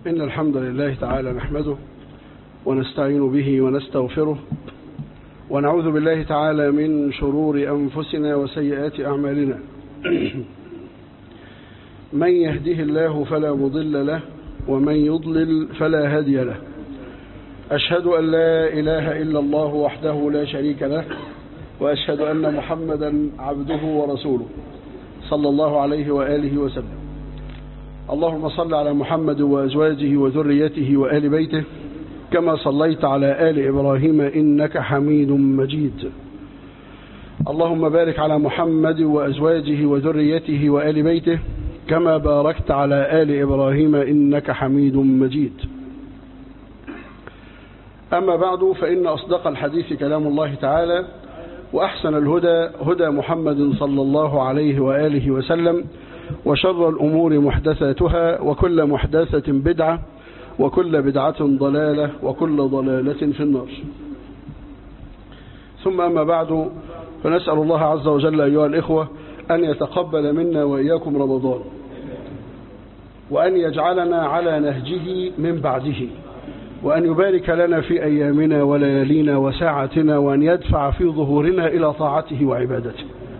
إن الحمد لله تعالى نحمده ونستعين به ونستغفره ونعوذ بالله تعالى من شرور أنفسنا وسيئات أعمالنا. من يهده الله فلا مضل له ومن يضلل فلا هادي له. أشهد أن لا إله إلا الله وحده لا شريك له وأشهد أن محمدا عبده ورسوله صلى الله عليه وآله وسلم. اللهم صل على محمد وأزواجه وذريته وآل بيته كما صليت على آل إبراهيم إنك حميد مجيد. اللهم بارك على محمد وأزواجه وذريته وآل بيته كما باركت على آل إبراهيم إنك حميد مجيد. أما بعد، فإن أصدق الحديث كلام الله تعالى، وأحسن الهدى هدى محمد صلى الله عليه وآله وسلم، وشر الأمور محدثاتها، وكل محدثة بدعة، وكل بدعة ضلالة، وكل ضلالة في النار. ثم أما بعد، فنسأل الله عز وجل أيها الإخوة أن يتقبل منا وإياكم رمضان، وأن يجعلنا على نهجه من بعده، وأن يبارك لنا في أيامنا وليالينا وساعتنا، وأن يدفع في ظهورنا إلى طاعته وعبادته.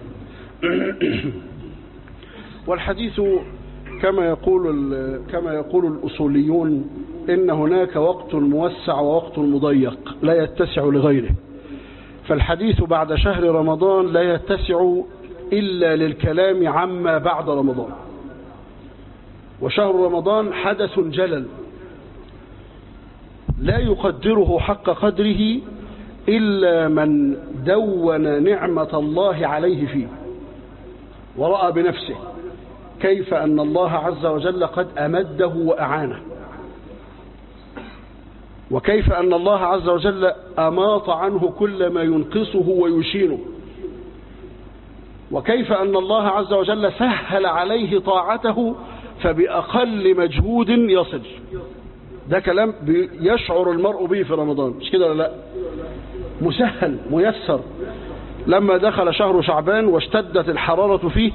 والحديث كما يقول الأصوليون إن هناك وقت موسع ووقت مضيق لا يتسع لغيره. فالحديث بعد شهر رمضان لا يتسع إلا للكلام عما بعد رمضان، وشهر رمضان حدث جلل لا يقدره حق قدره إلا من دون نعمة الله عليه فيه، ورأى بنفسه كيف أن الله عز وجل قد أمده وأعانه، وكيف أن الله عز وجل أماط عنه كل ما ينقصه ويشينه، وكيف أن الله عز وجل سهل عليه طاعته فبأقل مجهود يصل. ده كلام يشعر المرء به في رمضان، مش كده ولا لا؟ مسهل ميسر. لما دخل شهر شعبان واشتدت الحرارة فيه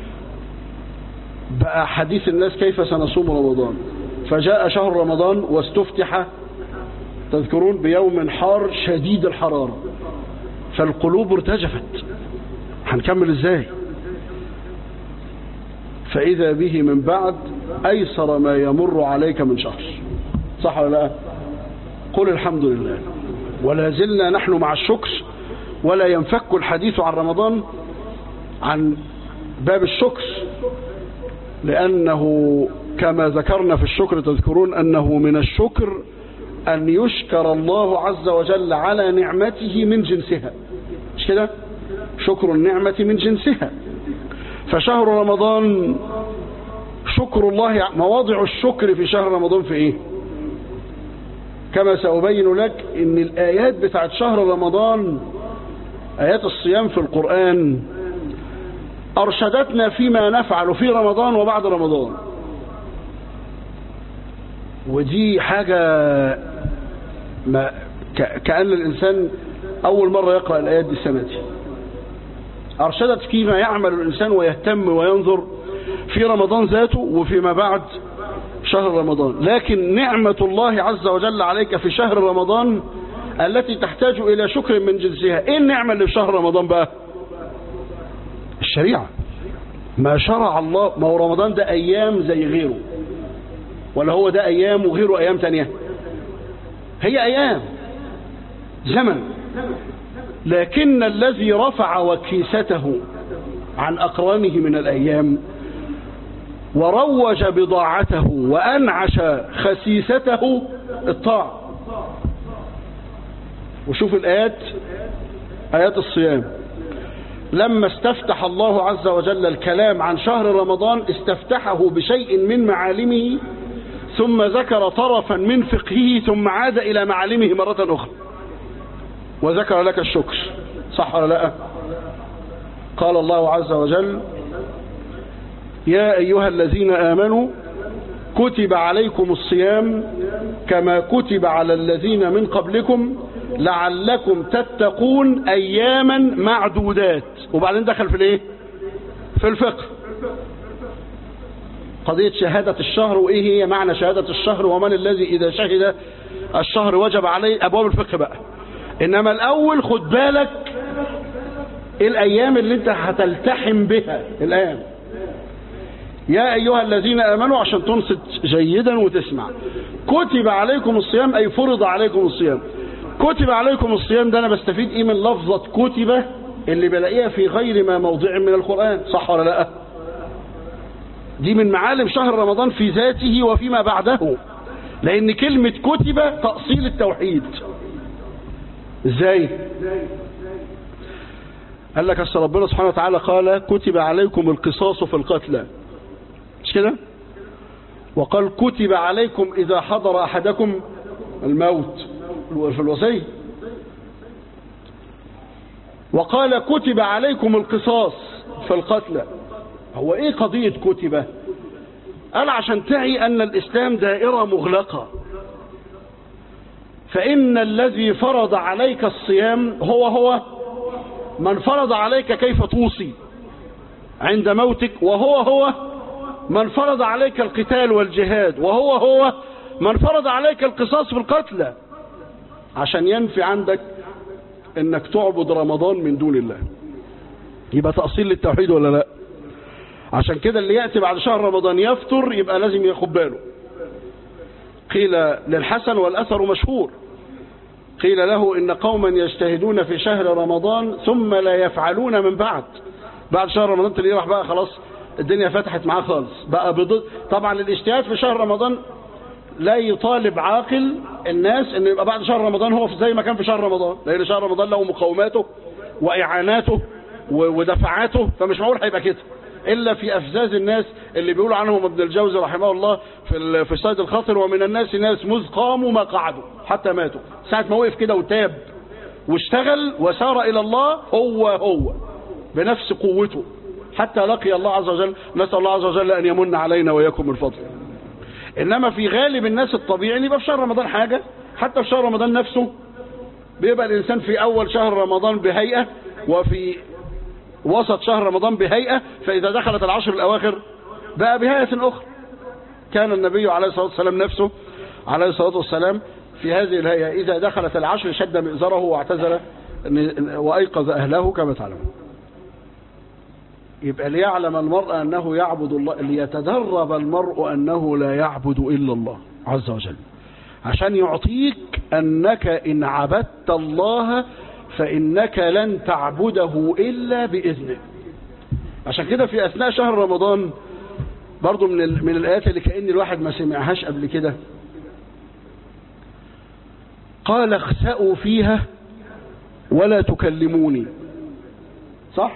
بقى حديث الناس كيف سنصوم رمضان، فجاء شهر رمضان واستفتح، تذكرون، بيوم حار شديد الحرارة، فالقلوب ارتجفت، هنكمل ازاي؟ فإذا به من بعد أيسر ما يمر عليك من شهر. صح ولا لا؟ قل الحمد لله. ولا زلنا نحن مع الشكر، ولا ينفك الحديث عن رمضان عن باب الشكر، لأنه كما ذكرنا في الشكر، تذكرون أنه من الشكر أن يشكر الله عز وجل على نعمته من جنسها، مش كده؟ شكر النعمة من جنسها. فشهر رمضان شكر الله. مواضع الشكر في شهر رمضان في إيه؟ كما سأبين لك إن الآيات بتاعت شهر رمضان، آيات الصيام في القرآن، أرشدتنا فيما نفعل في رمضان وبعد رمضان. ودي حاجة كأن الإنسان أول مرة يقرأ الآيات دي السنة دي. أرشدت فيما يعمل الإنسان ويهتم وينظر في رمضان ذاته وفيما بعد شهر رمضان. لكن نعمة الله عز وجل عليك في شهر رمضان التي تحتاج إلى شكر من جنسها. إيه النعمة اللي في شهر رمضان بقى؟ الشريعة. ما شرع الله. ما هو رمضان ده أيام زي غيره، ولا هو ده أيام وغيره أيام تانية؟ هي أيام زمن، لكن الذي رفع وكيسته عن أقرانه من الأيام وروج بضاعته وأنعش خسيسته الطاعة. وشوف الآيات، آيات الصيام، لما استفتح الله عز وجل الكلام عن شهر رمضان استفتحه بشيء من معالمه، ثم ذكر طرفا من فقهه، ثم عاد إلى معالمه مرة أخرى وذكر لك الشكر. صح ولا لا؟ قال الله عز وجل: يا أيها الذين آمنوا كتب عليكم الصيام كما كتب على الذين من قبلكم لعلكم تتقون أياما معدودات. وبعدين دخل في الايه؟ في الفقه. قضية شهادة الشهر، وإيه هي معنى شهادة الشهر، ومن الذي إذا شهد الشهر وجب عليه، أبواب الفقه بقى. إنما الأول خد بالك الأيام اللي أنت هتلتحم بها الآن. يا أيها الذين آمنوا، عشان تنصت جيدا وتسمع، كتب عليكم الصيام أي فرض عليكم الصيام. كتب عليكم الصيام ده أنا بستفيد إيه من لفظة كتب اللي بلاقيها في غير ما موضع من القرآن، صح ولا لا؟ دي من معالم شهر رمضان في ذاته وفيما بعده، لأن كلمة كتب تأصيل التوحيد. إزاي؟ قال لك أصل ربنا سبحانه وتعالى قال كتب عليكم القصاص في القتلى، مش كده؟ وقال كتب عليكم إذا حضر أحدكم الموت في الوصية، وقال كتب عليكم القصاص في القتلى. هو إيه قضية كتب؟ قال عشان تعي أن الإسلام دائرة مغلقة، فإن الذي فرض عليك الصيام هو من فرض عليك كيف توصي عند موتك، وهو من فرض عليك القتال والجهاد، وهو من فرض عليك القصاص في القتلى، عشان ينفي عندك انك تعبد رمضان من دون الله. يبقى تأصيل للتوحيد ولا لا؟ عشان كده اللي يأتي بعد شهر رمضان يفطر يبقى لازم ياخد باله. قيل للحسن والأثر مشهور، قيل له إن قوما يجتهدون في شهر رمضان ثم لا يفعلون من بعد شهر رمضان تلاقيه راح بقى خلاص الدنيا فتحت معاه خالص بقى طبعا الاجتهاد في شهر رمضان لا يطالب عاقل الناس انه يبقى بعد شهر رمضان هو زي ما كان في شهر رمضان، لان شهر رمضان له مقوماته واعاناته ودفعاته، فمش معقول هيبقى كده الا في افزاز الناس اللي بيقولوا عنهم ابن الجوزي رحمه الله في صيد الخاطر: ومن الناس ناس مذ قاموا ما قعدوا حتى ماتوا. ساعة ما وقف كده وتاب واشتغل وسار الى الله هو بنفس قوته حتى لقي الله عز وجل. نسأل الله عز وجل ان يمن علينا وإياكم من فضله. انما في غالب الناس الطبيعي يبقى في شهر رمضان حاجة، حتى في شهر رمضان نفسه بيبقى الانسان في اول شهر رمضان بهيئة، وفي وسط شهر رمضان بهيئة، فاذا دخلت العشر الاواخر بقى بهيئة اخرى. كان النبي عليه الصلاة والسلام نفسه عليه الصلاة والسلام في هذه الهيئة، اذا دخلت العشر شد مئزره واعتزل وايقظ اهله كما تعلمون. يبقى ليعلم المرء أنه يعبد الله، ليتدرب المرء أنه لا يعبد إلا الله عز وجل، عشان يعطيك أنك إن عبدت الله فإنك لن تعبده إلا بإذنه. عشان كده في أثناء شهر رمضان برضو من الآيات اللي كأن الواحد ما سمعهاش قبل كده، قال اخسأوا فيها ولا تكلموني. صح؟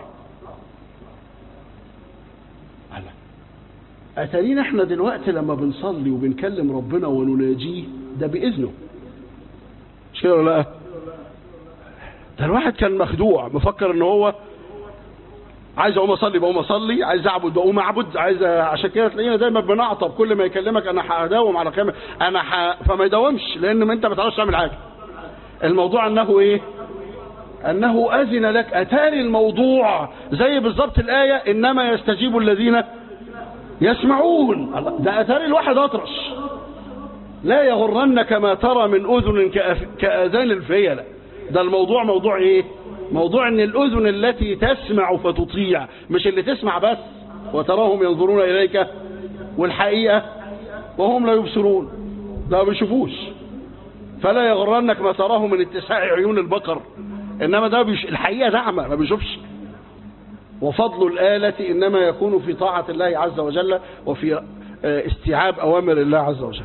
أترينا احنا دلوقتي لما بنصلي وبنكلم ربنا ونناجيه ده بإذنه، مش كده ولا لا؟ ده الواحد كان مخدوع مفكر ان هو عايز اقوم اصلي بقوم اصلي، عايز اعبد بقوم اعبد، عايز. عشان كده تلاقينا دايما بنعطب كل ما يكلمك انا هداوم على كلام فما يداومش، لان ما انت ما تعرفش تعمل حاجه. الموضوع انه ايه؟ انه اذن لك. اتاري الموضوع زي بالظبط الايه انما يستجيب الذين يسمعون. ده أتاري الواحد أطرش. لا يغرنك ما ترى من أذن كأذان الفيلة. ده الموضوع موضوع إيه؟ موضوع أن الأذن التي تسمع فتطيع، مش اللي تسمع بس وتراهم ينظرون إليك والحقيقة وهم لا يبصرون، لا بيشوفوش. فلا يغرنك ما تراه من اتساع عيون البقر، إنما ده الحقيقة دعمة ما بيشوفش. وفضل الآلة إنما يكون في طاعة الله عز وجل وفي استيعاب أوامر الله عز وجل.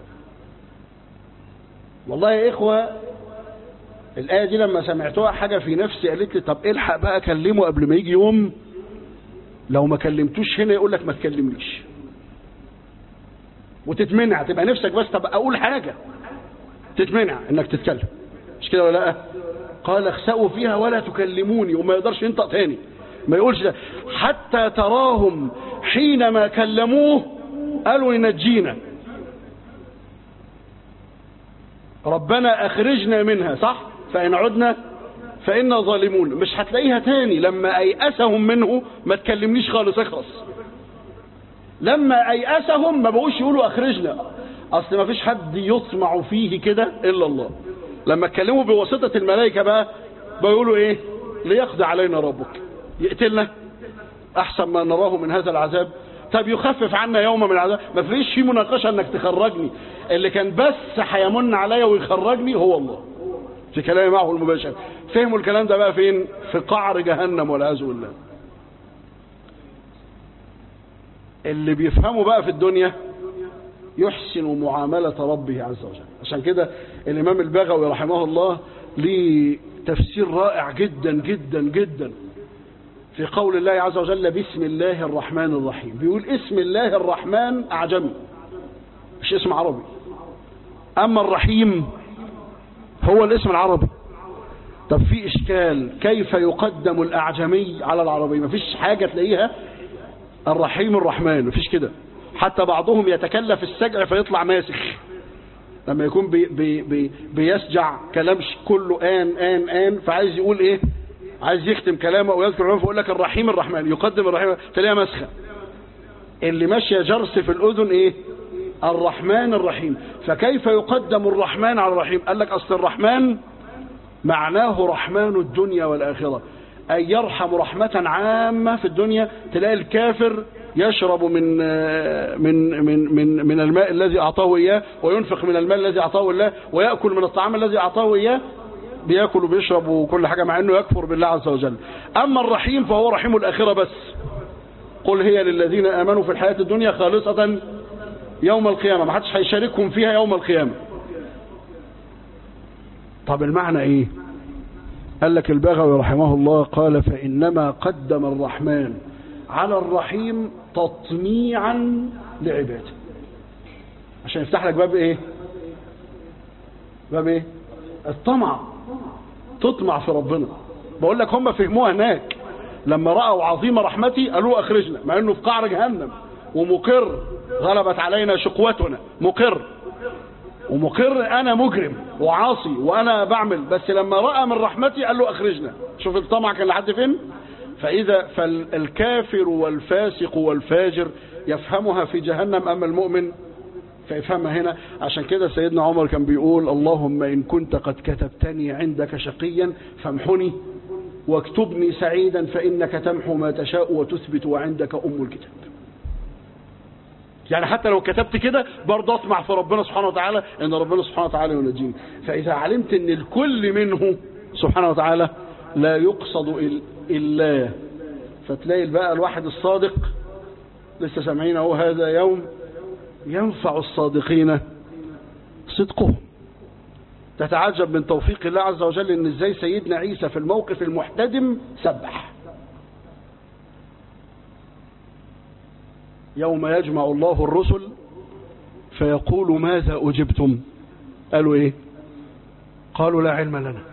والله يا إخوة الآية دي لما سمعتوها حاجة في نفسي قالت لي طب الحق بقى كلمه قبل ما يجي يوم لو ما كلمتوش هنا يقول لك ما تكلمنيش وتتمنع، تبقى نفسك بس طب أقول حاجة تتمنع إنك تتكلم، مش كده ولا لا؟ قال اخسأوا فيها ولا تكلموني، وما يقدرش ينطق تاني، ما يقولش ده. حتى تراهم حينما كلموه قالوا ينجينا ربنا أخرجنا منها، صح؟ فإن عدنا فإنا ظالمون. مش هتلاقيها تاني لما أيأسهم منه ما تكلمنيش خالص اخلص، لما أيأسهم ما بقوش يقولوا أخرجنا، أصل ما فيش حد يطمع فيه كده إلا الله. لما اتكلموا بواسطة الملائكة بقى بيقولوا إيه؟ ليقضي علينا ربك، يقتلنا أحسن ما نراه من هذا العذاب. طب يخفف عنا يوم من العذاب. ما فيش في مناقشة انك تخرجني، اللي كان بس هيمن عليا ويخرجني هو الله، في كلامي معه المباشر. فهموا الكلام ده بقى فين؟ في قعر جهنم والعياذ بالله. اللي بيفهموا بقى في الدنيا يحسن معاملة ربه عز وجل. عشان كده الإمام البغوي رحمه الله ليه تفسير رائع جدا جدا جدا في قول الله عز وجل بسم الله الرحمن الرحيم. بيقول اسم الله الرحمن أعجمي مش اسم عربي، أما الرحيم هو الاسم العربي. طب في إشكال، كيف يقدم الأعجمي على العربي؟ مفيش حاجة تلاقيها الرحيم الرحمن، مفيش كده. حتى بعضهم يتكلف السجع فيطلع ماسخ لما يكون بيسجع كلام كله آن فعايز يقول إيه، عايز يختم كلامه ويذكر العلم، فيقول لك الرحيم الرحمن، يقدم الرحيم تلاقيها مسخة. اللي ماشية جرس في الأذن إيه؟ الرحمن الرحيم. فكيف يقدم الرحمن على الرحيم؟ قال لك أصل الرحمن معناه رحمن الدنيا والآخرة، أي يرحم رحمة عامة في الدنيا. تلاقي الكافر يشرب من الماء الذي أعطاه إياه، وينفق من الماء الذي أعطاه الله، ويأكل من الطعام الذي أعطاه إياه، بيأكل وبيشرب وكل حاجة، مع أنه يكفر بالله عز وجل. أما الرحيم فهو رحيم الآخرة بس. قل هي للذين آمنوا في الحياة الدنيا خالصة يوم القيامة، ما حدش هيشاركهم فيها يوم القيامة. طب المعنى إيه؟ قال لك البغوي رحمه الله قال فإنما قدم الرحمن على الرحيم تطميعا لعباده، عشان يفتح لك باب إيه؟ باب إيه؟ الطمع، تطمع في ربنا. بقول لك هم فهموها هناك لما رأوا عظيم رحمتي قالوا أخرجنا، مع أنه في قعر جهنم ومقر غلبت علينا شقوتنا، ومقر أنا مجرم وعاصي وأنا بعمل، بس لما رأى من رحمتي قال له أخرجنا. شوف الطمع كان لحد فين. فالكافر والفاسق والفاجر يفهمها في جهنم، أما المؤمن فيفهمها هنا. عشان كده سيدنا عمر كان بيقول اللهم إن كنت قد كتبتني عندك شقيا فامحني واكتبني سعيدا، فإنك تمحو ما تشاء وتثبت وعندك أم الكتاب. يعني حتى لو كتبت كده برضه اطمع في ربنا سبحانه وتعالى ان ربنا سبحانه وتعالى ينجيني. فإذا علمت ان الكل منه سبحانه وتعالى لا يقصد إلا، فتلاقي بقى الواحد الصادق لسه سامعين اهو هذا يوم ينفع الصادقين صدقهم. تتعجب من توفيق الله عز وجل ان ازاي سيدنا عيسى في الموقف المحتدم سبح. يوم يجمع الله الرسل فيقول ماذا أجبتم؟ قالوا ايه؟ قالوا لا علم لنا.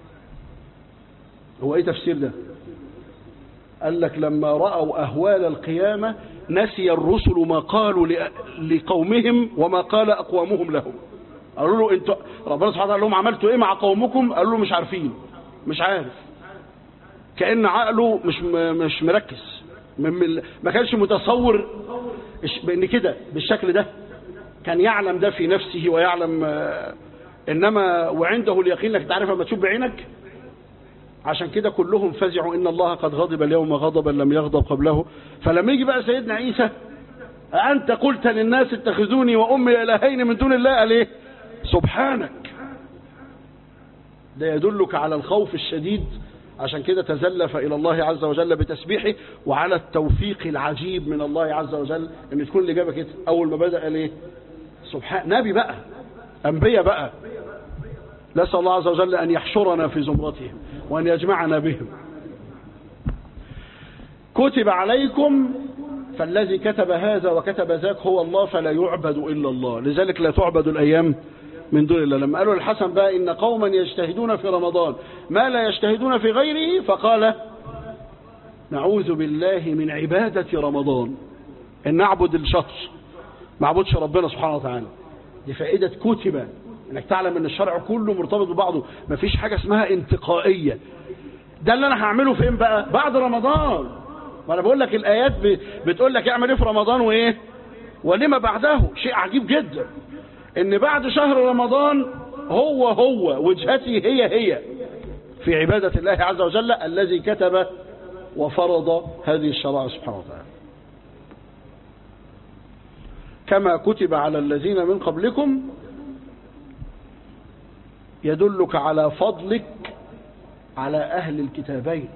هو ايه تفسير ده؟ قال لك لما رأوا أهوال القيامة نسي الرسل ما قالوا لقومهم وما قال أقوامهم لهم. قالوا له انتوا ربنا سبحانه وتعالى لهم عملتوا ايه مع قومكم؟ قالوا له مش عارفين، مش عارف. كأن عقله مش مركز، ما كانش متصور بان كده بالشكل ده. كان يعلم ده في نفسه ويعلم، انما وعنده اليقين انك تعرف لما تشوف بعينك. عشان كده كلهم فزعوا ان الله قد غضب اليوم غضبا لم يغضب قبله. فلما يجي بقى سيدنا عيسى أنت قلت للناس اتخذوني وأمي إلهين من دون الله، قال ايه؟ سبحانك. ده يدلك على الخوف الشديد. عشان كده تزلف إلى الله عز وجل بتسبيحه، وعلى التوفيق العجيب من الله عز وجل ان تكون الإجابة كده. أول ما بدأ قال ايه؟ سبحان. نبي بقى، أنبياء بقى، نسأل الله عز وجل أن يحشرنا في زمرتهم وأن يجمعنا بهم. كتب عليكم، فالذي كتب هذا وكتب ذاك هو الله، فلا يعبد إلا الله، لذلك لا تعبد الأيام من دون الله. لما قالوا الحسن بقى إن قوما يجتهدون في رمضان ما لا يجتهدون في غيره، فقال نعوذ بالله من عبادة رمضان، إن نعبد الشهر ما عبدش ربنا سبحانه وتعالى. دي فائدة كتب، انك تعلم ان الشرع كله مرتبط ببعضه، مفيش حاجة اسمها انتقائية. ده اللي انا هعمله فين بقى؟ بعد رمضان. ما انا بقول لك الايات بتقول لك اعمل ايه في رمضان وايه ولما بعده. شيء عجيب جدا ان بعد شهر رمضان هو وجهتي هي في عبادة الله عز وجل الذي كتب وفرض هذه الشرائع سبحانه وتعالى. كما كتب على الذين من قبلكم يدلك على فضلك على أهل الكتابين.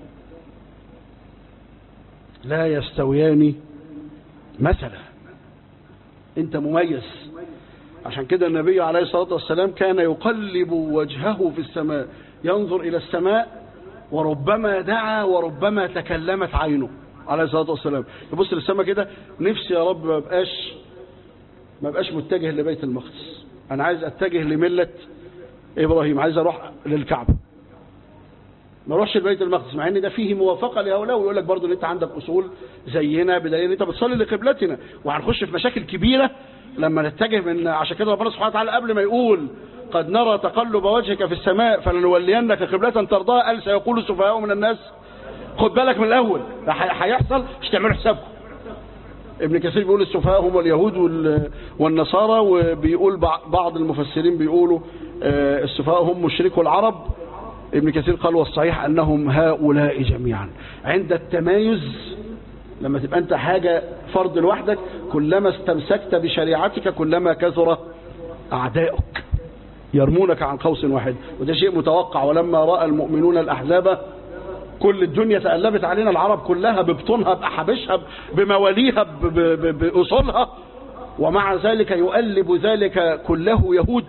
لا يستويان مثلا، انت مميز. عشان كده النبي عليه الصلاة والسلام كان يقلب وجهه في السماء ينظر إلى السماء وربما دعا وربما تكلمت عينه عليه الصلاة والسلام. يبص للسماء كده، نفسي يا رب ما بقاش متجه لبيت المقدس، أنا عايز أتجه لملة إبراهيم، عايز أروح للكعبة، ما اروحش لبيت المقدس. مع ان ده فيه موافقه لهؤلاء، ويقول لك برضه ان انت عندك اصول زينا بدليل ان انت بتصلي لقبلتنا، وهنخش في مشاكل كبيره لما نتجه من. عشان كده ربنا سبحانه وتعالى قبل ما يقول قد نرى تقلب وجهك في السماء فلنولينك قبلة ترضاها قال سيقول السفهاء من الناس. خد بالك من الاول، ده هيحصل مش تعملوا حسابكم. ابن كثير بيقول السفهاء هم اليهود والنصارى، وبيقول بعض المفسرين بيقولوا السفهاء هم مشركو العرب. ابن كثير قال والصحيح أنهم هؤلاء جميعا. عند التمايز لما تبقى أنت حاجة فرد لوحدك، كلما استمسكت بشريعتك كلما كثر أعداؤك يرمونك عن قوس واحد، وده شيء متوقع. ولما رأى المؤمنون الأحزاب كل الدنيا تقلبت علينا، العرب كلها ببطونها بأحبشها بمواليها بأصولها، ومع ذلك يؤلب ذلك كله يهود.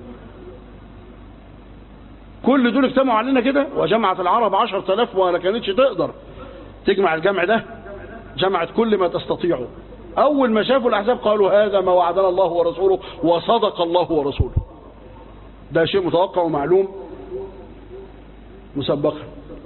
كل دول اجتمعوا علينا كده، وجمعت العرب 10,000 ولا كانتش تقدر تجمع الجمع ده، جمعت كل ما تستطيعه. أول ما شافوا الأحزاب قالوا هذا ما وعدنا الله ورسوله وصدق الله ورسوله. ده شيء متوقع ومعلوم مسبقا.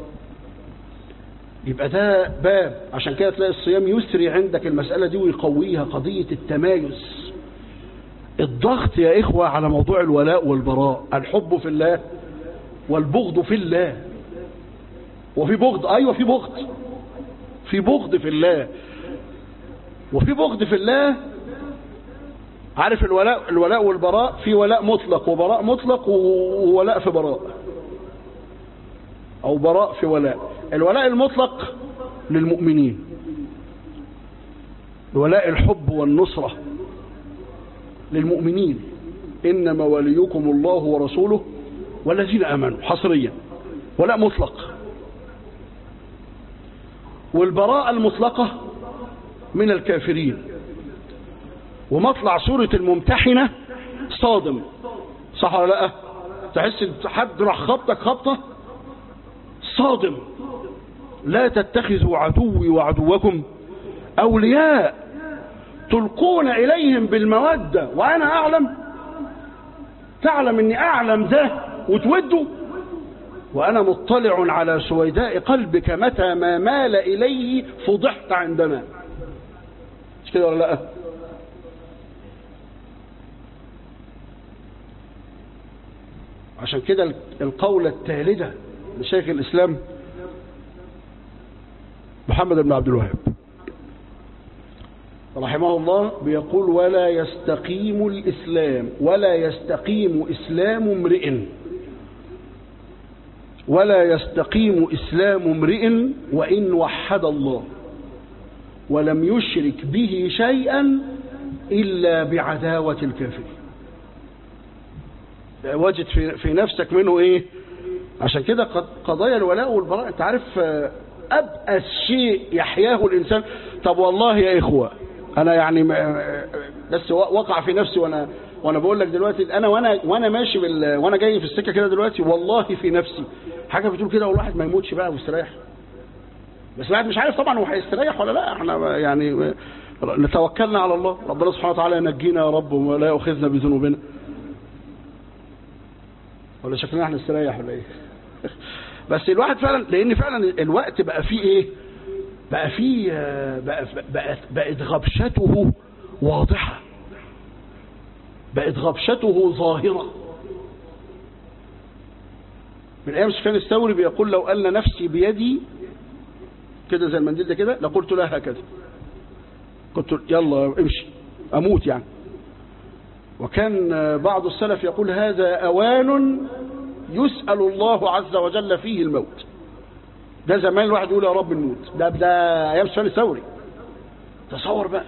يبقى ده باب. عشان كده تلاقي الصيام يسري عندك المسألة دي ويقويها، قضية التمايز. الضغط يا إخوة على موضوع الولاء والبراء، الحب في الله والبغض في الله. وفي بغض، أيوة في بغض، في بغض في الله وفي بغض في الله. عارف الولاء والبراء، في ولاء مطلق وبراء مطلق وولاء في براء، أو براء في ولاء. الولاء المطلق للمؤمنين، ولاء الحب والنصرة للمؤمنين. إنما وليكم الله ورسوله والذين آمنوا، حصريا ولاء مطلق. والبراءة المطلقة من الكافرين. ومطلع سورة الممتحنة صادم، صح ولا لا؟ تحس حد راح خبطك خبطة صادم. لا تتخذوا عدوي وعدوكم أولياء تلقون إليهم بالمودة وأنا أعلم. تعلم أني أعلم ده وتوده، وأنا مطلع على سويداء قلبك متى ما مال إليه فضحت عندنا. مش كده ولا لا؟ عشان كده القولة الثالثة لشيخ الإسلام محمد بن عبد الوهاب رحمه الله بيقول ولا يستقيم الإسلام، ولا يستقيم إسلام امرئ، ولا يستقيم إسلام امرئ وإن وحد الله ولم يشرك به شيئا إلا بعداوة الكافر. وجد في نفسك منه إيه؟ عشان كده قضايا الولاء والبراء، أنت عارف أبأس شيء يحياه الإنسان. طب والله يا إخوة أنا يعني بس وقع في نفسي وأنا بقول لك دلوقتي، أنا وأنا ماشي وأنا جاي في السكة كده دلوقتي، والله في نفسي حاجة بتقول كده، والواحد ما يموتش بقى ويستريح. بس الواحد مش عارف طبعا هو هيستريح ولا لا. احنا يعني نتوكلنا على الله، ربنا سبحانه وتعالى ينجينا يا رب ولا يأخذنا بذنوبنا. ولا شكلنا احنا نستريح ولا ايه؟ بس الواحد فعلا، لان فعلا الوقت بقى فيه ايه؟ بقى فيه بقت غبشته واضحة، بقت غبشته ظاهرة. من ايام سفيان الثوري بيقول لو أن نفسي بيدي كده زي المنديل ده كده، لقلت لها هكذا، قلت يلا امشي اموت يعني. وكان بعض السلف يقول هذا اوان يسأل الله عز وجل فيه الموت. ده زمان الواحد يقول يا رب نموت، ده ايام سفيان الثوري. تصور بقى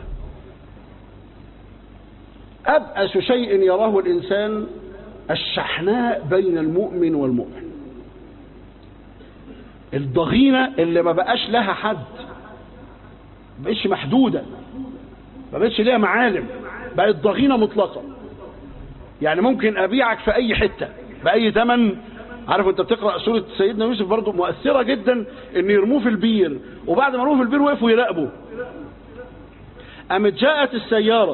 أبأس شيء يراه الإنسان الشحناء بين المؤمن والمؤمن، الضغينة اللي ما بقاش لها حد، ما بقتش محدودة، ما بقتش لها معالم، بقت ضغينة مطلقة. يعني ممكن أبيعك في أي حتة بأي ثمن. عارف انت بتقرأ سورة سيدنا يوسف برضو مؤثرة جدا، ان يرموه في البير، وبعد ما رموه في البير وقفوا يراقبوا، قامت جاءت السيارة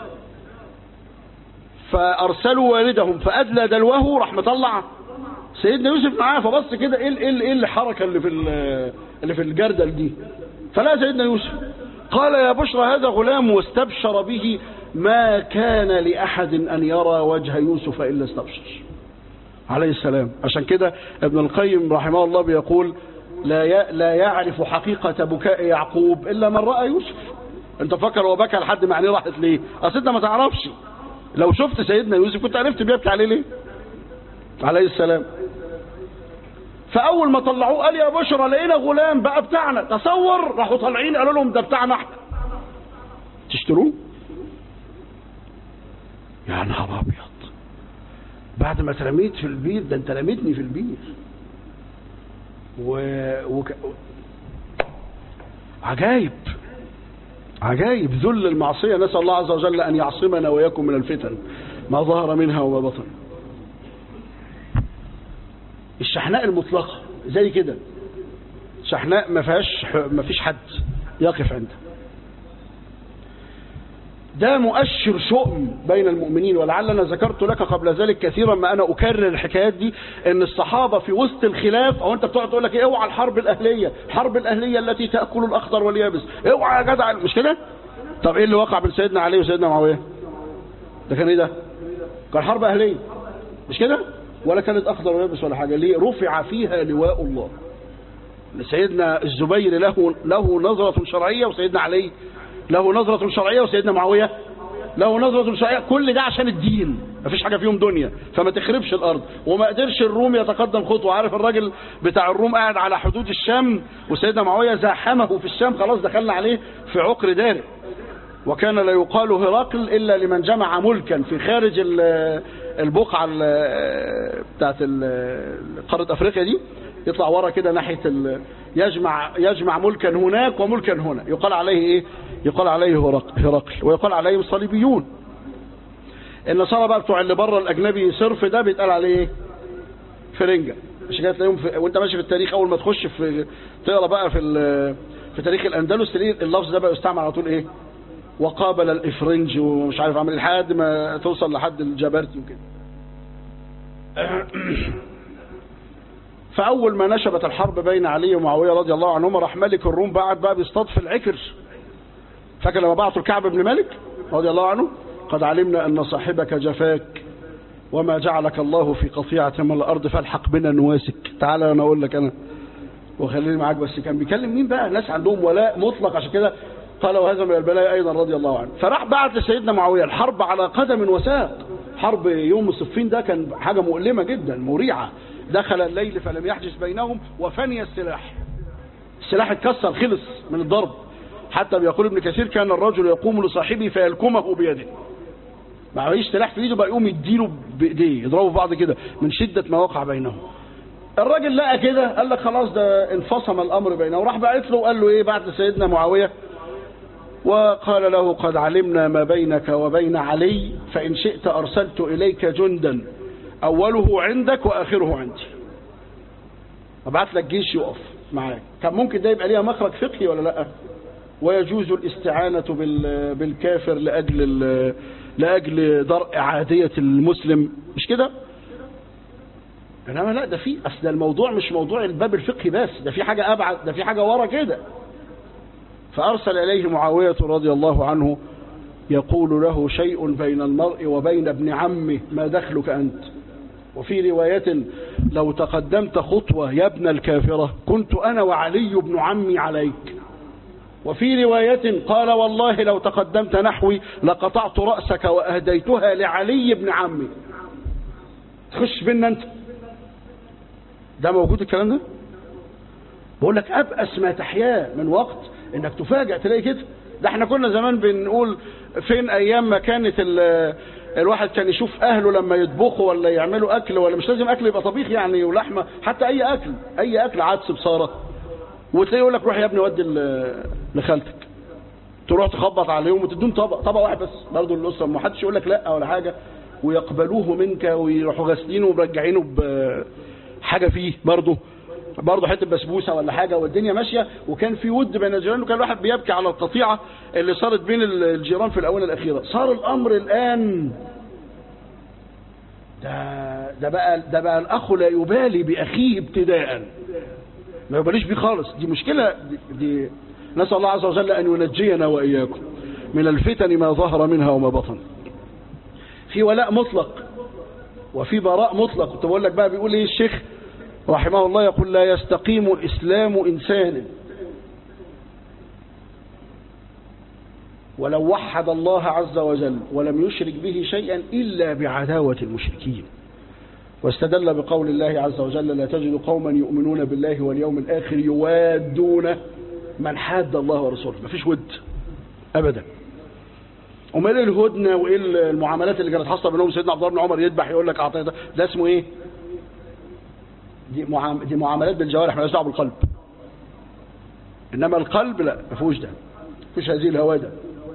فأرسلوا والدهم فأدلى دلوه، راح مطلع سيدنا يوسف معاه، فبص كده ايه الحركة اللي في الجردل دي، فلا سيدنا يوسف قال يا بشرى هذا غلام، واستبشر به ما كان لأحد أن يرى وجه يوسف إلا استبشر عليه السلام. عشان كده ابن القيم رحمه الله بيقول لا يعرف حقيقة بكاء يعقوب إلا من رأى يوسف. انت فكر هو بكى لحد ما عينيه راحت ليه؟ اصل انت ما تعرفش، لو شفت سيدنا يوسف كنت عرفت بيبكي عليه ليه عليه السلام. فاول ما طلعوه قال يا بشرى لقينا غلام بقى بتاعنا. تصور راحوا طالعين قالوا لهم ده بتاعنا احنا، تشتروه؟ يا نهار ابيض، بعد ما اترميت في البير، ده انت رميتني في البير. عجائب ذل المعصية. نسأل الله عز وجل أن يعصمنا وإياكم من الفتن ما ظهر منها وما بطن. الشحناء المطلقة زي كده، شحناء ما فيش حد يقف عنده. ده مؤشر شؤم بين المؤمنين. ولعلنا ذكرت لك قبل ذلك كثيرا ما أنا أكرر الحكايات دي، ان الصحابة في وسط الخلاف، او انت بتقعد تقول لك اوعى الحرب الأهلية، الحرب الأهلية التي تأكل الأخضر واليابس، اوعى يا جدع، مش كده؟ طب ايه اللي وقع بين سيدنا علي وسيدنا معاوية؟ ده كان ايه ده؟ كان حرب أهلية مش كده؟ ولا كانت أخضر ويابس ولا حاجة. ليه؟ رفع فيها لواء الله. سيدنا الزبير له نظرة شرعية، وسيدنا علي له نظرة شرعية، وسيدنا معاوية له نظرة شرعية. كل ده عشان الدين، مفيش حاجة فيهم دنيا، فما تخربش الأرض. وما قدرش الروم يتقدم خطوة. عارف الراجل بتاع الروم قاعد على حدود الشام، وسيدنا معاوية زاحمه في الشام، خلاص دخلنا عليه في عقر داري. وكان لا يقال هرقل إلا لمن جمع ملكا في خارج البقعة بتاعت قارة أفريقيا دي، يطلع ورا كده ناحية يجمع ملكا هناك وملكا هنا، يقال عليه ايه؟ يقال عليه هرقل، ويقال عليه الصليبيون. النصارى بقى بتوع اللي بره الاجنبي صرف ده بيتقال عليه ايه؟ فرنجة. مش كده تلاقيهم وانت ماشي في التاريخ، اول ما تخش تقرا بقى في تاريخ الاندلس تلاقي اللفظ ده بقى يستعمل على طول ايه؟ وقابل الافرنج ومش عارف عمل لحد ما توصل لحد الجبرتي وكده. فأول ما نشبت الحرب بين علي ومعاوية رضي الله عنهما، راح ملك الروم بعد بقى بيصطاد في العكر. فاكر لما بعثوا الكعب بن مالك رضي الله عنه؟ قد علمنا أن صاحبك جفاك وما جعلك الله في قطيعة من الأرض فالحق بنا نواسك. تعالى أنا أقول لك أنا وخليني معاك. بس كان بيكلم مين بقى؟ ناس عندهم ولاء مطلق، عشان كده قال وهذا من البلاء أيضا رضي الله عنه. فراح بعت لسيدنا معاوية الحرب على قدم وساق. حرب يوم صفين ده كان حاجة مؤلمة جدا مريعة. دخل الليل فلم يحجز بينهم وفني السلاح اتكسر خلص من الضرب. حتى بيقول ابن كثير كان الرجل يقوم لصاحبه فيلكمه بيده، ما عيش سلاح في ايده بقى يقوم يديله بايديه، يضربوا بعض كده من شدة ما وقع بينهم. الراجل لقى كده قال لك خلاص ده انفصم الامر بينه، وراح بعت له وقال له ايه؟ بعت لسيدنا معاوية وقال له قد علمنا ما بينك وبين علي، فإن شئت أرسلت إليك جندا أوله عندك وآخره عندي. أبعت لك جيش يقف معاك. كان ممكن ده يبقى ليها مخرج فقهي ولا لا؟ ويجوز الاستعانة بالكافر لأجل درء عادية المسلم، مش كده؟ إنما لا، ده في أصل الموضوع مش موضوع الباب الفقهي بس، ده في حاجة أبعد، ده في حاجة ورا كده. فأرسل إليه معاوية رضي الله عنه يقول له شيء بين المرء وبين ابن عمه ما دخلك أنت؟ وفي رواية لو تقدمت خطوة يا ابن الكافرة كنت أنا وعلي بن عمي عليك. وفي رواية قال والله لو تقدمت نحوي لقطعت رأسك وأهديتها لعلي بن عمي. تخش بينا أنت. ده موجود الكلام ده؟ بقول لك أبأس ما تحياه من وقت إنك تفاجأ تلاقي كده. ده احنا كنا زمان بنقول فين أيام ما كانت الواحد كان يشوف أهله لما يطبخوا ولا يعملوا أكل، ولا مش لازم أكل يبقى طبيخ يعني ولحمة، حتى أي أكل عدس بصارة، وتلاقيه يقول لك روح يا ابني ودي لخالتك، تروح تخبط عليهم وتدون طبق واحد بس برضه للأسرة، ما حدش يقول لك لا ولا حاجة، ويقبلوه منك ويروحوا غاسلينه ومرجعينه بحاجة فيه برضه حته بسبوسه ولا حاجه والدنيا ماشيه. وكان في ود بين الجيران، وكان الواحد بيبكي على القطيعه اللي صارت بين الجيران في الاونه الاخيره. صار الامر الان ده بقى الاخ لا يبالي باخيه ابتداء، ما يباليش بيه خالص. دي مشكله. دي نسال الله عز وجل ان ينجينا واياكم من الفتن ما ظهر منها وما بطن. في ولاء مطلق وفي براء مطلق. كنت بقول لك بقى بيقول ايه الشيخ رحمه الله؟ يقول لا يستقيم إسلام إنسان ولو وحد الله عز وجل ولم يشرك به شيئا إلا بعداوة المشركين. واستدل بقول الله عز وجل لا تجد قوما يؤمنون بالله واليوم الآخر يوادون من حاد الله ورسوله. ما فيش ود أبدا. امال ايه الهدنة وايه المعاملات اللي كانت حاصله بينهم؟ سيدنا عبد الله بن عمر يذبح يقول لك اعطيه ده اسمه ايه؟ دي معاملات بالجوارح، مالهاش دعوه بالقلب. انما القلب لا، ما فيهوش ده، ما فيش هذه الهواده.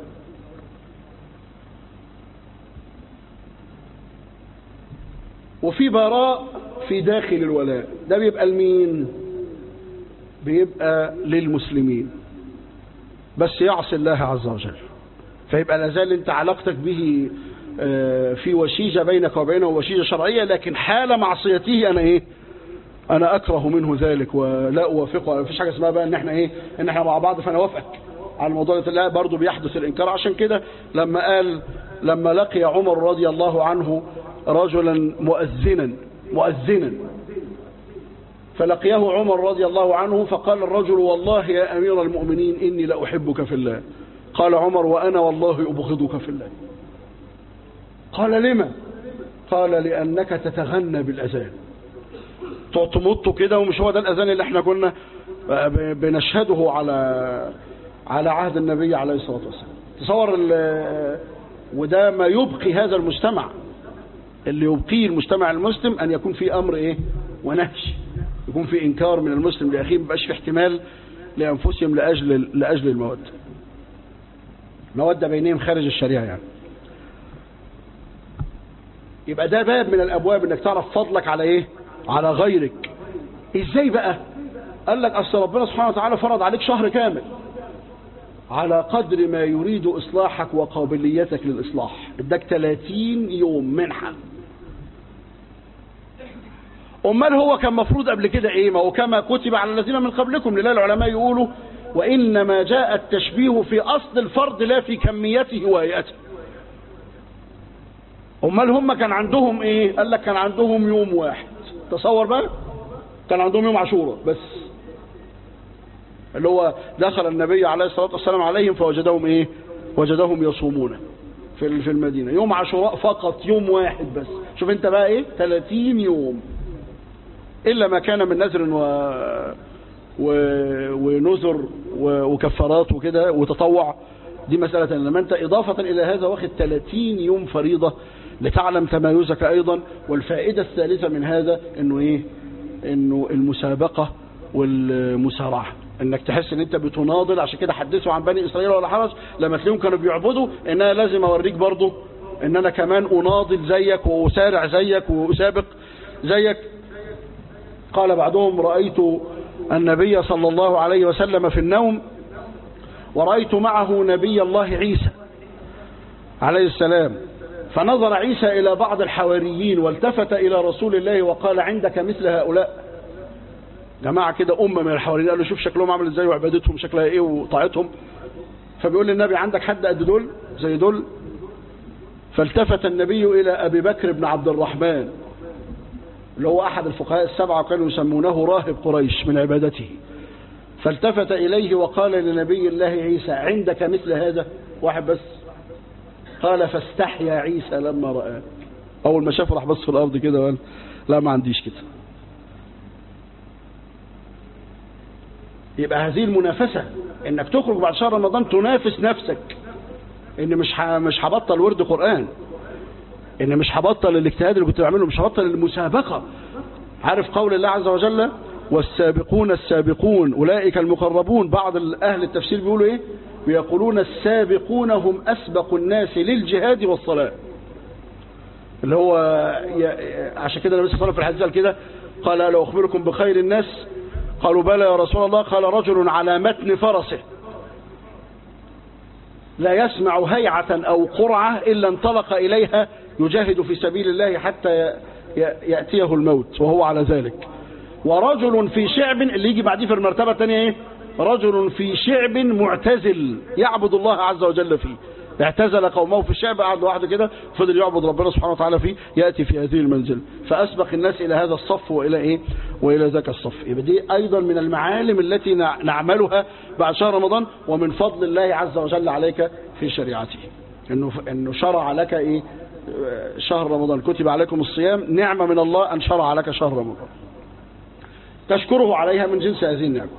وفي براء في داخل الولاء. ده بيبقى لمين؟ بيبقى للمسلمين بس يعصي الله عز وجل، فيبقى لازال انت علاقتك به في وشيجة بينك وبينه، وشيجة شرعية، لكن حال معصيته انا اكره منه ذلك ولا اوافقه. ما فيش حاجه اسمها بقى ان احنا ان احنا مع بعض فانا اوافقك على الموضوع ده. لا، برضه بيحدث الانكار. عشان كده لما لقي عمر رضي الله عنه رجلا مؤذنا فلقيه عمر رضي الله عنه فقال الرجل والله يا امير المؤمنين اني لاحبك في الله. قال عمر وانا والله ابغضك في الله. قال لما؟ قال لانك تتغنى بالاذان، تقعد تمط كده، ومش هو ده الاذان اللي احنا كنا بنشهده على عهد النبي عليه الصلاه والسلام. تصور وده ما يبقي هذا المجتمع، اللي يبقيه المجتمع المسلم ان يكون في امر ونهي، يكون في انكار من المسلم لاخيه، ما يبقاش في احتمال لانفسهم لاجل الموده بينهم خارج الشريعه يعني. يبقى ده باب من الابواب انك تعرف فضلك على غيرك. ازاي بقى؟ قال لك اصل ربنا سبحانه وتعالى فرض عليك شهر كامل على قدر ما يريد اصلاحك وقابليتك للاصلاح، اداك 30 يوم منحه. امال هو كان مفروض قبل كده ما هو كما كتب على الذين من قبلكم. لله العلماء يقولوا وانما جاء التشبيه في اصل الفرض لا في كميته وهيئته. امال هم كان عندهم قال لك كان عندهم يوم واحد. تصور بقى، كان عندهم يوم عاشوراء بس، اللي هو دخل النبي عليه الصلاة والسلام عليهم فوجدهم وجدهم يصومون في المدينة يوم عاشوراء فقط، يوم واحد بس. شوف انت بقى 30 يوم إلا ما كان من نذر ونذر وكفارات وكده وتطوع، دي مسألة. لما انت إضافة إلى هذا واخد 30 يوم فريضة لتعلم تمايزك أيضا. والفائدة الثالثة من هذا إنه المسابقة والمسارعة، انك تحس ان انت بتناضل. عشان كده حدثوا عن بني اسرائيل ولا حرج لما تلاقيهم كانوا بيعبدوا ان انا لازم اوريك برضو ان انا كمان اناضل زيك واسارع زيك واسابق زيك. قال بعضهم رأيت النبي صلى الله عليه وسلم في النوم ورأيت معه نبي الله عيسى عليه السلام، فنظر عيسى إلى بعض الحواريين والتفت إلى رسول الله وقال عندك مثل هؤلاء جماعة كده أمة من الحواريين. قال له شوف شكلهم عامل ازاي وعبادتهم شكلها وطاعتهم. فبيقول للنبي عندك حد قد دول زي دول؟ فالتفت النبي إلى أبي بكر بن عبد الرحمن اللي هو أحد الفقهاء السبعة كانوا يسمونه راهب قريش من عبادته، فالتفت إليه وقال لنبي الله عيسى عندك مثل هذا؟ واحد بس. قال فاستحيا عيسى لما رآه. أول ما شاف راح بص في الأرض كده وقال لا ما عنديش كده. يبقى هذه المنافسة انك تخرج بعد شهر رمضان تنافس نفسك، ان مش هبطل ورد قرآن، ان مش هبطل الاجتهاد اللي كنت بعمله، مش هبطل المسابقة. عارف قول الله عز وجل والسابقون السابقون أولئك المقربون؟ بعض أهل التفسير بيقولوا ايه؟ بيقولون السابقون هم أسبق الناس للجهاد والصلاة، اللي هو عشان كده النبي صلى الله عليه وسلم في الحديث قال كده، قال ألا أخبركم بخير الناس؟ قالوا بلى يا رسول الله. قال رجل على متن فرسه لا يسمع هيعة أو قرعة إلا انطلق إليها يجاهد في سبيل الله حتى يأتيه الموت وهو على ذلك. ورجل في شعب، اللي يجي بعديه في المرتبة الثانية ايه؟ رجل في شعب معتزل يعبد الله عز وجل فيه، اعتزل قومه في الشعب، قعد لوحده كده فضل يعبد ربنا سبحانه وتعالى فيه، يأتي في هذه المنزل، فأسبق الناس إلى هذا الصف وإلى إيه؟ وإلى ذاك الصف. يبقى دي أيضا من المعالم التي نعملها بعد شهر رمضان، ومن فضل الله عز وجل عليك في شريعته، إنه شرع لك إيه؟ شهر رمضان، كتب عليكم الصيام، نعمة من الله أن شرع لك شهر رمضان، تشكره عليها من جنس هذه النعمة.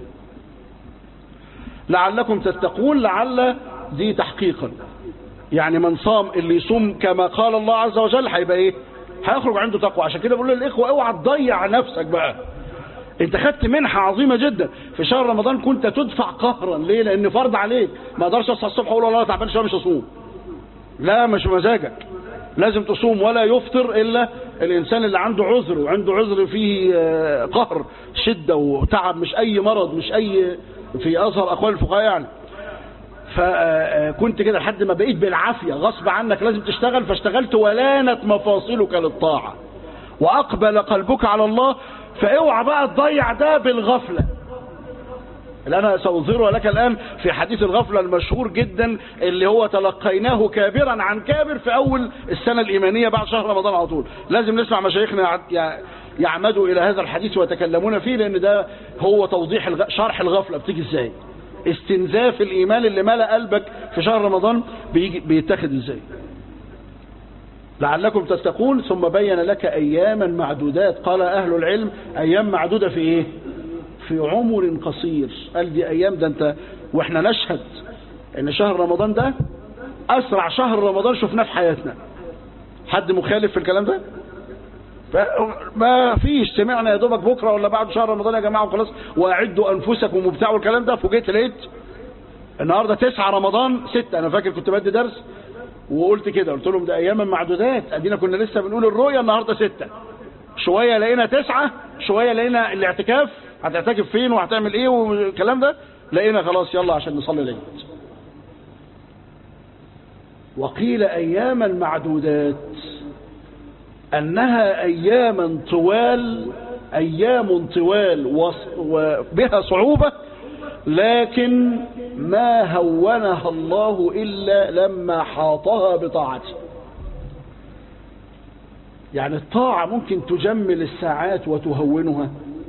لعلكم تتقون، لعل دي تحقيقا، يعني من صام اللي يصوم كما قال الله عز وجل هيبقى ايه؟ هيخرج عنده تقوى. عشان كده بقول للاخوه اوعى تضيع نفسك بقى، انت خدت منحه عظيمه جدا في شهر رمضان، كنت تدفع قهرا. ليه؟ لان فرض عليك، ما اقدرش اصحى الصبح اقول والله تعبان شويه مش هصوم، لا مش مزاجك، لازم تصوم. ولا يفطر الا الانسان اللي عنده عذر، وعنده عذر فيه قهر شده وتعب، مش اي مرض، مش اي، في اظهر اقوال الفقهاء يعني. فكنت كده لحد ما بقيت بالعافية غصب عنك لازم تشتغل، فاشتغلت ولانت مفاصلك للطاعة وأقبل قلبك على الله. فاوعى بقى تضيع ده بالغفلة اللي أنا سأظهره لك الآن في حديث الغفلة المشهور جدا، اللي هو تلقيناه كابرا عن كابر في أول السنة الإيمانية بعد شهر رمضان على طول. لازم نسمع مشايخنا يعمدوا إلى هذا الحديث ويتكلمون فيه، لأن ده هو توضيح شرح الغفلة بتيجي إزاي، استنزاف الإيمان اللي ملأ قلبك في شهر رمضان بيتاخد ازاي. لعلكم تتقون. ثم بين لك أياما معدودات. قال أهل العلم أيام معدودة في إيه؟ في عمر قصير. قال دي أيام، ده أنت وإحنا نشهد إن شهر رمضان ده أسرع شهر رمضان شفناه في حياتنا. حد مخالف في الكلام ده؟ ما فيش. سمعنا يا دوبك بكره ولا بعد شهر رمضان يا جماعه وخلاص، واعدوا انفسكم وبتاع والكلام ده. فوجئت لقيت النهارده 9 رمضان 6. انا فاكر كنت بدي درس وقلت كده، قلت لهم ده اياما معدودات، ادينا كنا لسه بنقول الرؤيا، النهارده 6، شويه لقينا 9، شويه لقينا الاعتكاف، هتعتكف فين وهتعمل ايه والكلام ده، لقينا خلاص يلا عشان نصلي العيد. وقيل اياما معدودات أنها أيام طوال وبها صعوبة، لكن ما هونها الله إلا لما حاطها بطاعته. يعني الطاعة ممكن تجمل الساعات وتهونها،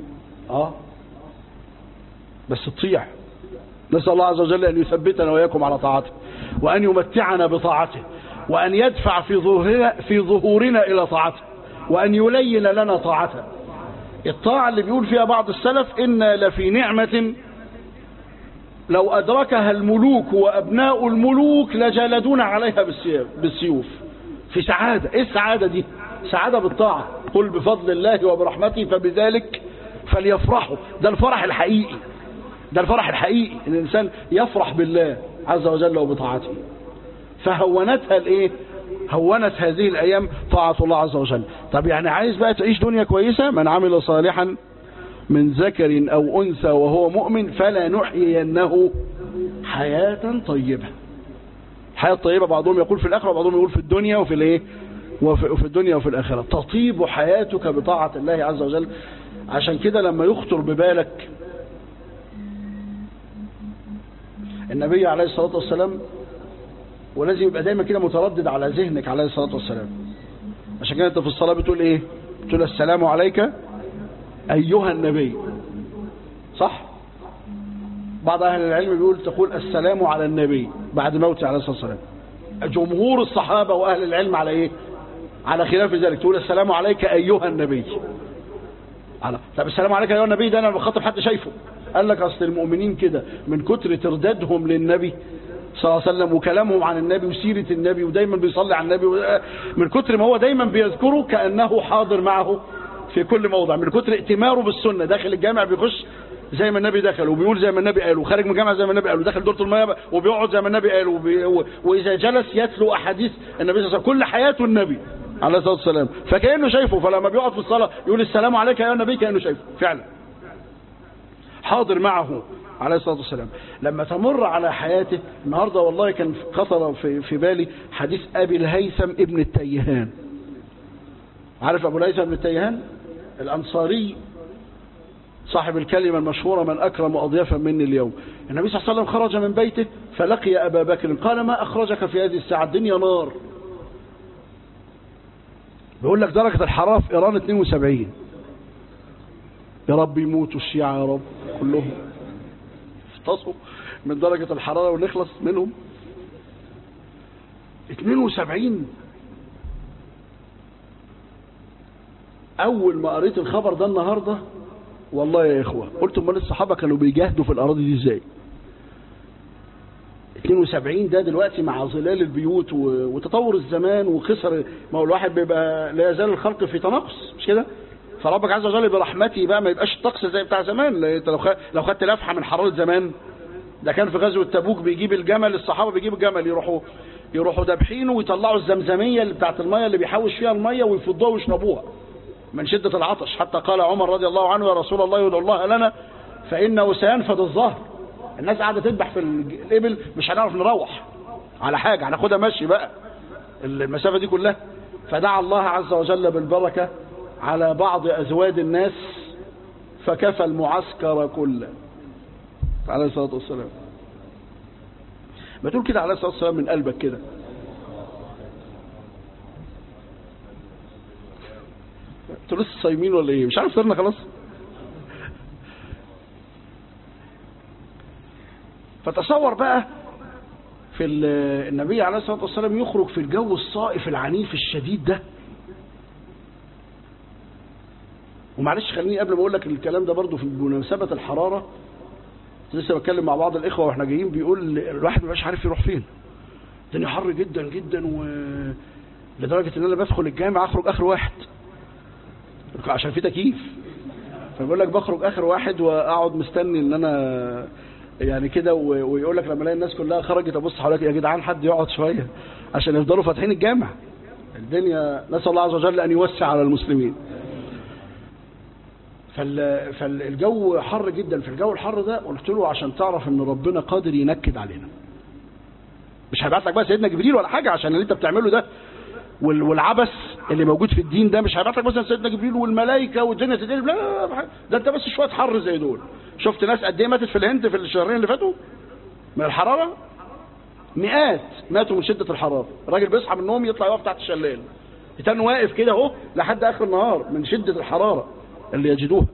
بس تطيع. نسأل الله عز وجل أن يثبتنا وإياكم على طاعته، وأن يمتعنا بطاعته، وأن يدفع في ظهورنا إلى طاعته، وأن يلين لنا طاعته. الطاعة اللي بيقول فيها بعض السلف إن لفي نعمة لو أدركها الملوك وأبناء الملوك لجلدون عليها بالسيوف. في سعادة. إيه السعادة دي؟ سعادة بالطاعة. قل بفضل الله وبرحمته فبذلك فليفرحوا. ده الفرح الحقيقي، ده الفرح الحقيقي، إن الإنسان يفرح بالله عز وجل وبطاعته. فهونتها الايه؟ هونت هذه الايام طاعة الله عز وجل. طب يعني عايز بقى تعيش دنيا كويسة؟ من عمل صالحا من ذكر او انثى وهو مؤمن فلنحيينه حياة طيبة. حياة طيبة بعضهم يقول في الاخرة وبعضهم يقول في الدنيا وفي الايه؟ وفي الدنيا وفي الاخرة. تطيب حياتك بطاعة الله عز وجل. عشان كده لما يخطر ببالك النبي عليه الصلاة والسلام، ولازم يبقى دايما كده متردد على ذهنك عليه الصلاة والسلام. عشان كده انت في الصلاة بتقول ايه؟ تقول السلام عليك أيها النبي، صح؟ بعض أهل العلم بيقول تقول السلام على النبي بعد موته عليه الصلاة والسلام. جمهور الصحابة وأهل العلم على إيه؟ على خلاف ذلك، تقول السلام عليك أيها النبي. طب السلام عليك أيها النبي ده أنا بخاطب حد شايفه. قال لك أصل المؤمنين كده من كتر تردادهم للنبي صلى الله عليه وسلم وكلامهم عن النبي وسيرة النبي ودايما بيصلي على النبي، من كتر ما هو دايما بيذكره كأنه حاضر معه في كل موضع، من كتر ائتماره بالسنة. داخل الجامع بيخش زي ما النبي دخل وبيقول زي ما النبي قال، وخارج من الجامع زي ما النبي قال، وداخل دورة المياه وبيقعد زي ما النبي قال، وإذا جلس يتلو أحاديث النبي صلى الله عليه وسلم، كل حياته النبي عليه الصلاة والسلام، فكأنه شايفه. فلما بيقعد في الصلاة يقول السلام عليك يا النبي كأنه شايفه فعلا، حاضر معه عليه الصلاة والسلام. لما تمر على حياته النهاردة والله كان خطر في بالي حديث أبي الهيثم ابن التيهان. عارف أبو الهيثم ابن التيهان الأنصاري صاحب الكلمة المشهورة من أكرم أضيافا مني اليوم. النبي صلى الله عليه وسلم خرج من بيته فلقي أبا بكر قال ما أخرجك في هذه الساعة؟ الدنيا نار. بيقول لك درجة الحرارة في إيران 72. يا رب يموتوا الشيعة يا رب كلهم افتصوا من درجة الحرارة ونخلص منهم. 72. أول ما قريت الخبر ده النهاردة والله يا إخوة قلت امال الصحابة كانوا بيجاهدوا في الأراضي دي إزاي؟ 72 ده دلوقتي مع ظلال البيوت وتطور الزمان وخسر، ما هو الواحد بيبقى لا يزال الخلق في تناقص مش كده؟ فربك عز وجل برحمته بقى ما يبقاش الطقس زي بتاع زمان. انت لو خدت لفحة من حرارة زمان، ده كان في غزوة تبوك بيجيب الجمل، الصحابة بيجيبوا الجمل يروحوا دابحينه ويطلعوا الزمزمية اللي بتاعت المية اللي بيحوش فيها المية ويفضوها ويشربوها من شدة العطش، حتى قال عمر رضي الله عنه يا رسول الله يدعو الله لنا فإنه سينفد الظهر. الناس قاعدة تذبح في الإبل مش هنعرف نروح على حاجة، هناخدها ماشي بقى المسافة دي كلها. فدعا الله عز وجل بالبركة على بعض أزواد الناس فكفى المعسكر كله عليه الصلاة والسلام. ما تقول كده عليه الصلاة والسلام من قلبك كده. انتوا لسه صايمين ولا ايه؟ مش عارف صرنا خلاص. فتصور بقى في النبي عليه الصلاة والسلام يخرج في الجو الصائف العنيف الشديد ده. ومعلش خليني قبل ما اقول لك الكلام ده برضو في مناسبة الحرارة، لسه بتكلم مع بعض الاخوة واحنا جايين بيقول الواحد ما بقاش عارف يروح فين. الدنيا حر جدا جدا لدرجة ان انا بدخل الجامع اخرج اخر واحد عشان في تكييف. فبيقول لك بخرج اخر واحد واقعد مستني ان انا يعني كده، ويقول لك لما الاقي الناس كلها خرجت ابص حواليك يا جدعان حد يقعد شويه عشان يفضلوا فاتحين الجامع. الدنيا نسال الله عز وجل ان يوسع على المسلمين. فالجو حر جدا. في الجو الحر ده قلت له عشان تعرف ان ربنا قادر ينكد علينا، مش هيبعت لك بقى سيدنا جبريل ولا حاجه عشان اللي انت بتعمله ده والعبث اللي موجود في الدين ده. مش هيبعت لك مثلا سيدنا جبريل والملائكه والدنيا تدين، لا ده انت بس شويه حر زي دول. شفت ناس قد ايه ماتت في الهند في الشهرين اللي فاتوا من الحراره؟ مئات ماتوا من شده الحراره. الراجل بيصحى من النوم يطلع يقف تحت الشلال، يتن واقف كده اهو لحد اخر النهار من شده الحراره اللي يجدوها.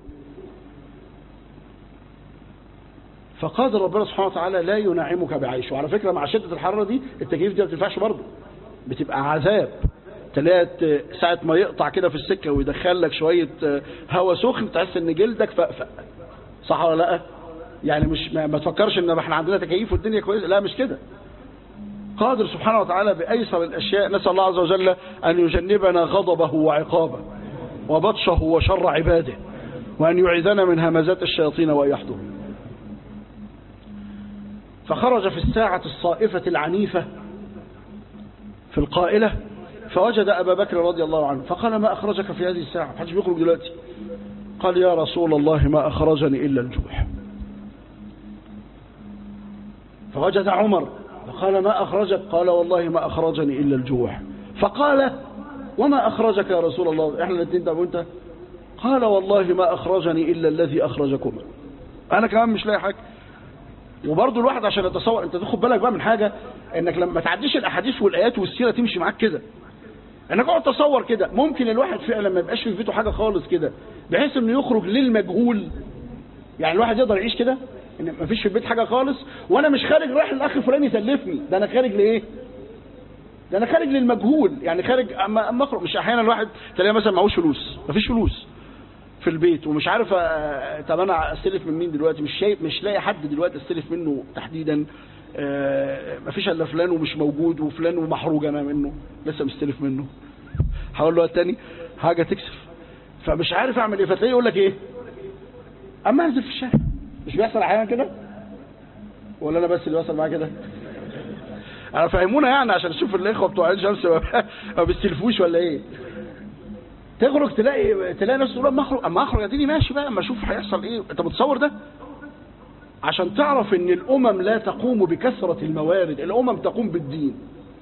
فقادر ربنا سبحانه وتعالى لا ينعمك بعيش. وعلى فكره مع شده الحراره دي التكييف دي ما بتنفعش برضه، بتبقى عذاب. تلاقي ساعة ما يقطع كده في السكة ويدخل لك شوية هواء سخن تحس ان جلدك فقفق، صح ولا لا؟ يعني مش ما تفكرش ان احنا عندنا تكييف والدنيا كويسة، لا مش كده. قادر سبحانه وتعالى بأيسر الأشياء. نسأل الله عز وجل أن يجنبنا غضبه وعقابه وبطشه وشر عباده، وأن يعيذنا من همزات الشياطين وأن يحضرون. فخرج في الساعة الصائفة العنيفة في القائلة فوجد أبا بكر رضي الله عنه فقال ما أخرجك في هذه الساعة؟ محدش بيخرج دلوقتي. قال يا رسول الله ما أخرجني إلا الجوع. فوجد عمر فقال ما أخرجك؟ قال والله ما أخرجني إلا الجوع. فقال وما أخرجك يا رسول الله؟ إحنا الاثنين ده وانت. قال والله ما أخرجني إلا الذي أخرجكما. أنا كمان مش لاقي حاجة. وبرضه الواحد عشان يتصور، انت تاخد بالك بقى من حاجة، انك لما تعديش الاحاديث والايات والسيرة تمشي معاك كده. انك اقعد تصور كده، ممكن الواحد فعلا ما يبقاش في بيته حاجه خالص كده بحيث انه يخرج للمجهول. يعني الواحد يقدر يعيش كده ان ما فيش في البيت حاجه خالص، وانا مش خارج رايح للاخ فلان يسلفني، ده انا خارج لايه؟ ده انا خارج للمجهول. يعني خارج اما اخرج. مش احيانا الواحد تلاقيه مثلا معهوش فلوس، مفيش فلوس في البيت ومش عارف طب انا استلف من مين دلوقتي؟ مش لاقي حد دلوقتي استلف منه تحديدا. مفيش الا فلان ومش موجود، وفلان ومحروج انا منه لسه مستلف منه. هقول له التاني حاجه تكسف، فمش عارف اعمل ايه. فتلاقيه يقول لك ايه؟ اما انزل في الشارع. مش بيحصل احيانا كده؟ ولا انا بس اللي بيحصل معايا كده؟ انا فهمونا يعني عشان نشوف الاخوه بتوع عين شمس ما بيستلفوش ولا ايه. تخرج تلاقي ناس تقول اما اخرج اديني ماشي بقى اما اشوف هيحصل ايه. انت متصور ده؟ عشان تعرف ان الامم لا تقوم بكثره الموارد، الامم تقوم بالدين.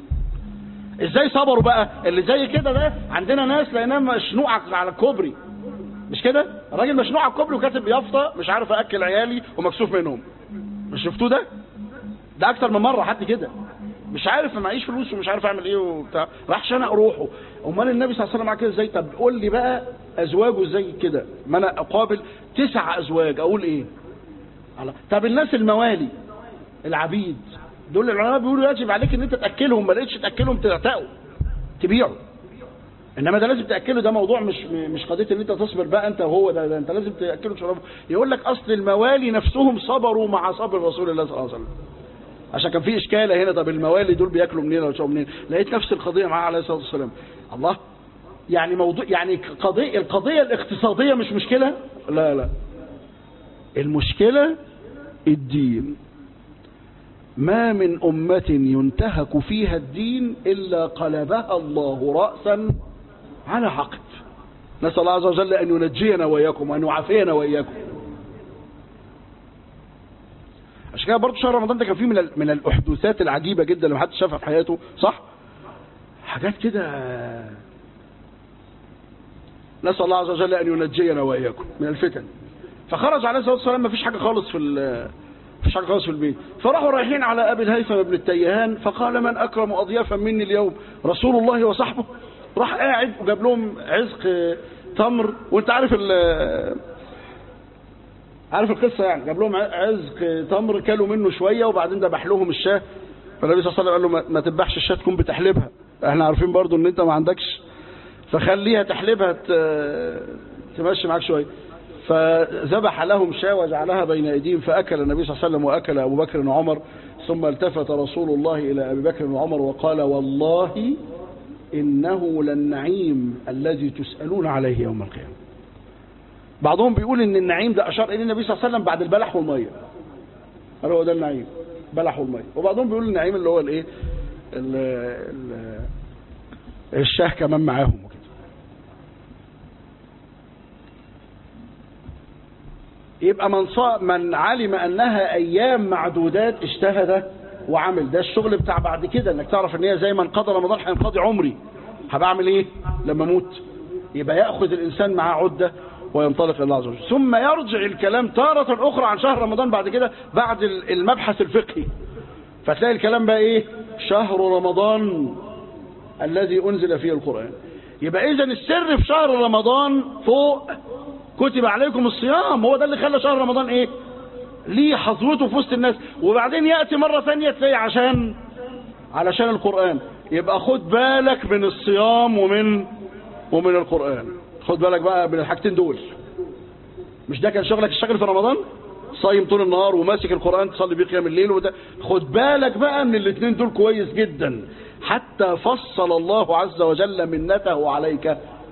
ازاي صبروا بقى؟ اللي زي كده ده عندنا ناس لقيناه مشنوع على الكوبري، مش كده؟ راجل مشنوع على الكوبري وكاتب يافطه مش عارف اكل عيالي ومكسوف منهم. مش شفتوه ده؟ ده اكتر من مره حد كده، مش عارف معيش فلوس ومش عارف اعمل ايه وبتاع، راح شنق روحه. امال النبي صلى الله عليه وسلم معاه كده ازاي؟ طب قول لي بقى ازواجه ازاي كده؟ ما انا اقابل 9 ازواج اقول ايه؟ طب الناس الموالي العبيد دول العلماء بيقولوا يجب عليك ان انت تاكلهم، ما لقيتش تاكلهم تعتقوا تبيعوا. انما ده لازم تاكله، ده موضوع مش قضيه ان انت تصبر بقى انت وهو، ده انت لازم تاكله وتشربه. يقول لك اصل الموالي نفسهم صبروا مع صبر رسول الله صلى الله عليه وسلم، عشان كان في اشكاله هنا. طب الموالي دول بياكلوا منين ولا يشربوا منين؟ لقيت نفس القضيه معاه عليه الصلاه والسلام. الله، يعني موضوع، يعني القضيه الاقتصاديه مش مشكله، لا المشكله الدين. ما من أمة ينتهك فيها الدين إلا قلبها الله رأسا على عقب. نسأل الله عز وجل أن ينجينا وإياكم وأن يعافينا وإياكم. عشان كده برضه شهر رمضان ده كان فيه من الأحداثات العجيبة جدا اللي محدش شافها في حياته، صح؟ حاجات كده. نسأل الله عز وجل أن ينجينا وإياكم من الفتن. فخرج عليه الصلاة والسلام ما فيش حاجة خالص في البيت، فراحوا رايحين على أبي الهيثم بن التيهان، فقال من أكرم أضيافا مني اليوم؟ رسول الله وصحبه. راح قاعد وجاب لهم عزق تمر، وانت عارف القصة يعني. جاب لهم عزق تمر كلوا منه شوية وبعدين ذبح لهم الشاه. فالنبي صلى الله عليه وسلم قال له ما تذبحش الشاه تكون بتحلبها، احنا عارفين برضو ان انت ما عندكش، فخليها تحلبها تمشي معاك شوية. فذبح لهم شاة وجعلها بين أيديهم، فأكل النبي صلى الله عليه وسلم وأكل أبو بكر وعمر. ثم التفت رسول الله إلى أبي بكر وعمر وقال والله إنه للنعيم الذي تسألون عليه يوم القيامة. بعضهم بيقول إن النعيم ده أشار إليه النبي صلى الله عليه وسلم بعد البلح والمية، قال هو ده النعيم، بلح والمية. وبعضهم بيقول النعيم اللي هو الإيه، الشاه كمان معاهم وكده. يبقى من علم أنها أيام معدودات اجتهد وعمل. ده الشغل بتاع بعد كده، انك تعرف ان هي زي ما انقضى رمضان هينقضي عمري، هبعمل ايه لما اموت؟ يبقى يأخذ الإنسان معاه عدة وينطلق إلى الله عز وجل. ثم يرجع الكلام تارة أخرى عن شهر رمضان بعد كده، بعد المبحث الفقهي، فتلاقي الكلام بقى ايه؟ شهر رمضان الذي أنزل فيه القرآن. يبقى إذن السر في شهر رمضان فوق كتب عليكم الصيام، هو ده اللي خلى شهر رمضان ايه؟ ليه حظوته في وسط الناس. وبعدين يأتي مرة ثانية تلاقي علشان القرآن. يبقى خد بالك من الصيام ومن القرآن، خد بالك بقى من الحاجتين دول. مش ده كان شغلك الشغل في رمضان؟ صايم طول النهار وماسك القرآن تصلي بيه قيام الليل وده. خد بالك بقى من الاثنين دول كويس جدا، حتى فصل الله عز وجل منته عليك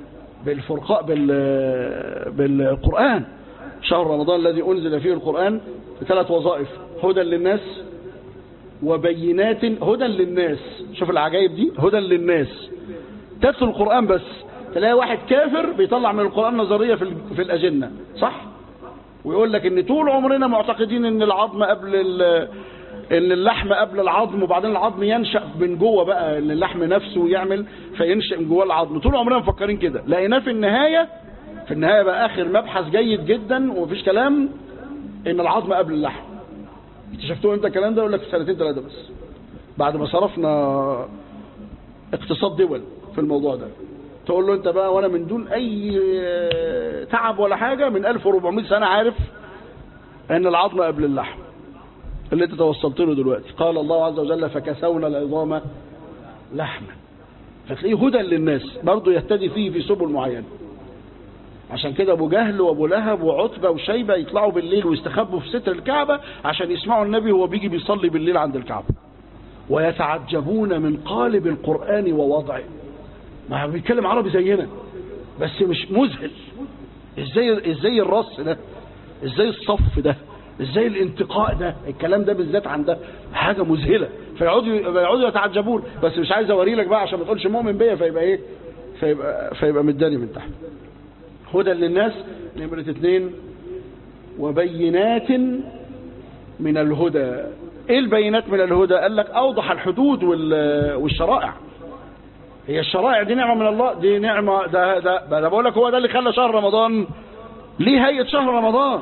بالقرآن. شهر رمضان الذي أنزل فيه القرآن ب3 وظائف: هدى للناس وبينات هدى للناس. شوف العجائب دي، هدى للناس. تتلو القرآن بس تلاقي واحد كافر بيطلع من القرآن نظرية في الأجنة، صح؟ ويقول لك ان طول عمرنا معتقدين ان العظم ان اللحم قبل العظم، وبعدين العظم ينشأ من جوه بقى، ان اللحم نفسه يعمل فينشأ من جوه العظم. طول عمرنا مفكرين كده، لقيناه في النهاية بقى آخر مبحث جيد جدا ومفيش كلام ان العظم قبل اللحم. اكتشفتوه امتى الكلام ده؟ يقول لك في 2-3 بس، بعد ما صرفنا اقتصاد دول في الموضوع ده. تقول له انت بقى وانا من دون اي تعب ولا حاجة من 1400 سنة عارف ان العظم قبل اللحم اللي انت توصلت له دلوقتي. قال الله عز وجل فكسونا العظام لحما. فتلاقيه هدى للناس برضه يهتدي فيه في سبل معينة. عشان كده ابو جهل وابو لهب وعتبة وشيبة يطلعوا بالليل ويستخبوا في ستر الكعبة عشان يسمعوا النبي وهو بيجي بيصلي بالليل عند الكعبة، ويتعجبون من قالب القرآن ووضعه. ما بيتكلم عربي زينا بس مش مذهل. ازاي الرص ده، ازاي الصف ده، ازاي الانتقاء ده، الكلام ده بالذات عن ده حاجة مذهلة. فيقعدوا يتعجبون. بس مش عايز اوري لك بقى عشان ما تقولش مؤمن بيا فيبقى ايه، فيبقى مداني من تحت. هدى للناس. نمرة 2 وبينات من الهدى. ايه البينات من الهدى؟ قال لك اوضح الحدود والشرائع. هي الشرائع دي نعمة من الله، دي نعمة. ده بقول لك هو ده اللي خلى شهر رمضان ليه هيئة شهر رمضان.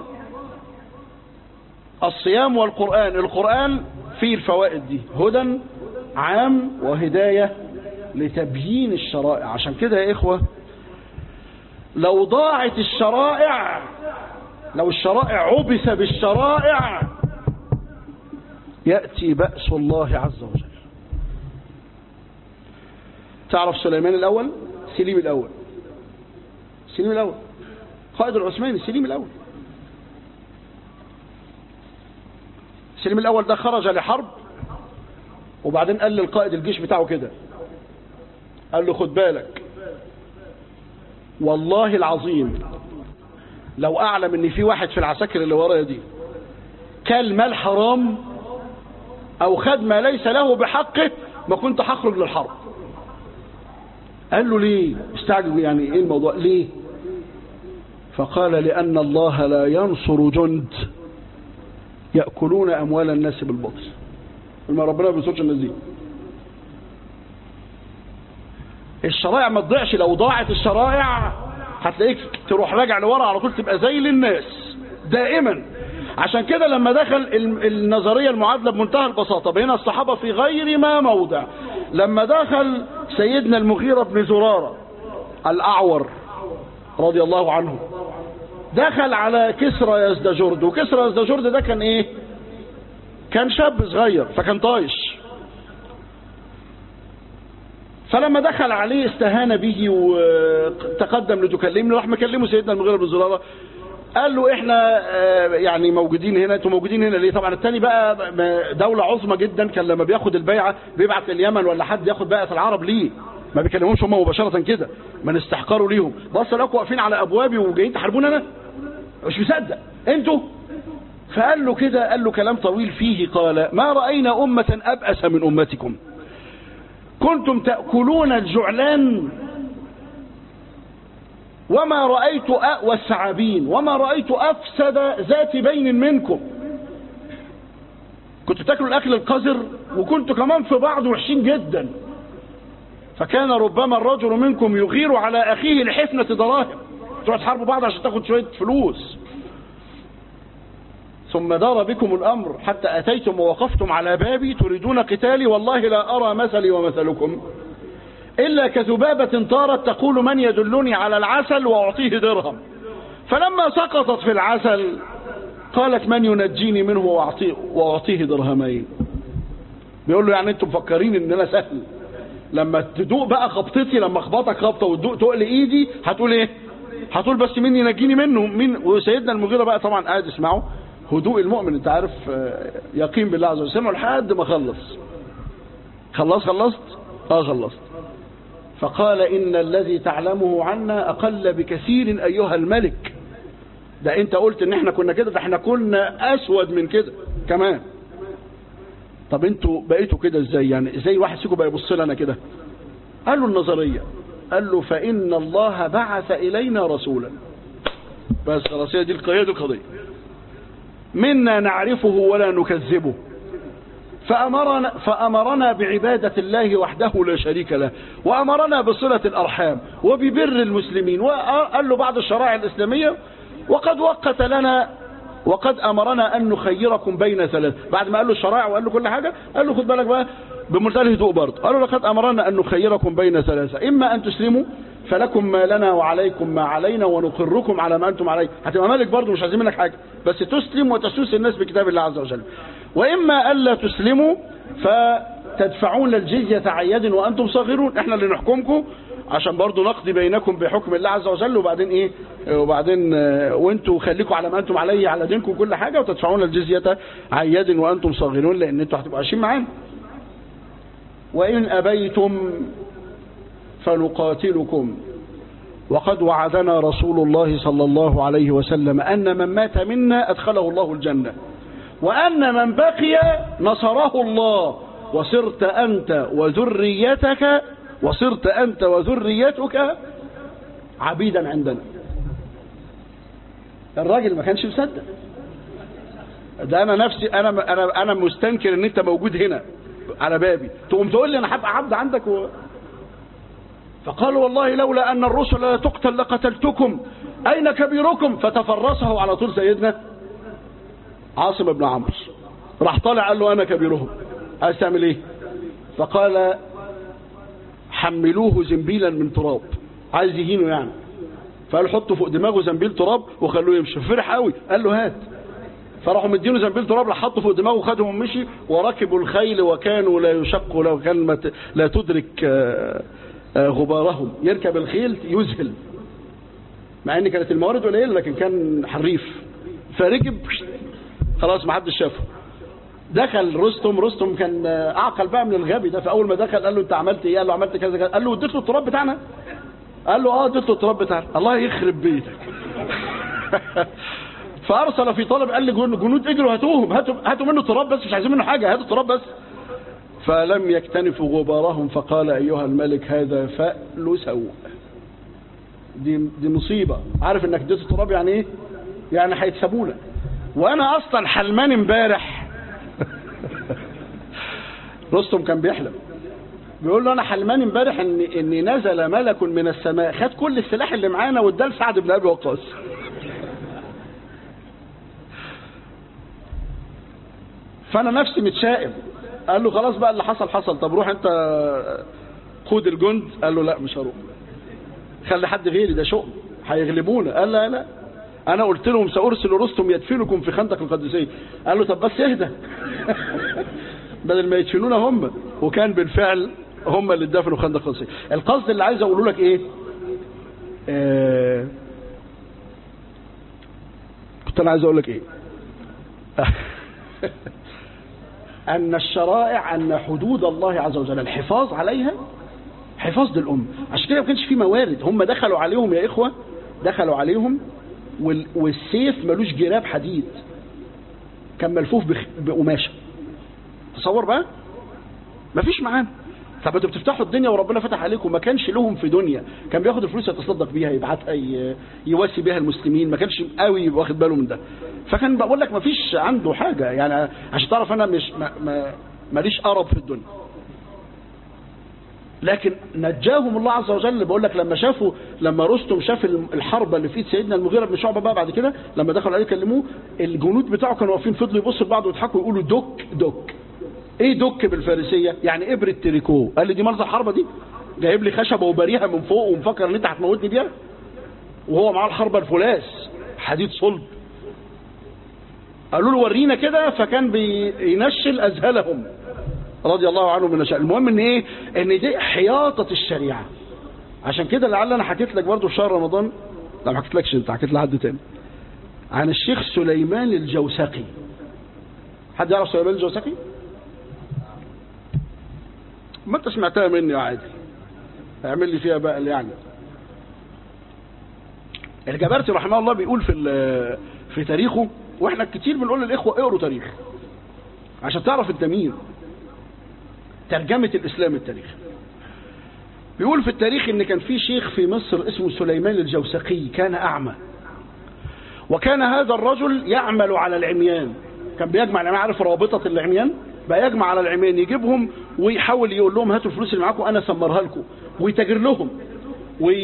الصيام والقرآن. القرآن فيه الفوائد دي، هدى عام وهداية لتبيين الشرائع. عشان كده يا إخوة لو ضاعت الشرائع، لو الشرائع عبث بالشرائع يأتي بأس الله عز وجل. تعرف سليمان الأول، سليم الأول، سليم الأول قائد العثماني، سليم الأول. سليم الأول ده خرج لحرب وبعدين قال للقائد الجيش بتاعه كده، قال له خد بالك والله العظيم لو أعلم ان في واحد في العساكر اللي ورايا دي كل مال حرام او خد ما ليس له بحقه ما كنت هخرج للحرب. قال له ليه؟ استعجب يعني ايه الموضوع ليه؟ فقال لأن الله لا ينصر جند يأكلون أموال الناس بالباطل. لما ربنا ما بينصرش الناس دي. الشرائع ما تضيعش. لو ضاعت الشرائع هتلاقيك تروح راجع لورا على طول، تبقى زي للناس دائما. عشان كده لما دخل النظرية المعادلة بمنتهى البساطة بين الصحابة في غير ما موضع، لما دخل سيدنا المغيرة بن زرارة الأعور رضي الله عنه دخل على كسرى يزدجرد، وكسرى يزدجرد ده كان ايه؟ كان شاب صغير فكان طايش. فلما دخل عليه استهان به وتقدم لتكلمني، راح مكلمه سيدنا المغيرة بن زرارة قال له احنا يعني موجودين هنا، انتوا موجودين هنا ليه؟ طبعا الثاني بقى دولة عظمى جدا، كان لما بياخد البيعة بيبعت لليمن ولا حد ياخد بيعة العرب ليه، ما بيكلمهمش هم مباشرة كده، من استحقاروا ليهم. بص لكم واقفين على ابوابي وجايين تحاربون انا، مش مصدق انتوا. فقال له كده، قال له كلام طويل فيه، قال ما رأينا أمة أبأس من أمتكم، كنتم تأكلون الجعلان وما رأيت والثعابين وما رأيت أفسد ذات بين منكم. كنتوا تاكلوا الأكل القذر وكنتوا كمان في بعض وحشين جدا. فكان ربما الرجل منكم يغير على أخيه لحفنة دراهم، تروح تحاربوا بعض عشان تاخد شوية فلوس. ثم دار بكم الأمر حتى أتيتم ووقفتم على بابي تريدون قتالي، والله لا أرى مثلي ومثلكم إلا كذبابة طارت تقول من يدلني على العسل وأعطيه درهم، فلما سقطت في العسل قالت من ينجيني منه وأعطيه درهمين. بيقول له يعني انتم مفكرين ان انا سهل؟ لما تدوق بقى خبطتي، لما اخبطك خبطه وتدوق تقل ايدي هتقول ايه؟ هتقول بس مين ينجيني منه؟ مين؟ وسيدنا المغيرة بقى طبعا قاعد يسمعه، هدوء المؤمن انت عارف، يقين بالله عز وجل. سمعوا لحد ما خلصت خلصت. فقال إن الذي تعلمه عنا أقل بكثير أيها الملك. ده انت قلت ان احنا كنا كده، ده احنا كنا أسود من كده كمان. طب انتوا بقيتوا كده ازاي؟ يعني ازاي واحد فيكم بقى يبص لنا كده؟ قال له النظرية، قال له فإن الله بعث إلينا رسولا. بس خلاص هي دي القضية. منا نعرفه ولا نكذبه، فأمرنا بعبادة الله وحده لا شريك له، وأمرنا بصلة الأرحام وببر المسلمين، وقال له بعض الشرائع الإسلامية، وقد وقت لنا وقد أمرنا أن نخيركم بين ثلاث. بعد ما قال له الشرائع وقال له كل حاجة، قال له خد بالك بقى بمنتهى الهدوء برضه. قالوا لقد أمرنا أن نخيركم بين ثلاثة، إما أن تسلموا فلكم ما لنا وعليكم ما علينا ونقركم على ما أنتم عليه، هتبقى مالك برضه مش عايزين منك حاجة، بس تسلم وتسوس الناس بكتاب الله عز وجل. وإما ألا تسلموا فتدفعون الجزية عن يد وأنتم صاغرون، احنا اللي نحكمكم عشان برضه نقضي بينكم بحكم الله عز وجل، وبعدين ايه، وبعدين وانتوا خليكم على ما انتم عليه على دينكم كل حاجة، وتدفعون الجزية عن يد وأنتم صاغرون، لأن انتوا هتبقوا عايشين معانا. وإن أبيتم فنقاتلكم، وقد وعدنا رسول الله صلى الله عليه وسلم أن من مات منا أدخله الله الجنة، وأن من بقي نصره الله، وصرت أنت وذريتك عبيدا عندنا. الراجل ما كانش مصدق، ده أنا نفسي أنا مستنكر إن أنت موجود هنا على بابي، تقوم تقول لي أنا هبقى عبد عندك فقالوا والله لولا أن الرسل لا تقتل لقتلتكم، أين كبيركم؟ فتفرسه على طول سيدنا عاصم بن عمرو، راح طالع قال له أنا كبيرهم، عايز تعمل إيه؟ فقال حملوه زنبيلا من تراب، عايز يهينه يعني، فقال حطوا فوق دماغه زنبيل تراب وخلوه يمشي. فرح قوي قال له هات، فراحوا مدينه زنبيل تراب، راح حطوا فوق دماغه وخدهم ومشي، وركبوا الخيل وكانوا لا يشقوا لو كان لا تدرك غبارهم، يركب الخيل يذهل، مع ان كانت الموارد قليله لكن كان حريف، فركب خلاص ما حدش شافه. دخل رستم كان اعقل بقى من الغبي ده، فاول ما دخل قال له انت عملت ايه؟ قال له عملت كذا كذا، قال له اديت له التراب بتاعنا، قال له اديت له التراب بتاعنا. الله يخرب بيتك. فارسل في طلب، قال لجنود اجروا هاتوهم، هاتوا منه تراب بس، مش عايزين منه حاجه، هاتوا التراب بس. فلم يكتنفوا غبارهم، فقال ايها الملك هذا فأل سوء، دي مصيبه، عارف انك اديت التراب يعني ايه؟ يعني هيتسابونا، وانا اصلا حلمان امبارح. رستم كان بيحلم، بيقول له انا حلمان امبارح ان نزل ملك من السماء خد كل السلاح اللي معانا واداه لسعد بن ابي وقاص. فانا نفسي متشائم. قال له خلاص بقى اللي حصل حصل، طب روح انت قود الجند. قال له لا مش هروح، خلي حد غيري، ده شؤم هيغلبونا. قال لا انا قلت لهم سارسل رستم يدفنكم في خندق القادسيه. قال له طب بس اهدى. بدل ما يدفنونا هم، وكان بالفعل هم اللي اتدفنوا في خندق القادسيه. القصد اللي عايز اقوله لك ايه؟ كنت انا عايز اقول لك ايه؟ أن الشرائع، أن حدود الله عز وجل الحفاظ عليها حفاظ للأمة. عشان كده ما كانش في موارد، هم دخلوا عليهم يا إخوة، دخلوا عليهم والسيف ملوش جراب حديد، كان ملفوف بقماشة. تصور بقى ما فيش معانا. طب انتوا بتفتحوا الدنيا وربنا فتح عليكم، ما كانش لهم في دنيا، كان بياخد الفلوس يتصدق بيها، يبعتها يواسي بيها المسلمين، ما كانش قوي واخد باله من ده. فكان بقول لك ما فيش عنده حاجة يعني، عشان تعرف انا مش ماليش قرب في الدنيا. لكن نجاهم الله عز وجل. بقول لك لما رستم شاف الحرب اللي في ايد سيدنا المغيرة بن شعبة بقى بعد كده، لما دخلوا عليه كلموه، الجنود بتاعه كانوا واقفين فضلوا يبصوا لبعض ويضحكوا ويقولوا دك. ايه دك بالفارسيه؟ يعني ابره تريكو. قال لي دي مرضى الحربه دي، جايب لي خشبه وبريها من فوق ومفكر ان انت هتموتني بيها، وهو معاه الحربه الفولاس حديد صلب. قالوا له ورينا كده، فكان بينشل اذهلهم رضي الله عنه من الشأن. المهم ان ايه؟ ان دي حياطه الشريعه. عشان كده لعل انا حكيت لك برضو في شهر رمضان، لا ما حكيتلكش انت، حكيت لحد تاني، عن الشيخ سليمان الجوسقي. حد يعرف سليمان الجوسقي؟ ما انت سمعتها مني عادي، اعمل لي فيها بقى يعني. الجبرتي رحمه الله بيقول في تاريخه، واحنا كتير بنقول للاخوه اقروا تاريخ عشان تعرف انت مين، ترجمه الاسلام التاريخ. بيقول في التاريخ ان كان في شيخ في مصر اسمه سليمان الجوسقي، كان اعمى، وكان هذا الرجل يعمل على العميان، كان بيجمع العميان، عارف رابطه العميان، بقى يجمع على العميان، يجيبهم ويحاول يقول لهم هاتوا الفلوس اللي معاكم انا اسمرها لكم، ويتاجر لهم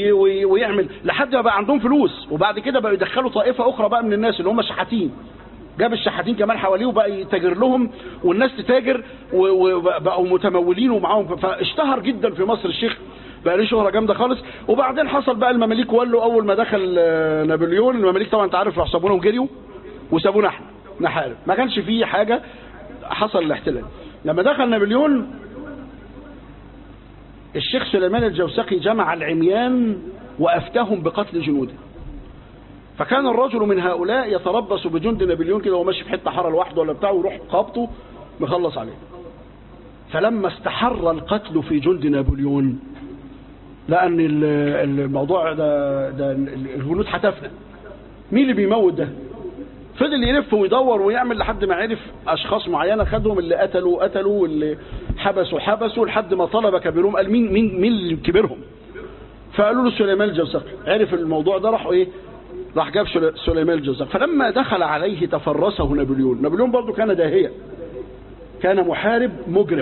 ويعمل لحد ما بقى عندهم فلوس. وبعد كده بقى يدخلوا طائفه اخرى بقى من الناس اللي هم شحاتين، جاب الشحاتين كمان حواليه وبقى يتاجر لهم والناس تتاجر وبقوا متمولين ومعاهم، فاشتهر جدا في مصر الشيخ، بقى ليه شهرة جامدة خالص. وبعدين حصل بقى المماليك ولوا اول ما دخل نابليون، المماليك طبعا انت عارف راح سابونهم جريوا وسابونا احنا نحارب، ما كانش فيه حاجة، حصل الاحتلال. لما دخل نابليون الشيخ سليمان الجوسقي جمع العميان وأفتاهم بقتل جنوده، فكان الرجل من هؤلاء يتربص بجند نابليون كده وماشي في حته حاره لوحده ولا بتاعه، يروح قابطه مخلص عليه. فلما استحر القتل في جند نابليون لأن الموضوع ده الجنود هتفنى، مين اللي بيموت ده؟ فضل يلف ويدور ويعمل لحد ما عرف أشخاص معينة، خدهم اللي قتلوا واللي حبسوا لحد ما طلب كبيرهم، قال مين اللي كبيرهم؟ فقالوا له سليمان الجوسقي. عرف الموضوع ده راح جاب سليمان الجوسقي. فلما دخل عليه تفرسه نابليون برضو كان داهية، كان محارب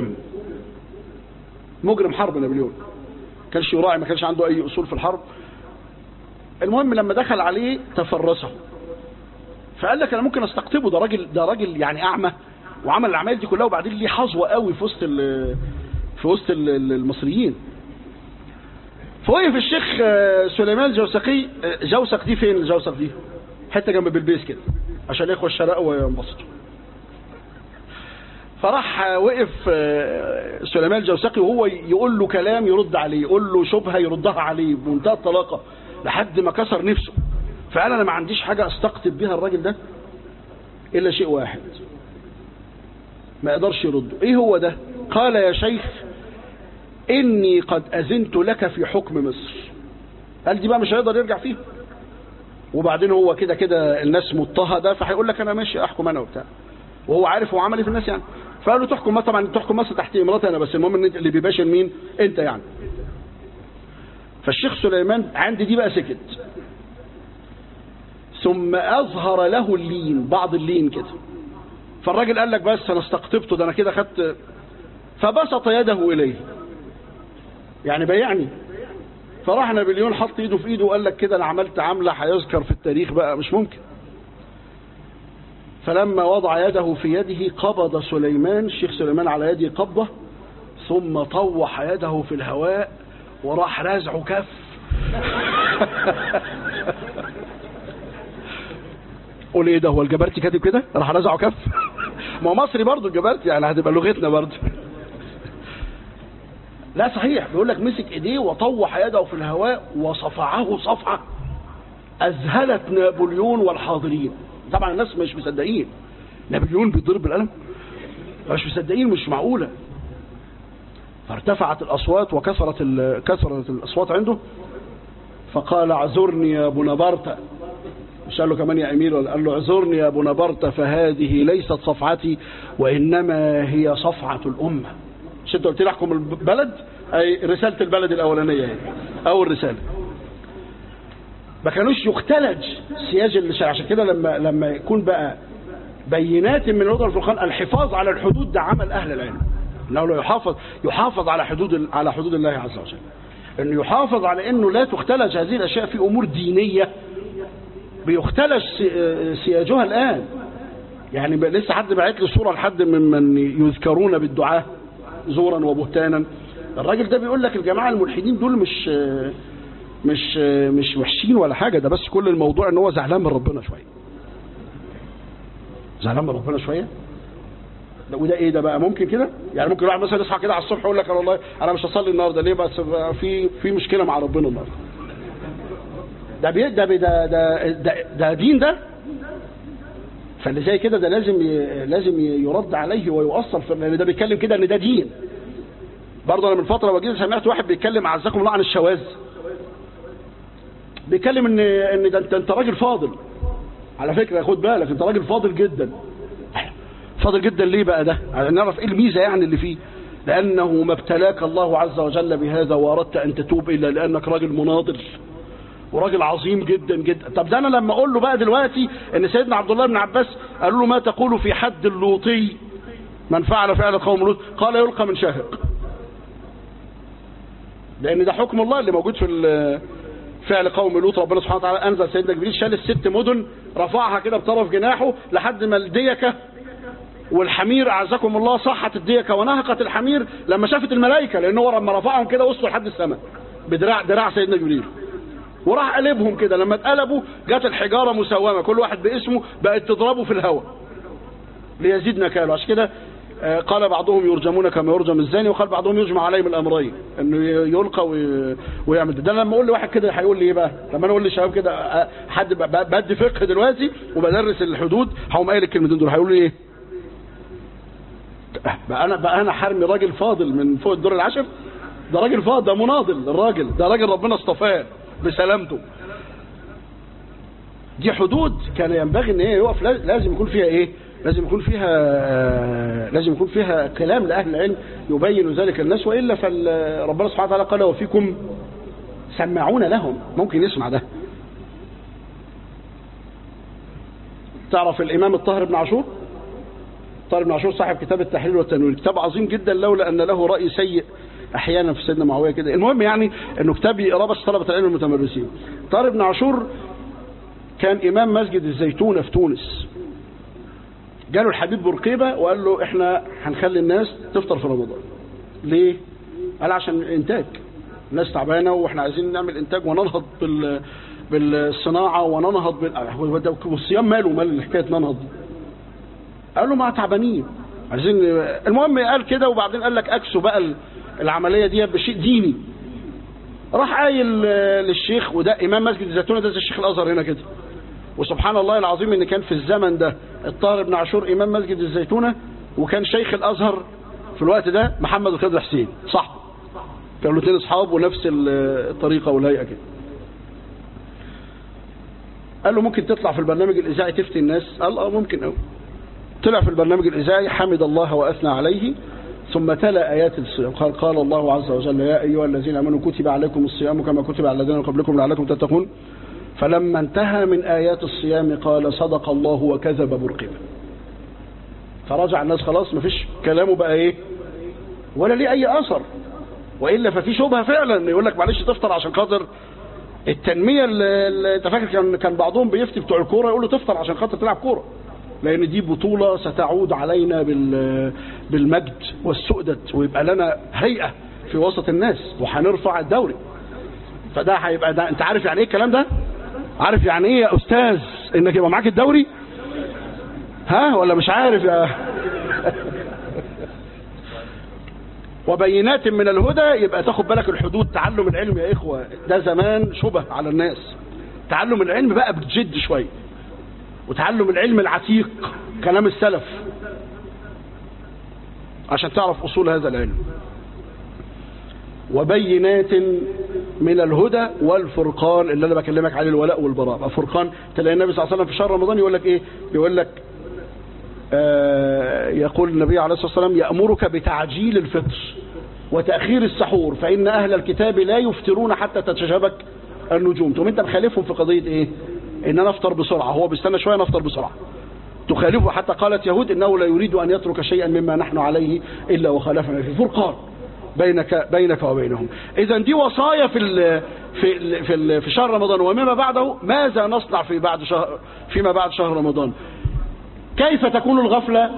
مجرم حرب. نابليون كانش يراعي، ما كانش عنده أي أصول في الحرب. المهم لما دخل عليه تفرسه، فقال لك أنا ممكن استقطبه، ده راجل يعني أعمى وعمل الأعمال دي كلها، وبعدين ليه حظوة قوي في وسط المصريين. فوقف الشيخ سليمان الجوسقي. جوسق دي فين؟ الجوسق دي حته جنب بلبيس كده عشان ياخد الشراء وينبسطوا. فراح وقف سليمان الجوسقي وهو يقول له كلام يرد عليه، يقول له شبهه يردها عليه بمنتهى الطلاقه لحد ما كسر نفسه. فقال انا ما عنديش حاجه استقطب بيها الراجل ده الا شيء واحد ما يقدرش يرده. ايه هو ده؟ قال يا شيخ إني قد أذنت لك في حكم مصر. قال دي بقى مش هيقدر يرجع فيه، وبعدين هو كده الناس مضطهدة، فهيقول لك أنا ماشي أحكم أنا وبتاع، وهو عارف هو عمل إيه في الناس يعني. فقال له تحكم مصر، طبعا تحكم مصر تحت إماراتي أنا، بس المهم إن اللي بيباشر مين؟ أنت يعني. فالشيخ سليمان عندي دي بقى سكت، ثم أظهر له بعض اللين كده. فالراجل قال لك بس أنا استقطبته، ده أنا كده خدت. فبسط يده إليه يعني بيعني. فراح نابليون حط ايده في ايده وقال لك كده انا عملت عملة هيذكر في التاريخ بقى، مش ممكن. فلما وضع يده في يده قبض سليمان، الشيخ سليمان على يده قبضة، ثم طوح يده في الهواء وراح رازعه كف. قول ايه ده، هو الجبرتي كاتب كده راح رازعه كف؟ ما هو مصري برضه الجبرتي يعني، هتبقى لغتنا برضه. لا صحيح، بيقول لك مسك ايديه وطوح يده في الهواء وصفعه صفعة اذهلت نابليون والحاضرين. طبعا الناس مش مصدقين نابليون بيضرب بالقلم، مش مصدقين، مش معقولة. فارتفعت الاصوات وكثرت الاصوات عنده. فقال اعذرني يا بونابرت، مش قال له كمان يا امير، ولا قال له اعذرني يا بونابرت، فهذه ليست صفعتي وانما هي صفعة الامة. مش انت قلت لي احكم البلد؟ اي رسالة البلد الاولانية هي اول رسالة. ما كانوش يختلج سياج الشرع. عشان كده لما يكون بقى بينات من الوضع الفرقان، الحفاظ على الحدود ده عمل اهل العلم، انه يحافظ على حدود الله عز وجل، انه يحافظ على انه لا تختلج هذه الاشياء في امور دينية بيختلج سياجها الان. يعني لسه حد بعت لي صورة لحد ممن يذكرون بالدعاء زورا وبهتانا. الراجل ده بيقول لك الجماعة الملحدين دول مش وحشين ولا حاجة، ده بس كل الموضوع ان هو زعلان من ربنا شوية. وده ايه ده بقى؟ ممكن كده يعني؟ ممكن واحد مثلا يصحى كده على الصبح يقول لك انا والله انا مش هصلي النهارده ليه؟ بس في مشكلة مع ربنا النهارده. ده دين ده. فاللي زي كده ده لازم يرد عليه ويؤثر، لان ده بيتكلم كده ان ده دين. برضه انا من فتره وجيت سمعت واحد بيتكلم عزكم الله عن الشواذ، بيتكلم ان ده انت راجل فاضل على فكره، خد بالك انت راجل فاضل جدا. ليه بقى ده؟ عشان نعرف ايه الميزه يعني اللي فيه. لانه ما ابتلاك الله عز وجل بهذا واردت ان تتوب الا لانك راجل مناضل وراجل عظيم جدا جدا. طب ده انا لما اقول له بقى دلوقتي ان سيدنا عبد الله بن عباس قالوا له ما تقول في حد اللوطي من فعل فعل قوم لوط؟ قال يلقى من شاهق. لان ده حكم الله اللي موجود في فعل قوم لوط. ربنا سبحانه وتعالى انزل سيدنا جبريل شال ال6 مدن رفعها كده بطرف جناحه لحد ما الديكة والحمير أعزكم الله صحت الديكة ونهقت الحمير لما شافت الملائكة، لأنه لما رفعهم كده وصلوا لحد السماء دراع سيدنا جبريل، وراح قلبهم كده. لما اتقلبوا جت الحجارة مسومة كل واحد باسمه، بقت تضربه في الهواء ليزيد نكاله. عشان كده قال بعضهم يرجمون كما يرجم الزاني، وقال بعضهم يجمع عليهم الأمرين، انه يلقى ويعمل ده. لما اقول لواحد كده هيقول لي ايه بقى؟ لما انا اقول للشباب كده حد بدي فقه دلوقتي وبدرس الحدود، هقوم قايل الكلمتين دول هيقول لي ايه؟ بقى انا حرمي راجل فاضل من فوق الدور العاشر؟ ده راجل فاضل، ده مناضل الراجل ده، راجل ربنا اصطفاه بسلامته. دي حدود كان ينبغي ان هي يقف، لازم يكون فيها ايه؟ لازم يكون فيها كلام لأهل العلم يبين ذلك الناس، وإلا فربنا سبحانه وتعالى قال وفيكم سمعون لهم، ممكن يسمع ده. تعرف الإمام الطاهر بن عاشور؟ الطاهر بن عاشور صاحب كتاب التحرير والتنوير، كتاب عظيم جدا لولا أن له رأي سيء أحيانا في سيدنا معاوية كده. المهم يعني أنه كتاب يقرأ بس طلبة العلم المتمرسين. الطاهر بن عاشور كان إمام مسجد الزيتونة في تونس. جاله الحبيب بورقيبة وقال له احنا هنخلي الناس تفطر في رمضان. ليه؟ قال عشان الانتاج، الناس تعبانة واحنا عايزين نعمل انتاج وننهض بالصناعة وننهض والصيام ماله مال حكاية ننهض. قال له ما تعبانين عايزين. المهم قال كده، وبعدين قال لك اكسوا بقى العملية دي بشيء ديني. راح قايل للشيخ، وده امام مسجد الزيتونة ده زي الشيخ الازهر هنا كده. وسبحان الله العظيم ان كان في الزمن ده الطاهر بن عاشور امام مسجد الزيتونة، وكان شيخ الازهر في الوقت ده محمد الخضر حسين صاحبه، كانوا الاثنين اصحاب ونفس الطريقة والهيئة كده. قال له ممكن تطلع في البرنامج الاذاعي تفتي الناس؟ قال ممكن قوي. طلع في البرنامج الاذاعي حمد الله واثنى عليه، ثم تلا ايات الصيام. قال الله عز وجل يا ايها الذين امنوا كتب عليكم الصيام كما كتب على الذين من قبلكم لعلكم تتقون. فلما انتهى من آيات الصيام قال صدق الله وكذب بورقيبة. فرجع الناس خلاص مفيش كلامه بقى ايه ولا ليه اي اثر، وإلا ففي شبهة فعلا يقول لك معلش تفطر عشان خاطر التنمية. اللي انت فاكر كان بعضهم بيفتي بتوع الكورة يقول له تفطر عشان خاطر تلعب كورة، لان دي بطولة ستعود علينا بالمجد والسؤدد، ويبقى لنا هيئة في وسط الناس وهنرفع الدوري. فده هيبقى ده. انت عارف يعني ايه الكلام ده؟ عارف يعني ايه يا استاذ انك يبقى معاك الدوري؟ ها ولا مش عارف يا وبينات من الهدى. يبقى تاخد بالك الحدود. تعلم العلم يا اخوة ده زمان شبه على الناس، تعلم العلم بقى بجد شوية، وتعلم العلم العتيق كلام السلف عشان تعرف اصول هذا العلم. وبينات من الهدى والفرقان اللي انا بكلمك عليه، الولاء والبراء. الفرقان تلاقي النبي صلى الله عليه وسلم في شهر رمضان يقول لك ايه؟ يقول لك يقول النبي عليه الصلاه والسلام يأمرك بتعجيل الفطر وتأخير السحور فإن أهل الكتاب لا يفطرون حتى تتشابك النجوم. تقوم انت مخالفهم في قضيه ايه؟ ان انا افطر بسرعه، هو بيستنى شويه نفطر بسرعه. تخالفه. حتى قالت يهود انه لا يريد ان يترك شيئا مما نحن عليه الا وخالفنا فيه. فرقان بينك وبينهم. اذا دي وصايا في شهر رمضان. ومما بعده ماذا نصنع فيما بعد شهر رمضان؟ كيف تكون الغفلة؟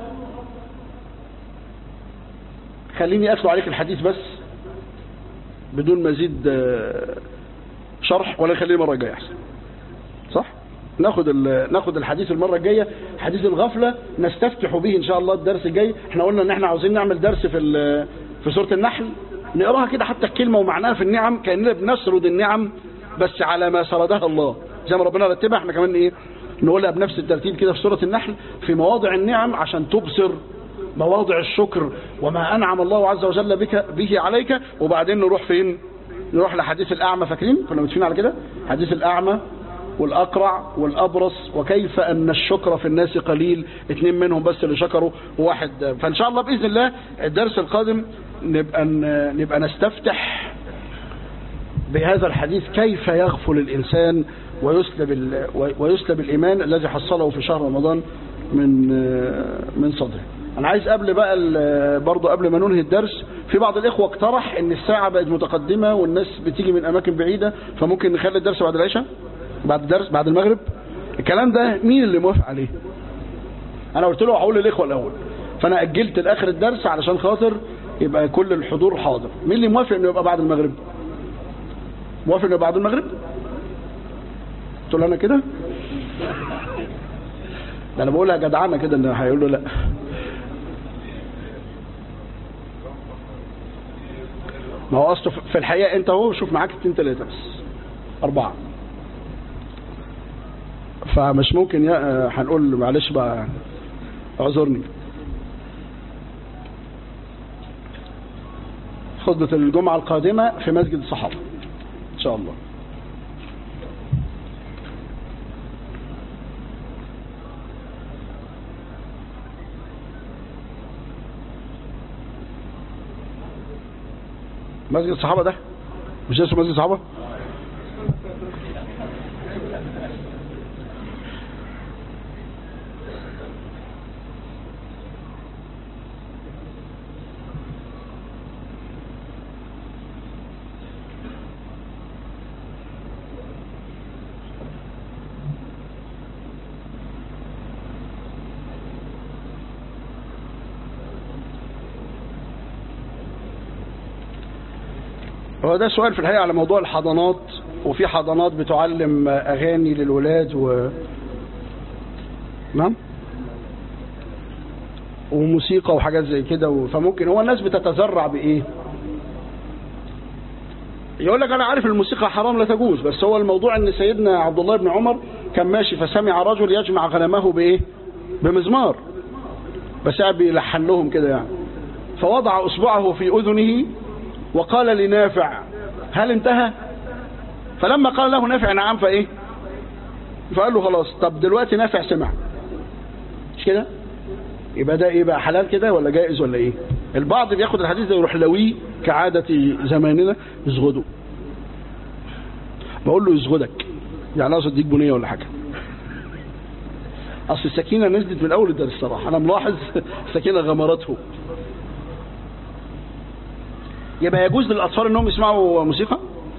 خليني أتلو عليك الحديث بس بدون مزيد شرح، ولا خليه المرة الجاية أحسن. صح؟ ناخد الحديث المرة الجاية، حديث الغفلة نستفتح به إن شاء الله الدرس الجاي. احنا قلنا ان احنا عاوزين نعمل درس في سورة النحل نقراها كده حتى الكلمة ومعناها في النعم، كأننا بنسرد النعم بس على ما سردها الله زي ما ربنا رتبها. احنا كمان ايه نقولها بنفس الترتيب كده في سورة النحل في مواضع النعم عشان تبصر مواضع الشكر وما أنعم الله عز وجل به عليك. وبعدين نروح فين؟ نروح لحديث الأعمى. فاكرين كنا متفقين على كده؟ حديث الأعمى والأقرع والأبرص وكيف أن الشكر في الناس قليل، 2 منهم بس اللي شكروا وواحد. فإن شاء الله بإذن الله الدرس القادم نبقى نستفتح بهذا الحديث كيف يغفل الإنسان ويسلب الإيمان الذي حصله في شهر رمضان من صدره. أنا عايز برضو قبل ما ننهي الدرس، في بعض الإخوة اقترح إن الساعة بقت متقدمة والناس بتيجي من أماكن بعيدة، فممكن نخلي الدرس بعد العشاء، بعد المغرب. الكلام ده مين اللي موافق عليه؟ انا قلت له هقول للاخوه الاول، فانا اجلت لاخر الدرس علشان خاطر يبقى كل الحضور حاضر. مين اللي موافق انه يبقى بعد المغرب؟ موافق انه بعد المغرب؟ قلت له انا كده؟ ده انا بقولها جدعانه كده ان هيقول له لا. ما هو اصله في الحقيقه انت اهو شوف معاك 2 3 بس 4، فمش ممكن هنقول معلش بقى اعذرني. خطبة الجمعة القادمة في مسجد الصحابة ان شاء الله. مسجد الصحابة ده مش اسمه مسجد الصحابة؟ هو ده سؤال في الحقيقة على موضوع الحضانات، وفي حضانات بتعلم أغاني للولاد نعم وموسيقى وحاجات زي كده، فممكن هو الناس بتتزرع بإيه؟ يقول لك أنا عارف الموسيقى حرام لا تجوز، بس هو الموضوع أن سيدنا عبد الله بن عمر كان ماشي فسمع رجل يجمع غنمه بإيه؟ بمزمار، بس قاعد بيلحن لهم كده يعني، فوضع أصبعه في أذنه وقال لنافع هل انتهى؟ فلما قال له نافع نعم فايه؟ فقال له خلاص. طب دلوقتي نافع سمع مش كده؟ يبقى ده ايه بقى، حلال كده ولا جائز ولا ايه؟ البعض بياخد الحديث ده يروح لويه كعادة زماننا يزغده. بقول له يزغدك يعني اقصد ديك بنيه ولا حاجه. اصل السكينه نزلت من اول الدرس الصراحه، انا ملاحظ السكينه غمرته. يبقى يجوز للأطفال انهم يسمعوا موسيقى؟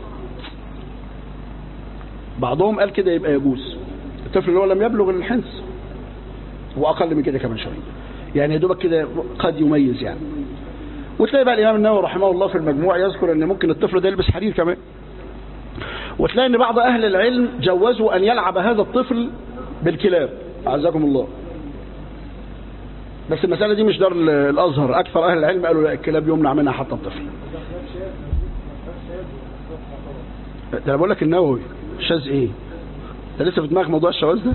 بعضهم قال كده يبقى يجوز. الطفل اللي هو لم يبلغ الحنس واقل من كده كمان شويه يعني، يا دوبك كده قد يميز يعني. وتلاقي بقى الامام النووي رحمه الله في المجموع يذكر ان ممكن الطفل ده يلبس حرير كمان. وتلاقي ان بعض اهل العلم جوزوا ان يلعب هذا الطفل بالكلاب اعزكم الله، بس المسألة دي مش دار الأزهر. أكثر أهل العلم قالوا لا، الكلاب يمنع منها حتى الطفل. ده أنا بقول لك النووي شاذ إيه؟ أنت لسه في دماغك موضوع الشواذ ده؟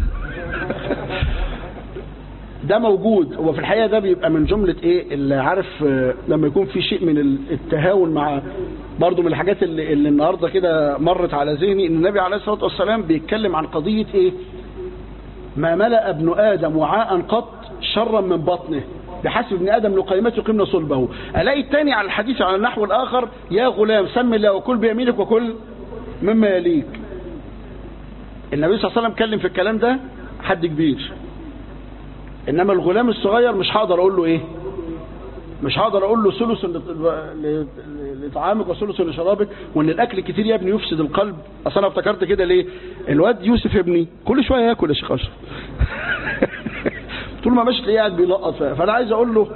ده موجود. هو في الحقيقة ده بيبقى من جملة إيه اللي عارف لما يكون في شيء من التهاون مع برضه من الحاجات اللي النهاردة كده مرت على ذهني، إن النبي عليه الصلاة والسلام بيتكلم عن قضية إيه؟ ما ملأ ابن آدم وعاء قط شرا من بطنه بحسب ابن آدم لقيمته يقيمن صلبه. ألاقي الثاني على الحديث على النحو الآخر يا غلام سم الله وكل بيمينك وكل مما يليك. النبي صلى الله عليه وسلم اتكلم في الكلام ده حد كبير، إنما الغلام الصغير مش هقدر أقول له إيه، مش هقدر أقول له ثلث لطعامك وثلث لشرابك، وإن الأكل كتير يا ابني يفسد القلب. أصل أنا افتكرت كده ليه؟ الواد يوسف ابني كل شوية ياكل يا شيخ أشرف طول ما ماشي تلاقيه قاعد بيلقط، فانا عايز اقول له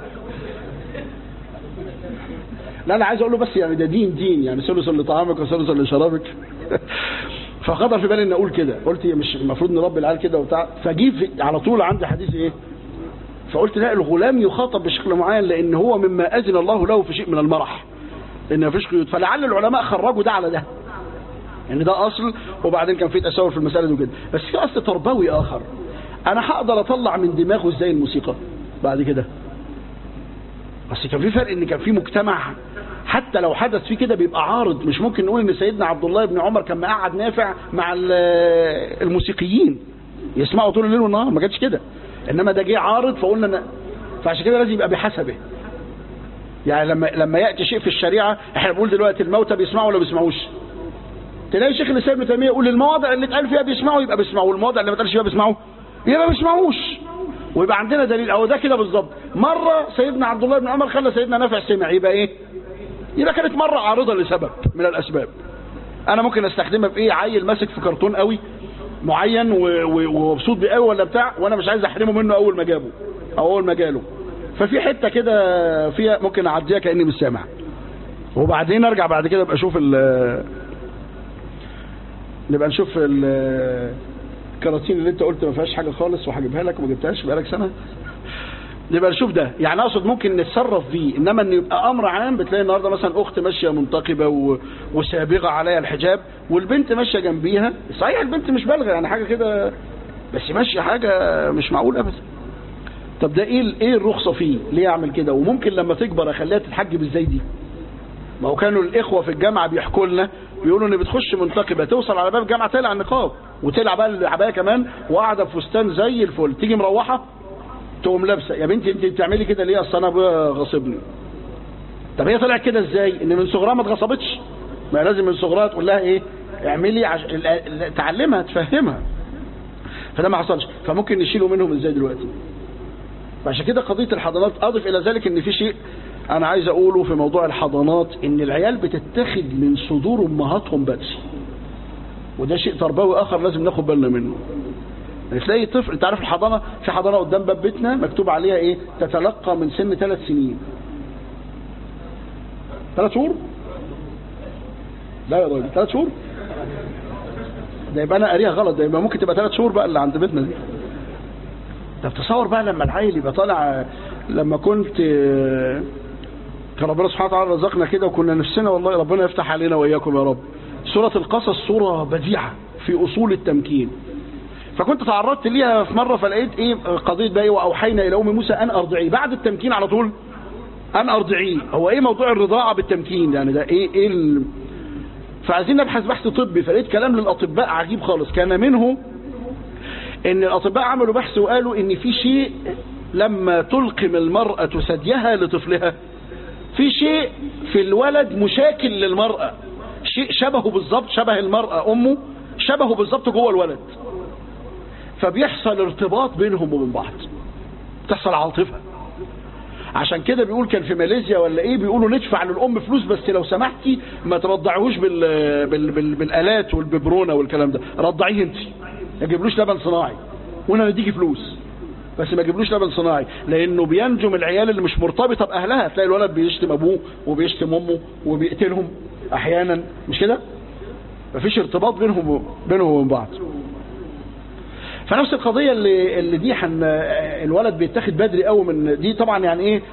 لا، انا عايز اقول له بس يعني ده دين يعني ثلث لطعامك وثلث لشرابك فخطر في بالي ان اقول كده، قلت مش المفروض نربي العيال كده وبتاع، فجيت على طول عندي حديث ايه، فقلت لا الغلام يخاطب بشكل معين لان هو مما اذن الله له في شيء من المرح لان مفيش قيود. فلعل العلماء خرجوا ده على ده يعني ده اصل، وبعدين كان في تساؤل في المساله دي وكده. بس في اصل تربوي اخر، انا هقدر اطلع من دماغه ازاي الموسيقى بعد كده؟ بس كان في فرق ان كان في مجتمع حتى لو حدث فيه كده بيبقى عارض. مش ممكن نقول ان سيدنا عبد الله بن عمر كان مقعد نافع مع الموسيقيين يسمعوا طول الليل والنهار، ما كانش كده، انما ده جه عارض فقلنا فعشان كده لازم يبقى بحسبه. يعني لما ياتي شيء في الشريعه، احنا بنقول دلوقتي الموتى بيسمعوا ولا بيسمعوش؟ تلاقي شيخ الاسلام ابن تيميه يقول المواضع اللي اتقال فيها بيسمعوا يبقى بيسمعوا، والمواضع اللي ما اتقالش فيها بيسمعوا يبقى ما بيسمعوش، ويبقى عندنا دليل. او ده كده بالظبط. مره سيدنا عبد الله بن عمر خلى سيدنا نافع سمع، يبقى ايه؟ يبقى كانت مره عارضه لسبب من الاسباب. انا ممكن استخدمها في ايه؟ عيل ماسك في كرتون قوي معين ومبسوط بيه قوي ولا بتاع، وانا مش عايز احرمه منه اول ما جابه او اول ما جاله، ففي حته كده فيها ممكن اعديها كاني مش سامع، وبعدين ارجع بعد كده ابقى اشوف نبقى نشوف الكراتين اللي انت قلت ما فيهاش حاجه خالص وهجيبها لك وما جبتهاش بقالك سنه، نبقى نشوف ده. يعني اقصد ممكن نتصرف فيه، انما ان يبقى امر عام. بتلاقي النهارده مثلا اخت ماشيه منتقبه وسابغه عليها الحجاب، والبنت ماشيه جنبيها، صحيح البنت مش بالغه يعني حاجه كده، بس ماشيه حاجه مش معقول ابدا. طب ده ايه الرخصه فيه؟ ليه اعمل كده؟ وممكن لما تكبر اخليها تتحجب ازاي دي؟ ما هو كانوا الاخوه في الجامعه بيحكوا لنا، بيقولوا ان بتخش منتقبه توصل على باب الجامعه تقلع النقاب وتقلع بقى العبايه كمان وقاعده بفستان زي الفل، تيجي مروحه تقوم لابسه. يا بنتي انت بتعملي كده ليه؟ اصل انا ابويا غاصبني. طب هي طلعت كده ازاي؟ ان من صغرها ما اتغصبتش، ما لازم من صغرها تقول لها ايه اعملي تعلمها تفهمها، فده ما حصلش. فممكن نشيله منهم ازاي دلوقتي؟ عشان كده قضيه الحضانات. اضف الى ذلك ان في شيء انا عايز اقوله في موضوع الحضانات، ان العيال بتتخذ من صدور امهاتهم بدري، وده شيء تربوي اخر لازم ناخد بالنا منه. تلاقي طفل، انت عارف الحضانه، في حضانه قدام باب بيتنا مكتوب عليها ايه؟ تتلقى من سن 3 سنين. 3 شهور؟ لا يا راجل 3 شهور؟ ده يبقى انا قاريها غلط، ده يبقى ممكن تبقى 3 شهور بقى اللي عند بيتنا دي. طب تصور بقى لما العيل يبقى طالع. لما كان ربنا سبحانه وتعالى رزقنا كده وكنا نفسنا والله ربنا يفتح علينا واياكم يا رب. سورة القصص سورة بديعة في اصول التمكين، فكنت تعرضت ليها في مرة، فلقيت ايه قضية بقى واوحينا الى ام موسى ان ارضعيه بعد التمكين على طول، ان ارضعيه. هو ايه موضوع الرضاعة بالتمكين يعني؟ ده ايه فعايزين نبحث بحث طبي، فلقيت كلام للاطباء عجيب خالص. كان منه ان الاطباء عملوا بحث وقالوا ان في شيء لما تلقم المرأة ثديها لطفلها، في شيء في الولد مشاكل للمرأة، شيء شبهه بالظبط، شبه المرأة امه، شبهه بالظبط جوه الولد، فبيحصل ارتباط بينهم وبين بعض، تحصل عاطفة. عشان كده بيقول كان في ماليزيا ولا ايه، بيقولوا ندفع للام فلوس بس لو سمحتي ما ترضعيهوش بالالات والببرونه والكلام ده، رضعيه انت، ما تجيبلوش لبن صناعي وانا نديكي فلوس، بس ما تجيبلوش لبن صناعي، لانه بينجم العيال اللي مش مرتبطه باهلها. تلاقي الولد بيشتم ابوه وبيشتم امه وبيقتلهم احيانا، مش كده؟ مفيش ارتباط بينهم وبين بعض. فنفس القضيه اللي دي الولد بيتاخد بدري قوي من دي، طبعا يعني ايه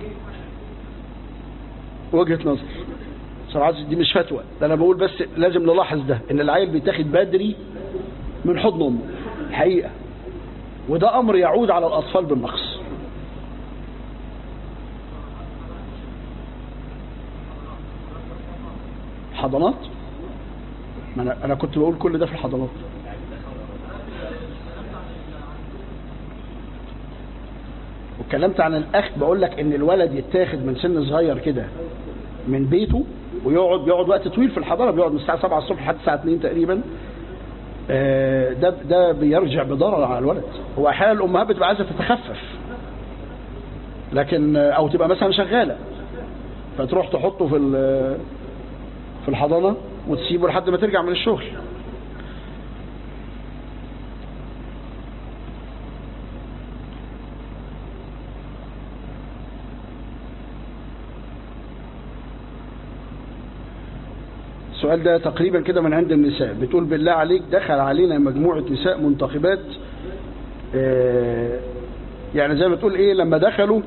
وجهه نظر صراحه، دي مش فتوى، ده انا بقول بس لازم نلاحظ ده، ان العيل بيتاخد بدري من حضن امه الحقيقه، وده امر يعود على الاطفال بالنقص. حضانات، ما انا كنت بقول كل ده في الحضانات. واتكلمت عن الاخذ، بقول لك ان الولد يتاخد من سن صغير كده من بيته ويقعد وقت طويل في الحضانه، بيقعد من الساعه 7 الصبح لحد الساعه 2 تقريبا. ده بيرجع بضرر على الولد. هو احيانا الامهات بتبقى عايزه تتخفف، لكن او تبقى مثلا شغاله فتروح تحطه في الحضانه وتسيبه لحد ما ترجع من الشغل. السؤال ده تقريبا كده من عند النساء، بتقول بالله عليك دخل علينا مجموعة نساء منتقبات، يعني زي ما تقول ايه لما دخلوا،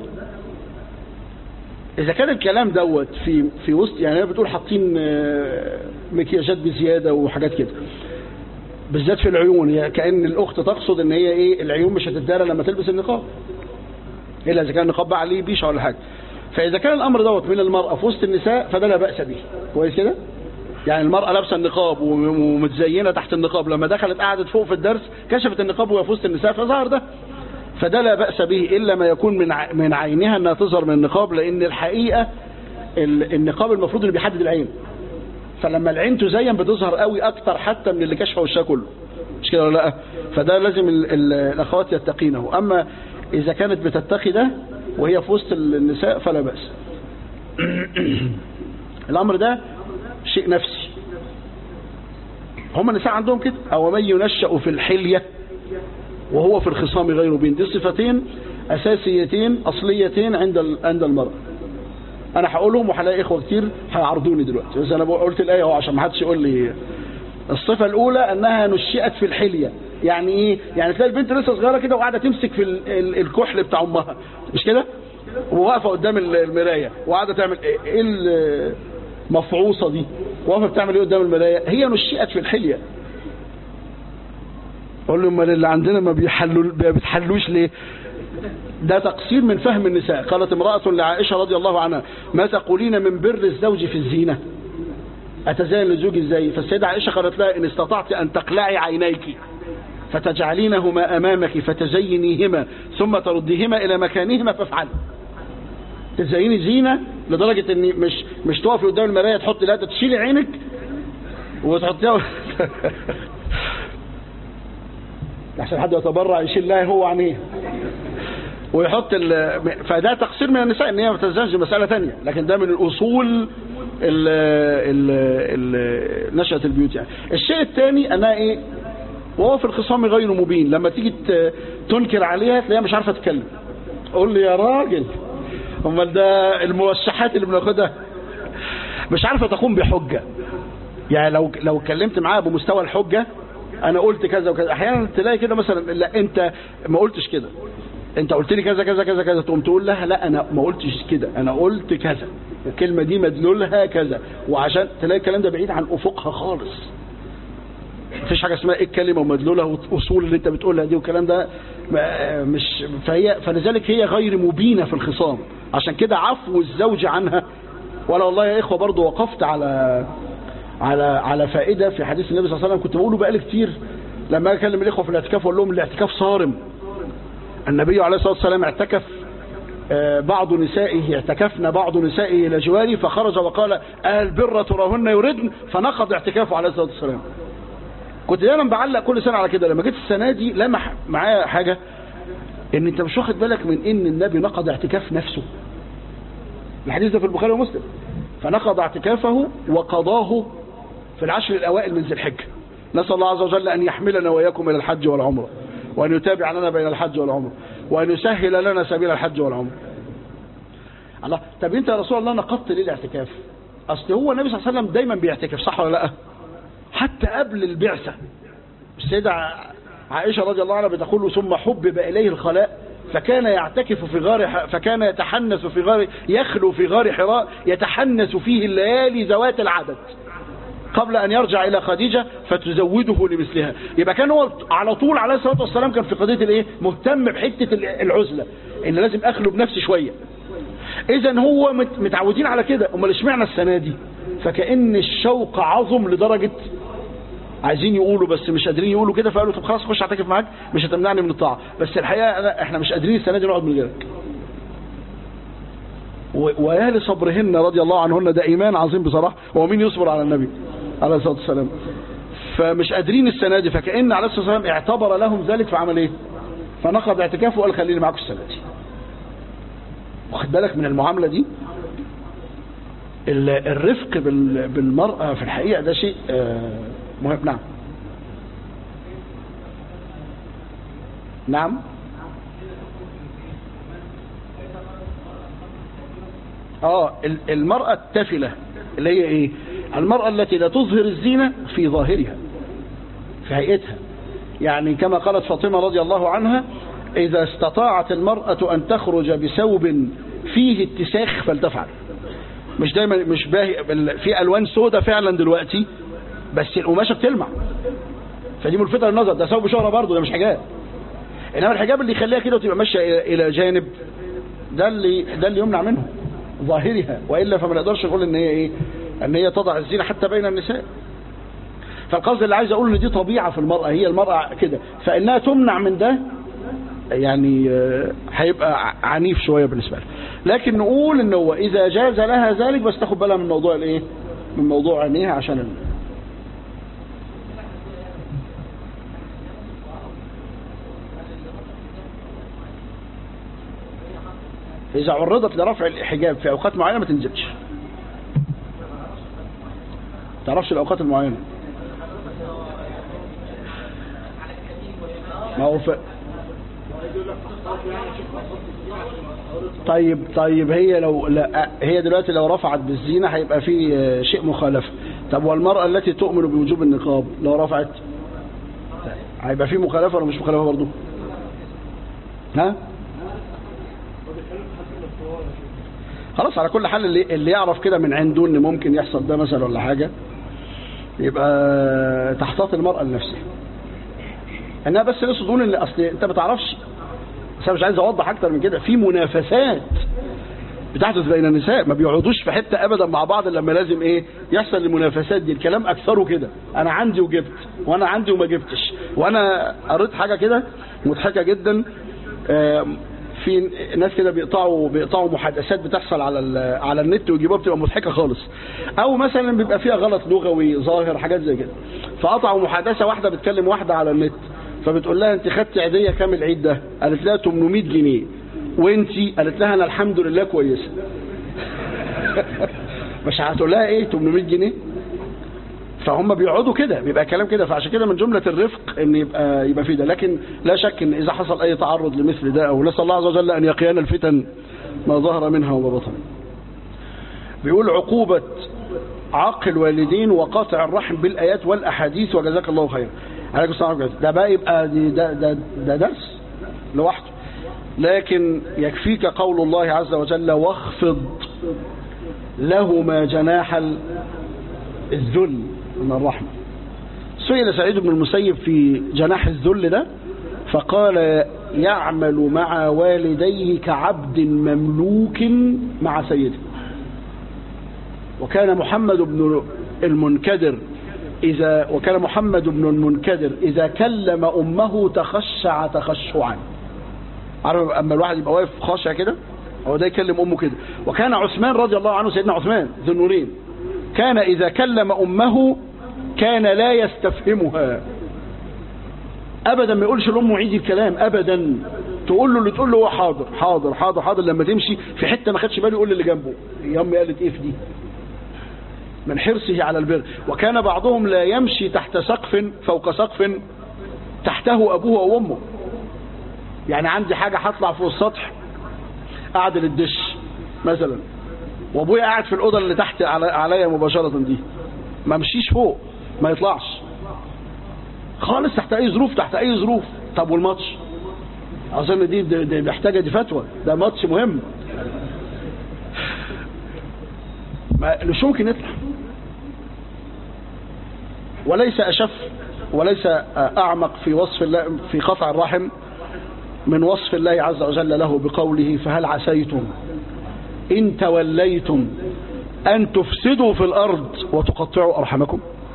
اذا كان الكلام دوت في وسط، يعني هي بتقول حاطين مكياجات بزيادة وحاجات كده بالذات في العيون، يعني كأن الاخت تقصد ان هي ايه العيون مش هتتدارى لما تلبس النقاب، الا اذا كان النقاب بقى عليه بيشة ولا حاجة. فاذا كان الامر دوت من المرأة في وسط النساء فده لا بأس به، كويس كده؟ يعني المرأة لابسه النقاب ومتزينة تحت النقاب، لما دخلت قعدت فوق في الدرس كشفت النقاب وهي في وسط النساء فظهر ده، فده لا بأس به إلا ما يكون من عينها أنها تظهر من النقاب، لأن الحقيقة النقاب المفروض اللي بيحدد العين، فلما العين تزين بتظهر قوي أكتر حتى من اللي كشفه وشها كله، مش كده ولا لا؟ فده لازم الأخوات يتقينه. أما إذا كانت بتتقي ده وهي في وسط النساء فلا بأس. الأمر ده شيء نفسي. هم النساء عندهم كده. أو من ينشأ في الحلية وهو في الخصام غير مبين. دي صفتين أساسيتين أصليتين عند المرأة. أنا هقولهم وهلاقي إخوة كتير هيعرضوني دلوقتي، بس أنا قلت الآية اهو عشان ما حدش يقول لي. الصفة الأولى أنها نشئت في الحلية. يعني إيه؟ يعني تلاقي البنت لسه صغيرة كده وقاعدة تمسك في الكحل بتاع أمها، مش كده؟ وواقفة قدام المراية وقاعدة تعمل إيه المفعوصة دي؟ واقفة بتعمل إيه قدام المراية؟ هي نشئت في الحلية. أقول لهم اللي عندنا ما بيتحلوش ليه؟ ده تقصير من فهم النساء. قالت امرأة لعائشة رضي الله عنها: ما تقولين من بر الزوج في الزينة؟ أتزين لزوجي ازاي؟ فالسيدة عائشة قالت لها: إن استطعت أن تقلعي عينيك فتجعلينهما أمامك فتزينيهما ثم ترديهما إلى مكانهما فافعلي. تزيني زينة لدرجة إن مش تقفي قدام المراية تحطي، لا تشيلي عينك وتحطيها عشان حد يتبرع يشيل لها هو عينيه ويحط فده تقصير من النساء ان هي ما تتزوجش، مسألة ثانية، لكن ده من الأصول نشأة البيوت. يعني الشيء الثاني انها ايه؟ وهو في الخصام غير مبين. لما تيجي تنكر عليها تلاقيها مش عارفة تتكلم. قول لي يا راجل، امال ده الموشحات اللي بناخدها مش عارفة تقوم بحجة. يعني لو اتكلمت معاها بمستوى الحجة، انا قلت كذا وكذا، احيانا تلاقي كده مثلا: لا انت ما قلتش كده، انت قلت لي كذا كذا كذا كذا، تقوم تقول لها: لا انا ما قلتش كده، انا قلت كذا، الكلمه دي مدلولها كذا. وعشان تلاقي الكلام ده بعيد عن افقها خالص. مفيش حاجه اسمها ايه الكلمه ومدلولها واصول اللي انت بتقولها دي، والكلام ده مش فلذلك هي غير مبينه في الخصام. عشان كده عفو الزوج عنها. ولا والله يا اخوه برضو وقفت على فائده في حديث النبي صلى الله عليه وسلم كنت بقوله بقالي كتير لما اكلم الاخوه في الاعتكاف واقول لهم: الاعتكاف صارم. النبي عليه الصلاة والسلام اعتكف بعض نسائه، اعتكفنا بعض نسائه إلى جواري، فخرج وقال: البر تراهن يردن، فنقض اعتكافه عليه الصلاة والسلام. كنت دايما بعلق كل سنة على كده. لما جيت السنة دي لمح معايا حاجة، ان انت مش واخد بالك من ان النبي نقض اعتكاف نفسه. الحديث ده في البخاري ومسلم. فنقض اعتكافه وقضاه في العشر الأوائل من ذي الحجة. نسأل الله عز وجل أن يحملنا وإياكم إلى الحج والعمرة، وأن يتابع لنا بين الحج والعمرة، وأن يسهل لنا سبيل الحج والعمرة. الله، طب انت يا رسول الله نقضت ليه الاعتكاف؟ اصل هو النبي صلى الله عليه وسلم دايما بيعتكف، صح ولا لا؟ حتى قبل البعثة السيدة عائشة رضي الله عنها بتقول: ثم حبب إليه الخلاء فكان يعتكف في غار فكان يتحنس في غار يخلو في غار حراء يتحنس فيه الليالي ذوات العدد قبل أن يرجع إلى خديجة فتزوده لمثلها. يبقى كان هو على طول عليه الصلاة والسلام كان في قضية الايه؟ مهتم بحتة العزلة، ان لازم اخلو بنفسي شوية. اذا هو متعودين على كده. امال اشمعنى السنة دي؟ فكأن الشوق عظم لدرجة عايزين يقولوا بس مش قادرين يقولوا كده، فقالوا: طب خلاص خش اعتكف معاك، مش هتمنعني من الطاعة. بس الحقيقة احنا مش قادرين السنة دي نقعد من غيرك. ويا لصبرهن رضي الله عنهن، ده ايمان عظيم بصراحة. هو مين يصبر على النبي عليه الصلاة والسلام؟ فمش قادرين السنة دي، فكأن عليه الصلاة والسلام اعتبر لهم ذلك فعمل ايه؟ فنقض اعتكافه وقال: خليني معاكم السنة دي. واخد بالك من المعاملة دي؟ الرفق بالمرأة في الحقيقة ده شيء مهم. نعم نعم. المرأة التافلة اللي هي ايه؟ المرأة التي لا تظهر الزينة في ظاهرها في هيئتها. يعني كما قالت فاطمة رضي الله عنها: إذا استطاعت المرأة أن تخرج بثوب فيه اتساخ فلتفعل. مش دايما مش باهي، في ألوان سودة فعلا دلوقتي بس القماشة بتلمع، فدي ملفتة للنظر، ده ثوب شهرة برضه، ده مش حجاب. إنما الحجاب اللي يخليها كده وتبقى ماشية إلى جانب، ده اللي يمنع منه ظاهرها. وإلا فما نقدرش نقول إن هي إيه؟ أن هي تضع الزينة حتى بين النساء. فالقصد اللي عايز أقول إن دي طبيعة في المرأة، هي المرأة كده، فإنها تمنع من ده يعني هيبقى عنيف شوية بالنسبة لها. لكن نقول إن هو إذا جاز لها ذلك بس تاخد بالها من موضوع الإيه؟ من موضوع عينيها، عشان إذا عرضت لرفع الحجاب في أوقات معينة ما تنزلش. تعرفش الأوقات المعينة؟ ما هو طيب هي لو لا هي دلوقتي لو رفعت بالزينة هيبقى في شيء مخالفة. طب والمرأة التي تؤمن بوجوب النقاب لو رفعت هيبقى في مخالفة ولا مش مخالفة برضو؟ ها خلاص على كل حال اللي يعرف كده من عنده ان ممكن يحصل ده مثلا ولا حاجة يبقى تحتاط المرأة لنفسها. انها بس نقصد تقول ان اصل انت ما تعرفش، بس انا مش عايز اوضح اكتر من كده. في منافسات بتحدث بين النساء ما بيقعدوش في حته ابدا مع بعض لما لازم ايه يحصل المنافسات دي. الكلام اكثره كده انا عندي وجبت وانا عندي وما جبتش. وانا قريت حاجه كده مضحكه جدا، في ناس كده بيقطعوا محادثات بتحصل على النت ويجيبوها بتبقى مضحكه خالص، او مثلا بيبقى فيها غلط لغوي ظاهر حاجات زي كده. فقطعوا محادثه واحده بتكلم واحده على النت، فبتقول لها انت خدت عيديه كام العيد ده؟ قالت لها 800 جنيه. وانتي؟ قالت لها انا الحمد لله كويسه. مش هتقول لها ايه 800 جنيه؟ فهم بيقعدوا كده بيبقى كلام كده. فعشان كده من جمله الرفق ان يبقى في ده. لكن لا شك ان اذا حصل اي تعرض لمثل ده، او نسال الله عز وجل ان يقينا الفتن ما ظهر منها وما بطن. بيقول عقوبه عق الوالدين وقاطع الرحم بالايات والاحاديث وجزاك الله خيرا. عليكم السلام ورحمة الله. ده بقى يبقى ده درس لوحده. لكن يكفيك قول الله عز وجل واخفض لهما جناح الذل من الرحمة. سئل سعيد بن المسيب في جناح الذل ده فقال يعمل مع والديه كعبد مملوك مع سيده. وكان محمد بن المنكدر إذا كلم أمه تخشع تخشعا. عارف أما الواحد يبقى واقف خاشع كده هو ده يكلم أمه كده. وكان عثمان رضي الله عنه سيدنا عثمان ذو النورين كان إذا كلم أمه كان لا يستفهمها أبدا، ما يقولش لأمه عيدي الكلام أبدا، تقول له اللي تقول له هو حاضر حاضر حاضر حاضر. لما تمشي في حتة ما خدش باله يقول اللي جنبه يا أمي قالت إيه في دي، من حرصه على البر. وكان بعضهم لا يمشي تحت سقف فوق سقف تحته أبوه أو أمه. يعني عندي حاجة هطلع فوق السطح أعدل الدش مثلا وأبويا قاعد في الأوضة اللي تحت عليا مباشرة دي، ما مشيش فوق ما يطلعش خالص تحت أي ظروف. طب والماتش أظن دي محتاجة دي فتوى، ده ماتش مهم مش ممكن يطلع. وليس أشف وليس أعمق في وصف الله في قطع الرحم من وصف الله عز وجل له بقوله فهل عسيتم إن توليتم أن تفسدوا في الأرض وتقطعوا أرحمكم.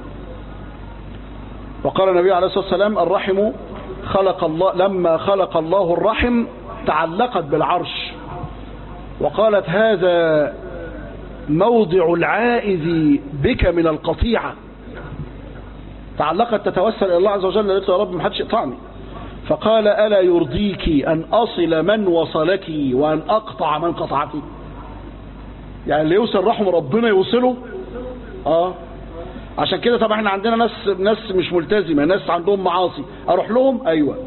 وقال النبي عليه الصلاة والسلام الرحم لما خلق الله الرحم تعلقت بالعرش وقالت هذا موضع العائذ بك من القطيعة. تعلقت تتوسل إلى الله عز وجل قالت يا رب ما حدش يقطعني. فقال ألا يرضيك أن أصل من وصلك وأن أقطع من قطعك. يعني اللي يوصل رحم ربنا يوصله. عشان كده طبعا احنا عندنا ناس مش ملتزمة، ناس عندهم معاصي اروح لهم ايوه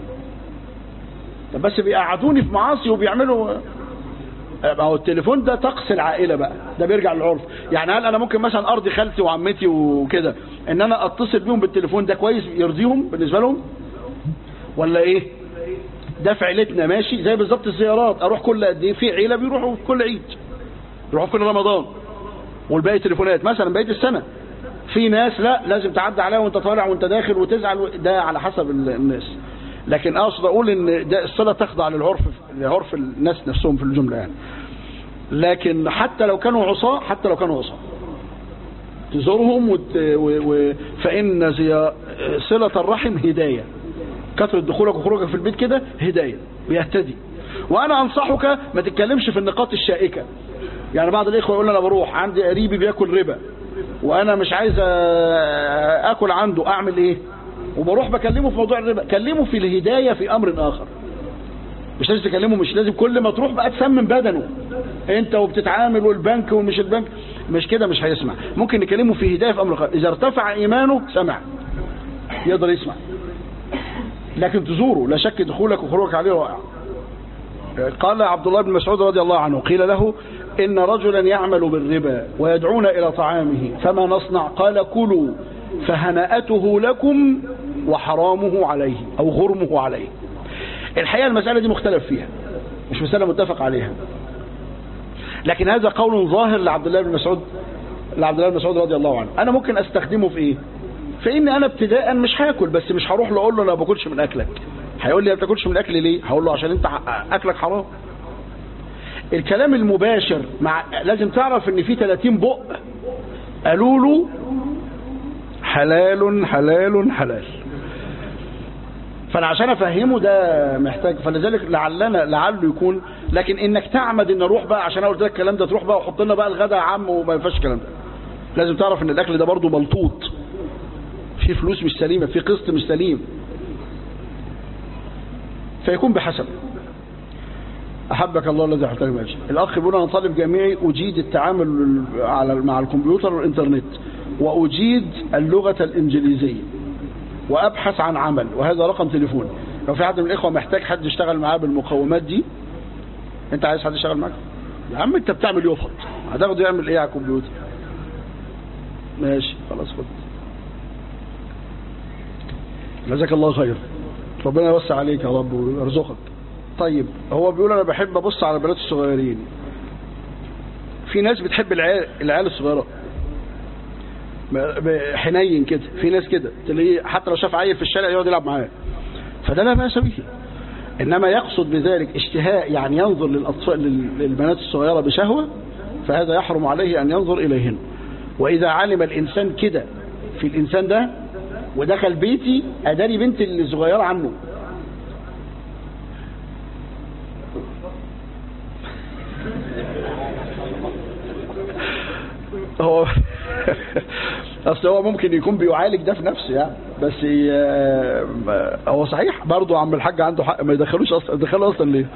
طب بس بيقعدوني في معاصي وبيعملوا. هو التليفون ده طقس العائلة بقى، ده بيرجع للعرف. يعني هل انا ممكن مثلا ارضي خالتي وعمتي وكده ان انا اتصل بيهم بالتليفون ده كويس يرضيهم بالنسبة لهم ولا ايه؟ ده في عيلتنا ماشي زي بالظبط الزيارات. اروح كل قد ايه؟ في عيلة بيروحوا في كل عيد، يروحوا في كل رمضان، والباقي تليفونات مثلا بقية السنة. في ناس لا لازم تعدي عليها وانت طالع وانت داخل وتزعل، ده على حسب الناس. لكن اقصد اقول ان ده الصلة تخضع لعرف الناس نفسهم في الجملة يعني. لكن حتى لو كانوا عصاة تزورهم فإن صلة الرحم هداية. كثرة دخولك وخروجك في البيت كده هداية بيهتدي. وانا انصحك ما تتكلمش في النقاط الشائكة. يعني بعض الاخوة يقول انا بروح عندي قريبي بياكل ربا وانا مش عايز اكل عنده اعمل ايه؟ وبروح بكلمه في موضوع الربا. كلمه في الهداية في امر اخر، مش لازم تكلمه، مش لازم كل ما تروح بقى تسمم بدنه انت وبتتعامل والبنك ومش البنك، مش كده مش هيسمع. ممكن نكلمه في هداية في امر اخر. اذا ارتفع ايمانه سمع، يقدر يسمع. لكن تزوره لا شك دخولك وخروجك عليه رائع. قال عبد الله بن مسعود رضي الله عنه قيل له إن رجلا يعمل بالربا ويدعون إلى طعامه فما نصنع؟ قال كلوا فهنأته لكم وحرامه عليه أو غرمه عليه. الحقيقة المسألة دي مختلف فيها، مش مسألة متفق عليها، لكن هذا قول ظاهر لعبد الله بن مسعود رضي الله عنه. أنا ممكن أستخدمه في إيه؟ في إن أنا ابتداء مش هاكل، بس مش هروح له أقول له أنا ما باكلش من أكلك. هيقول لي ما بتاكلش من أكلي ليه؟ هقول له عشان أنت أكلك حرام. الكلام المباشر لازم تعرف إن في 30 بق قالوا له حلال حلال حلال، فانا عشان افهمه ده محتاج، فلذلك لعله يكون. لكن انك تعمد ان اروح بقى عشان اقول لك الكلام ده تروح بقى وحط لنا بقى الغدا يا عم، وما ينفعش الكلام ده. لازم تعرف ان الاكل ده برضه ملطوط، في فلوس مش سليمه، في قسط مش سليم، فيكون بحسب. احبك الله الذي احببتني من اجله. الاخ بيقول انا طالب جامعي اجيد التعامل مع الكمبيوتر والانترنت، واجيد اللغه الانجليزيه، وابحث عن عمل، وهذا رقم تليفون. لو في حد من الاخوه محتاج حد يشتغل معاه بالمقومات دي، انت عايز حد يشتغل معاك يا عم، انت بتعمل يفط، هتاخده يعمل ايه على الكمبيوتر؟ ماشي خلاص خد، جزاك الله خير، ربنا يوسع عليك يا رب ويرزقك. طيب هو بيقول انا بحب ابص على البنات الصغيرين. في ناس بتحب العيال الصغيره حنين كده، في ناس كده تلاقيه حتى لو شاف عيل في الشارع يقعد يلعب معاه، فده لا بأس به. انما يقصد بذلك اشتهاء، يعني ينظر للبنات الصغيره بشهوه، فهذا يحرم عليه ان ينظر اليهن. واذا علم الانسان كده في الانسان ده ودخل بيتي اداري بنت الصغيره عنه، هو اصل هو ممكن يكون بيعالج ده في نفسه يعني، بس هو صحيح برضه عم الحاج عنده حق، ما يدخلوش اصلا، يدخلوا اصلا ليه؟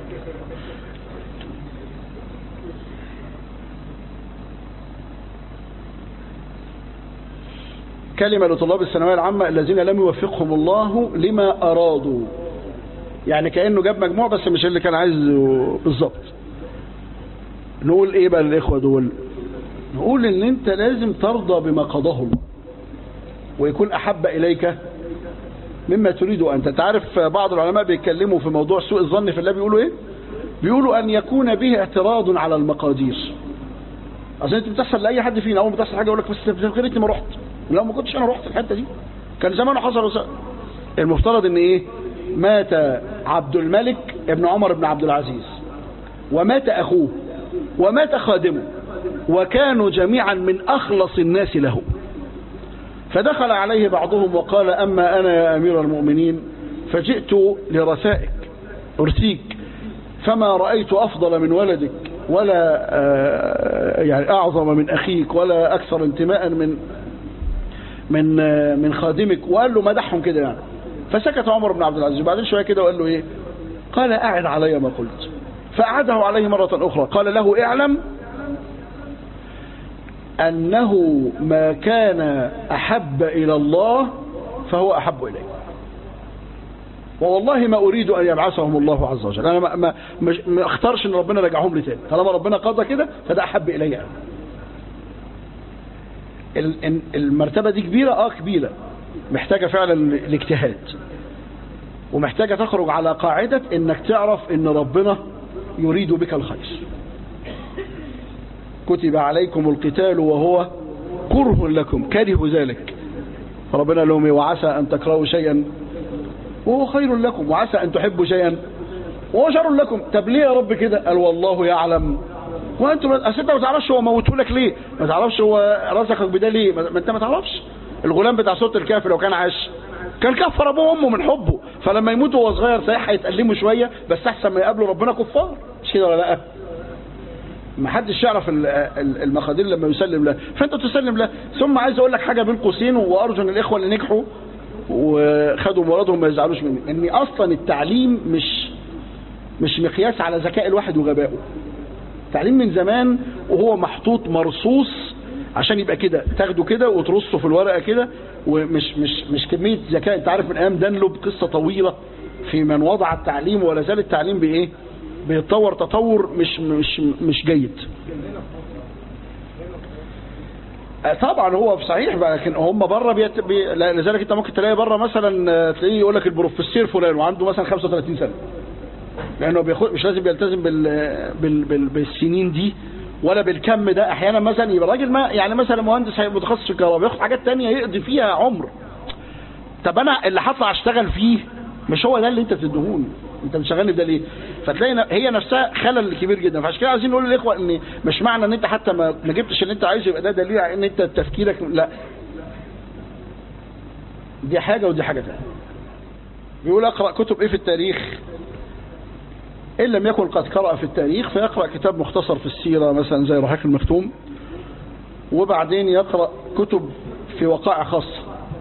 كلمة لطلاب الثانوية العامة الذين لم يوفقهم الله لما أرادوا، يعني كأنه جاب مجموع بس مش اللي كان عايزه بالظبط. نقول ايه بقى للإخوة دول؟ نقول ان انت لازم ترضى بما قضاه الله ويكون احب اليك مما تريد انت. تعرف بعض العلماء بيتكلموا في موضوع سوء الظن في الله، بيقولوا ايه؟ بيقولوا ان يكون به اعتراض على المقادير. اصل انت بتحصل لاي حد فينا، اول ما بتحصل حاجه يقول لك بس يا ريتني ما رحت، لو ما كنتش انا رحت الحته دي كان زمانه حصل. المفترض ان ايه؟ مات عبد الملك ابن عمر بن عبد العزيز، ومات اخوه، ومات خادمه، وكانوا جميعا من أخلص الناس له. فدخل عليه بعضهم وقال أما أنا يا أمير المؤمنين فجئت لرثائك أرثيك، فما رأيت أفضل من ولدك ولا يعني أعظم من أخيك ولا أكثر انتماء من خادمك. وقال له مدحهم كده يعني. فسكت عمر بن عبد العزيز، بعدين شوية كده وقال له إيه؟ قال أعد علي ما قلت. فأعده عليه مرة أخرى، قال له اعلم أنه ما كان أحب إلى الله فهو أحب إليه، والله ما أريد أن يبعثهم الله عز وجل. أنا ما اختارش أن ربنا رجعهم لي تاني، طالما ربنا قضى كده فده أحب إلي أنا. المرتبة دي كبيرة، كبيرة، محتاجة فعلا الاجتهاد، ومحتاجة تخرج على قاعدة أنك تعرف أن ربنا يريد بك الخير. كتب عليكم القتال وهو كره لكم، كره ذلك. ربنا لهم وعسى أن تكرهوا شيئا وهو خير لكم، وعسى أن تحبوا شيئا وهو شر لكم. طب ليه يا رب كده؟ قال والله يعلم وأنتم أنت ما تعرفش هو موته لك ليه، ما تعرفش هو رزقك بده ليه، ما أنت ما تعرفش. الغلام بتاع سورة الكهف لو كان عاش كان كفر أبوه وأمه من حبه، فلما يموت وهو صغير صحيح هيتألموا شوية، بس أحسن ما يقابلوا ربنا كفار، مش كده ولا لأ؟ ما حدش يعرف المقادير لما يسلم له، فانت تسلم له. ثم عايز اقول لك حاجه بين قوسين، وارجو ان الاخوه اللي نجحوا وخدوا مرادهم ما يزعلوش مني، ان اصلا التعليم مش مقياس على ذكاء الواحد وغبائه. التعليم من زمان وهو محطوط مرصوص عشان يبقى كده تاخده كده وترصه في الورقة كده، ومش كمية ذكاء. انت عارف من ايام دانلوب قصة طويلة في من وضع التعليم، ولا زال التعليم بايه؟ بيتطور تطور مش جيد. طبعا هو صحيح بقى، لكن هم بره لذلك انت ممكن تلاقي بره مثلا تلاقيه يقول لك البروفيسور فلان وعنده مثلا 35 سنة، لانه مش لازم يلتزم بالسنين دي ولا بالكم ده. احيانا مثلا يبقى راجل ما يعني مثلا مهندس متخصص في الكهرباء ياخد حاجات تانية يقضي فيها عمر. طب انا اللي هطلع اشتغل فيه مش هو ده اللي انت بتديهوني، انت بتشغلني ده ليه؟ فتلاقي هي نفسها خلل كبير جدا. فعشان كده عايزين نقول للاخوه ان مش معنى ان انت حتى ما جبتش اللي انت عايزه يبقى ده دليل على ان انت تفكيرك لا، دي حاجه ودي حاجه ثانيه. بيقول اقرا كتب ايه في التاريخ؟ ان لم يكن قد قرأ في التاريخ فيقرأ كتاب مختصر في السيره مثلا زي رحيق المختوم، وبعدين يقرأ كتب في وقائع خاصه،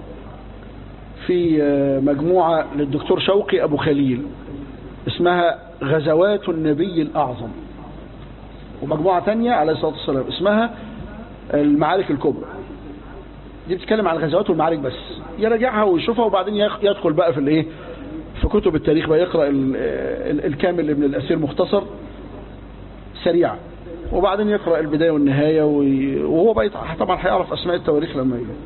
في مجموعه للدكتور شوقي ابو خليل اسمها غزوات النبي الأعظم، ومجموعة تانية عليه الصلاة والسلام اسمها المعارك الكبرى. دي بتتكلم عن الغزوات والمعارك بس، يراجعها ويشوفها وبعدين يدخل بقى في الايه، في كتب التاريخ بقى يقرأ الكامل ابن الأثير مختصر سريعا، وبعدين يقرأ البداية والنهاية، وهو بقى طبعا هيعرف أسماء التواريخ لما يجي.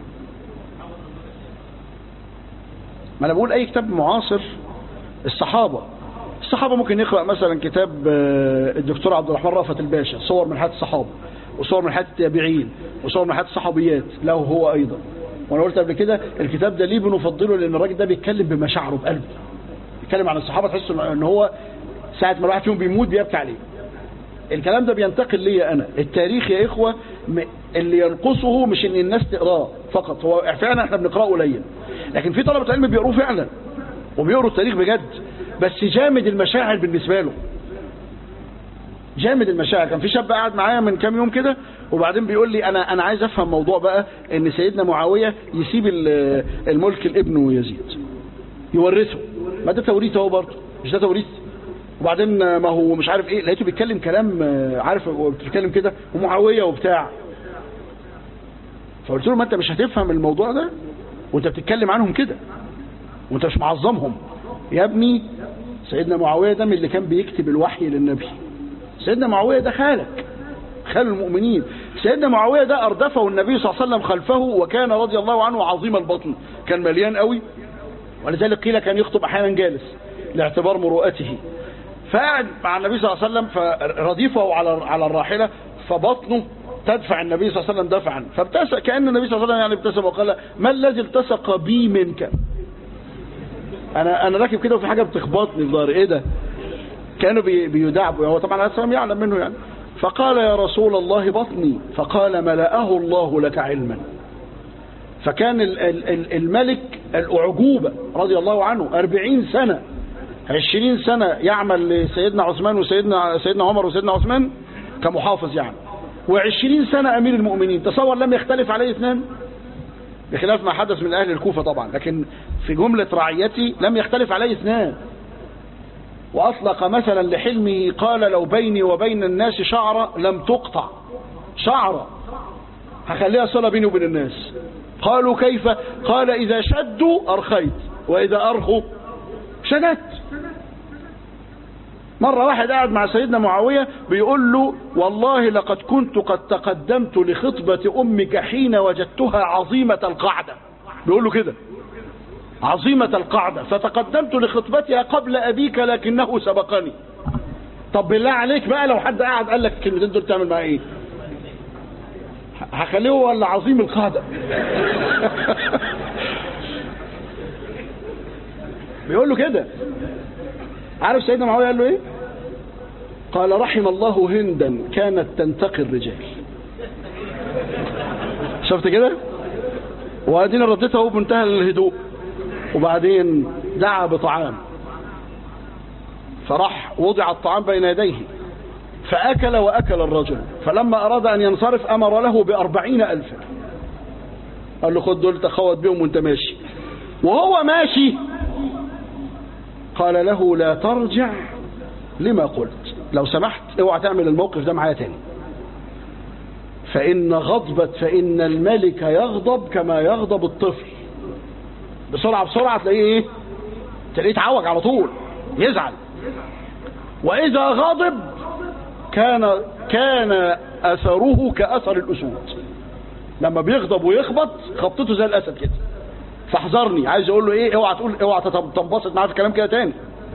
ما أنا بقول أي كتاب معاصر. الصحابة ممكن يقرأ مثلا كتاب الدكتور عبد الرحمن رأفت الباشا، صور من حياة الصحابة وصور من حياة التابعين وصور من حياة الصحابيات له هو أيضا. وأنا قلت قبل كده الكتاب ده ليه بنفضله؟ لأن الراجل ده بيتكلم بمشاعره بقلبه، بيتكلم عن الصحابة تحس إن هو ساعة ما الواحد فيهم بيموت بيبكي عليه. الكلام ده بينتقل لي أنا. التاريخ يا إخوة اللي ينقصه مش إن الناس تقراه فقط، هو فعلا إحنا بنقراه قليل، لكن في طلبة علم بيقروه فعلا وبيقروا التاريخ بجد، بس جامد المشاعر بالنسبة له، جامد المشاعر. كان في شاب قاعد معايا من كام يوم كده وبعدين بيقول لي انا عايز افهم موضوع بقى ان سيدنا معاوية يسيب الملك لابنه يزيد يورثه. ما ده توريث اهو برضه، مش ده توريث؟ وبعدين ما هو مش عارف ايه، لقيته بيتكلم كلام عارف بيتكلم كده ومعاوية وبتاع. فقلت له ما انت مش هتفهم الموضوع ده وانت بتتكلم عنهم كده وانت مش معظمهم يا ابني. سيدنا معاوية ده من اللي كان بيكتب الوحي للنبي. سيدنا معاوية ده خال المؤمنين. سيدنا معاوية ده أردفه النبي صلى الله عليه وسلم خلفه، وكان رضي الله عنه عظيم البطن، كان مليان قوي، ولذلك قيل كان يخطب أحيانا جالس لاعتبار مروءته. فقعد مع النبي صلى الله عليه وسلم فرديفه على الراحلة، فبطنه تدفع النبي صلى الله عليه وسلم دفعا، فابتسم كأن النبي صلى الله عليه وسلم يعني ابتسم وقال ما الذي التصق بي منك؟ انا راكب كده وفي حاجه بتخبطني في ظهري، ايه ده؟ كانوا بيدعبوا، هو طبعا عليه السلام يعلم منه يعني. فقال يا رسول الله بطني، فقال ملأه الله لك علما. فكان الملك الأعجوبة رضي الله عنه 40 سنة 20 سنة يعمل لسيدنا عثمان وسيدنا عمر وسيدنا عثمان كمحافظ يعني، و20 سنة أمير المؤمنين. تصور لم يختلف عليه اثنان، بخلاف ما حدث من أهل الكوفة طبعا، لكن في جملة رعيتي لم يختلف عليه اثنان. وأطلق مثلا لحلمه قال لو بيني وبين الناس شعرة لم تقطع، شعرة هخليها صلة بيني وبين الناس. قالوا كيف؟ قال إذا شدوا أرخيت وإذا أرخوا شدت. مرة واحد قاعد مع سيدنا معاوية بيقول له والله لقد كنت قد تقدمت لخطبة أمك حين وجدتها عظيمة القعدة، بيقول له كده عظيمة القعدة، فتقدمت لخطبتها قبل أبيك لكنه سبقني. طب بالله عليك بقى لو حد قاعد قال لك الكلمتين دول تعمل معاه ايه؟ هخليه ولا عظيم القعدة؟ بيقول له كده. عارف سيدنا معاوية قال له ايه؟ قال رحم الله هندا كانت تنتقي الرجال. شفت كده؟ وادينا ردتها بمنتهى الهدوء. وبعدين دعا بطعام، فراح وضع الطعام بين يديه فأكل وأكل الرجل، فلما أراد أن ينصرف أمر له ب40,000. قال له خد دول تخوت بهم وانت ماشي. وهو ماشي قال له لا ترجع لما قلت، لو سمحت اوعى تعمل الموقف ده معايا تاني. فإن الملك يغضب كما يغضب الطفل. بسرعة تلاقيه يتعوج على طول، يزعل. وإذا غضب كان أثره كأثر الأسود. لما بيغضب ويخبط خبطته زي الأسد كده. فاحذرني، عايز يقول له اوعى تنبسط معاه في كلام كده تاني.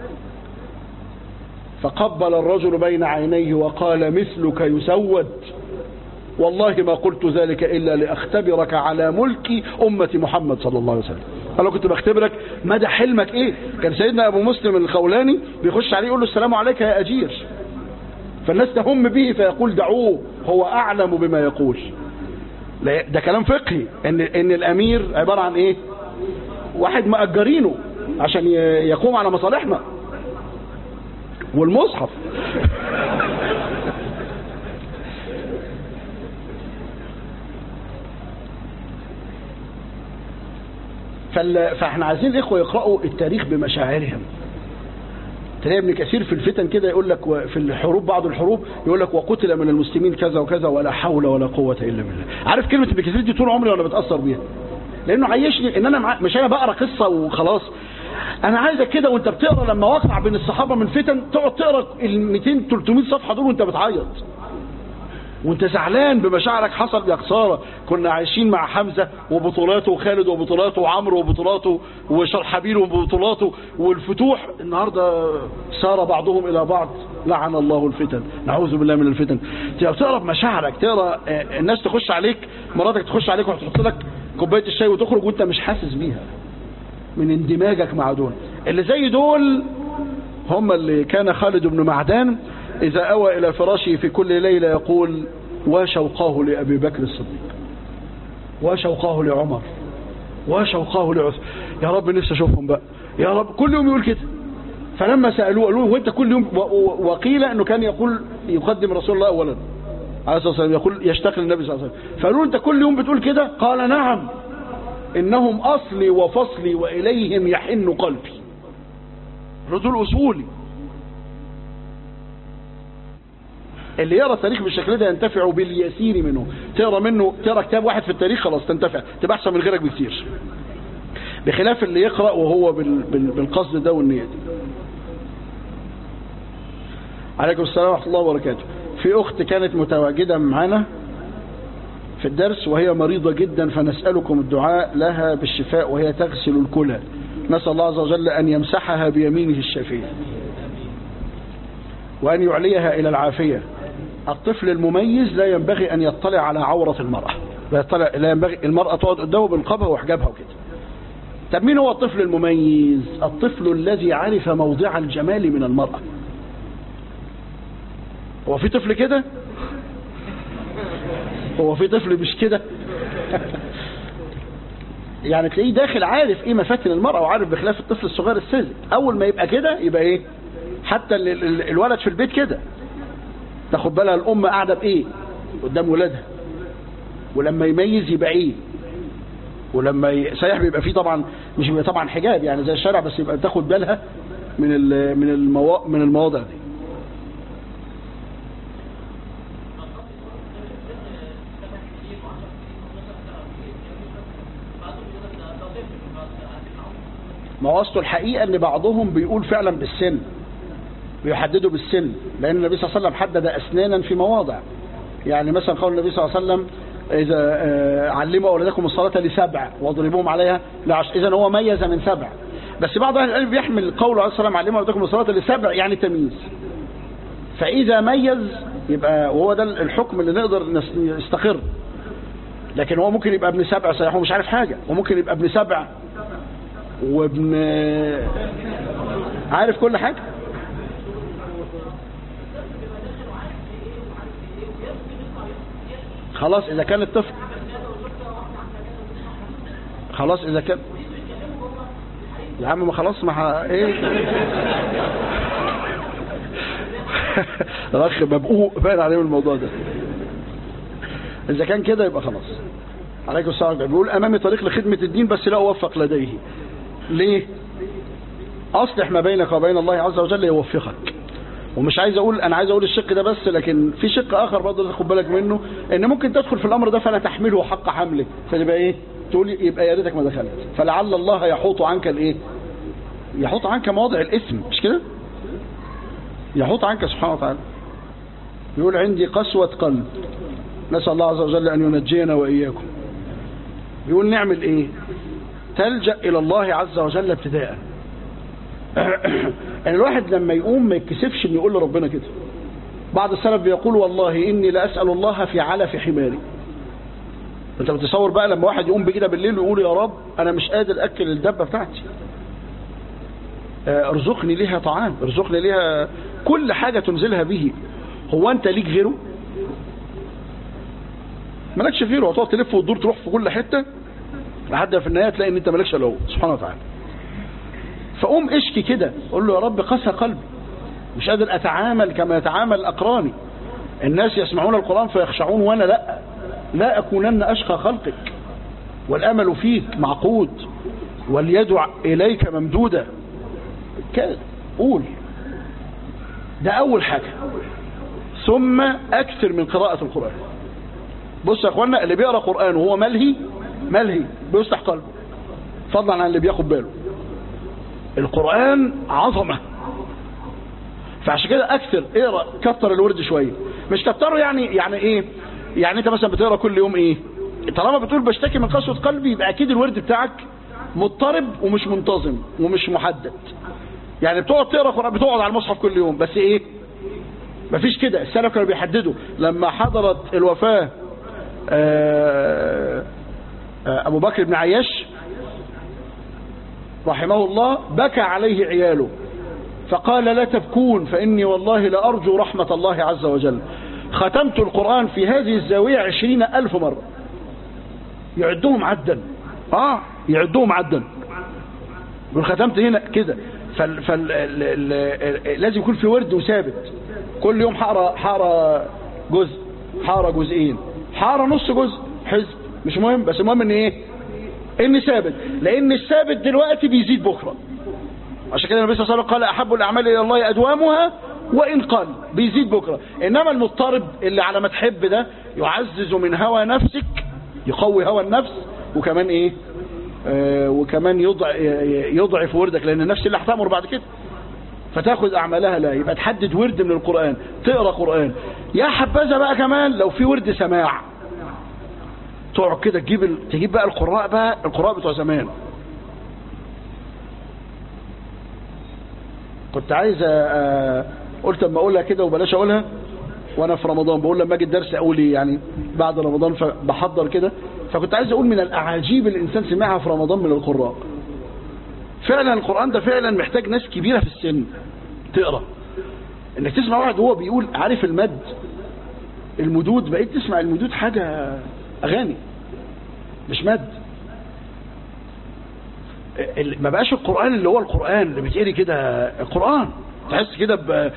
فقبل الرجل بين عينيه وقال مثلك يسود، والله ما قلت ذلك إلا لأختبرك على ملك أمة محمد صلى الله عليه وسلم. قال له كنت بختبرك مدى حلمك ايه. كان سيدنا أبو مسلم الخولاني بيخش عليه يقول له السلام عليك يا أجير، فالناس تهم به فيقول دعوه هو أعلم بما يقول. ده كلام فقهي، ان الأمير عبارة عن ايه؟ واحد مأجرينه عشان يقوم على مصالحنا. والمصحف فاحنا عايزين الاخوه يقرأوا التاريخ بمشاعرهم. تلاقي ابن كثير في الفتن كده يقول لك في الحروب، بعض الحروب يقول لك وقتل من المسلمين كذا وكذا ولا حول ولا قوة إلا بالله. عارف كلمة ابن كثير دي طول عمري وانا بتأثر بيها، لانه عيشني ان انا مش انا بقرا قصة وخلاص. انا عايزك كده وانت بتقرا لما وقع بين الصحابة من فتن تقعد تقرا ال 200 300 صفحة دول وانت بتعيط وانت زعلان بمشاعرك. حصل يا خساره، كنا عايشين مع حمزه وبطولاته وخالد وبطولاته وعمرو وبطولاته وشرحبيل وبطولاته والفتوح. النهارده سار بعضهم الى بعض، لعن الله الفتن، نعوذ بالله من الفتن. تقرا بمشاعرك، تقرا الناس تخش عليك، مراتك تخش عليك وتحط لك كوبايه الشاي وتخرج وانت مش حاسس بيها من اندماجك مع دول. اللي زي دول هم اللي كان خالد بن معدان إذا أوى إلى فراشه في كل ليلة يقول وشوقاه لأبي بكر الصديق، وشوقاه لعمر، وشوقاه لعثمان. يا رب نفسي أشوفهم بقى يا رب. كل يوم يقول كده. فلما سألوه قالوا له وانت كل يوم، وقيل أنه كان يقول يقدم رسول الله أولا عليه الصلاة والسلام، يقول يشتاق للنبي صلى الله عليه وسلم. فقالوا له انت كل يوم بتقول كده؟ قال نعم، إنهم أصلي وفصلي وإليهم يحن قلبي. رجل أصولي. اللي يرى التاريخ بالشكل ده ينتفع باليسير منه. تقرا كتاب واحد في التاريخ خلاص تنتفع، تبقى احسن من غيرك بكثير، بخلاف اللي يقرأ وهو بالقصد ده والنية دي. عليكم السلام ورحمة الله وبركاته. في أخت كانت متواجدة معنا في الدرس وهي مريضة جدا، فنسألكم الدعاء لها بالشفاء وهي تغسل الكلى. نسأل الله عز وجل أن يمسحها بيمينه الشفيع وأن يعليها إلى العافية. الطفل المميز لا ينبغي أن يطلع على عورة المرأة، لا ينبغي المرأة تقعد قدامه بنقابها وحجابها وكده. طب مين هو الطفل المميز؟ الطفل الذي عرف موضع الجمال من المرأة. هو في طفل كده؟ هو في طفل مش كده؟ يعني تلاقيه داخل عارف ايه مفاتن المرأة وعارف، بخلاف الطفل الصغير الساذج. اول ما يبقى كده يبقى ايه؟ حتى الولد في البيت كده تاخد بالها الام قاعده بايه قدام ولادها، ولما يميز يبقى ايه، ولما صحيح بيبقى فيه طبعا مش بيبقى طبعا حجاب يعني زي الشارع، بس يبقى تاخد بالها من المواضع دي. ما وصلوا الحقيقه ان بعضهم بيقول فعلا بالسن، بيحددوا بالسن، لأن النبي صلى الله عليه وسلم حدد أسنانا في مواضع. يعني مثلا قول النبي صلى الله عليه وسلم إذا علموا أولادكم الصلاة ل7 واضربوهم عليها ل10. إذن هو ميز من 7. بس بعض أهل العلم بيحمل قوله عليه الصلاة والسلام علموا أولادكم الصلاة ل7 يعني تمييز. فإذا ميز يبقى وهو ده الحكم اللي نقدر نستقر. لكن هو ممكن يبقى ابن 7 صحيح هو مش عارف حاجة، وممكن يبقى ابن 7 وابن عارف كل حاجة. خلاص إذا كان الطفل خلاص إذا كان يا عم ما خلاص ما ايه رخ مبقوق باين عليه الموضوع ده. إذا كان كده يبقى خلاص. عليكم السلام. بيقول أمامي طريق لخدمة الدين بس لا أوفق لديه. ليه؟ أصلح ما بينك وبين الله عز وجل يوفقك. ومش عايز اقول، انا عايز اقول الشق ده بس، لكن في شق اخر برضه تاخد بالك منه، ان ممكن تدخل في الامر ده فلا تحمله حق حمله، فتبقى ايه، تقول يبقى يا ريتك ما دخلت. فلعل الله يحوط عنك الايه، يحوط عنك مواضع الاثم، مش كده؟ يحوط عنك سبحانه وتعالى. يقول عندي قسوة قلب، نسأل الله عز وجل ان ينجينا واياكم. يقول نعمل ايه؟ تلجأ الى الله عز وجل ابتداء. يعني الواحد لما يقوم ما يتكسفش انه يقول لربنا كده. بعض السلف بيقول والله اني لاسال الله في علف حماري. انت بتصور بقى لما واحد يقوم بكده بالليل ويقول يا رب انا مش قادر اكل الدبه بتاعتي، ارزقني ليها طعام، ارزقني ليها كل حاجه تنزلها به. هو انت ليك غيره؟ مالكش غيره، هتقعد تلف وتدور تروح في كل حته لحد في النهايه تلاقي ان انت مالكش الا هو سبحانه وتعالى. فقوم اشكي كده، قول له يا رب قسى قلبي، مش قادر اتعامل كما يتعامل اقراني. الناس يسمعون القرآن فيخشعون وانا لا اكونن اشقى خلقك، والامل فيك معقود واليد اليك ممدودة. كده قول، ده اول حاجة. ثم اكثر من قراءة القرآن. بص يا اخوانا، اللي بيقرأ قرآن وهو ملهي بيفتح قلبه، فضلا عن اللي بياخد باله. القرآن عظمة، فعشان كده اكثر اقرا، كتر الورد شويه، مش كتره يعني ايه، يعني انت مثلا بتقرا كل يوم ايه، طالما بتقول بشتكي من قسوة قلبي يبقى اكيد الورد بتاعك مضطرب ومش منتظم ومش محدد. يعني بتقعد تقرا قرآن، بتقعد على المصحف كل يوم، بس ايه، مفيش كده. السلف كانوا بيحددوا. لما حضرت الوفاة ابو بكر بن عياش رحمه الله، بكى عليه عياله فقال لا تبكون فإني والله لأرجو رحمة الله عز وجل. ختمت القرآن في هذه الزاوية 20,000 مرة، يعدهم عدا، يعدهم عدا. والختمت هنا كده. لازم يكون في ورد وثابت. كل يوم حارة جزء، حارة جزئين، حارة نص جزء، حزب، مش مهم، بس المهم ان ايه، ان ثابت. لان الثابت دلوقتي بيزيد بكرة. عشان كده النبي صلى الله عليه وسلم قال احب الاعمال الى الله ادوامها وان قل، بيزيد بكره. انما المضطرب اللي على ما تحب ده يعزز من هوى نفسك، يقوي هوى النفس، وكمان ايه، وكمان يضعف وردك، لان النفس اللي هتامر بعد كده فتاخذ اعمالها. لا، يبقى تحدد ورد من القرآن، تقرا قرآن. يا حبذا بقى كمان لو في ورد سماع، تقعد كده تجيب بقى القراء بتوع زمان. كنت عايز قلت اما اقولها كده وبلاش اقولها وانا في رمضان، بقول لما اجي الدرس اقول ايه يعني بعد رمضان، فبحضر كده. فكنت عايز اقول من الاعاجيب اللي الانسان سمعها في رمضان من القراء. فعلا القرآن ده فعلا محتاج ناس كبيرة في السن تقرا. انك تسمع واحد وهو بيقول عارف المد، المدود، بقيت تسمع المدود حاجة اغاني مش مد. ما بقاش القرآن اللي هو القرآن اللي بتقري كده القرآن، تحس كده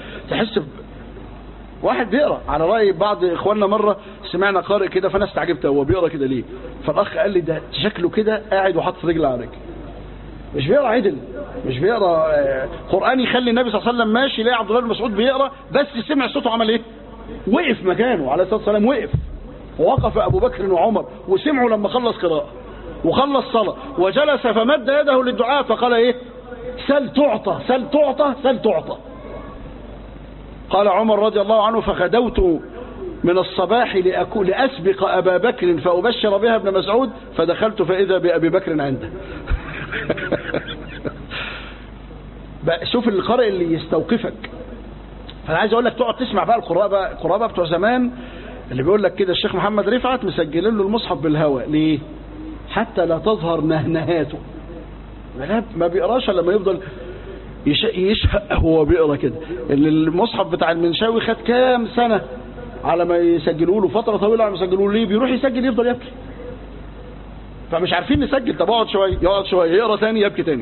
واحد بيقرأ على رأي بعض اخواننا. مرة سمعنا قارئ كده فانا استعجبت هو بيقرأ كده ليه، فالاخ قال لي ده شكله كده قاعد وحاطط رجل على رجل، مش بيقرأ عدل، مش بيقرأ قرآن يخلي النبي صلى الله عليه وسلم ماشي يلاقي عبد الله بن مسعود بيقرأ، بس سمع صوته عمل ايه، وقف مكانه عليه الصلاة والسلام، ووقف ابو بكر وعمر وسمعوا لما خلص قراءة وخلص صلاة وجلس فمد يده للدعاء فقال ايه، سل تعطى سل تعطى سل تعطى. قال عمر رضي الله عنه فغدوت من الصباح لأسبق أبا بكر فأبشر بها ابن مسعود فدخلت فإذا بأبي بكر عنده. شوف القارئ اللي يستوقفك. فأنا عايز أقول لك تقعد تسمع بقى القراء بقى بتوع زمان اللي بيقول لك كده. الشيخ محمد رفعت مسجلين له المصحف بالهوى، ليه؟ حتى لا تظهر نهنهاته، ما بيقراش لما يفضل يشهق هو بيقرا كده. المصحف بتاع المنشاوي خد كام سنة على ما يسجلوا له، فترة طويلة على ما يسجلوا له. ليه؟ بيروح يسجل يفضل يبكي، فمش عارفين نسجل. طب اقعد شوية، يقعد شوية، يقرا تاني، يبكي تاني.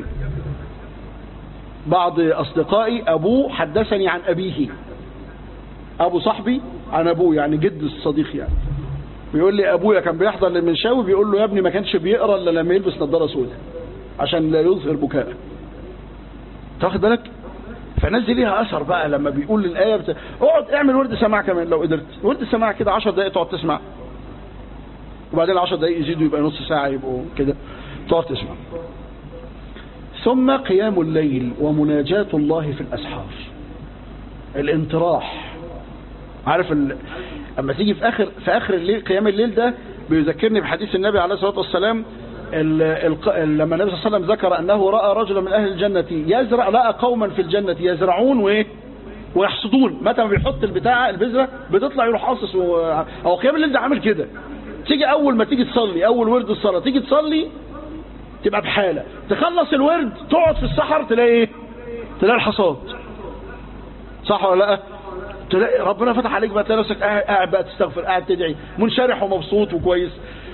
بعض أصدقائي أبوه حدثني عن أبيه، أبو صاحبي عن أبوه، يعني جد الصديق يعني، بيقول لي أبويا كان بيحضر للمنشاوي بيقول له يا ابني ما كانش بيقرا إلا لما يلبس نظارة سوداء عشان لا يظهر بكاء. تاخد بالك؟ فالناس دي ليها اثر بقى لما بيقول الايه اقعد اعمل ورد سماع كمان لو قدرت، ورد سماع كده 10 دقائق تقعد تسمع، وبعدين 10 دقائق يزيدوا يبقى نص ساعه يبقوا كده تقعد تسمع. ثم قيام الليل ومناجاة الله في الاسحار، الانطراح. عارف اما تيجي في اخر الليل، قيام الليل ده بيذكرني بحديث النبي عليه الصلاه والسلام لما النبي صلى الله عليه وسلم ذكر انه راى رجلا من اهل الجنه يزرع، لقى قوما في الجنه يزرعون ويحصدون، متى ما بيحط البذره بتطلع يروح قاصص. او قيام الليل ده عامل كده، تيجي اول ما تيجي تصلي، اول ورد الصلاه تيجي تصلي تبقى بحاله، تخلص الورد تقعد في السحر تلاقي تلاقي الحصاد، صح ولا لا؟ تلاقي ربنا فتح عليك بقى، تلاقي نفسك قاعد بقى تستغفر، قاعد تدعي، منشرح ومبسوط وكويس،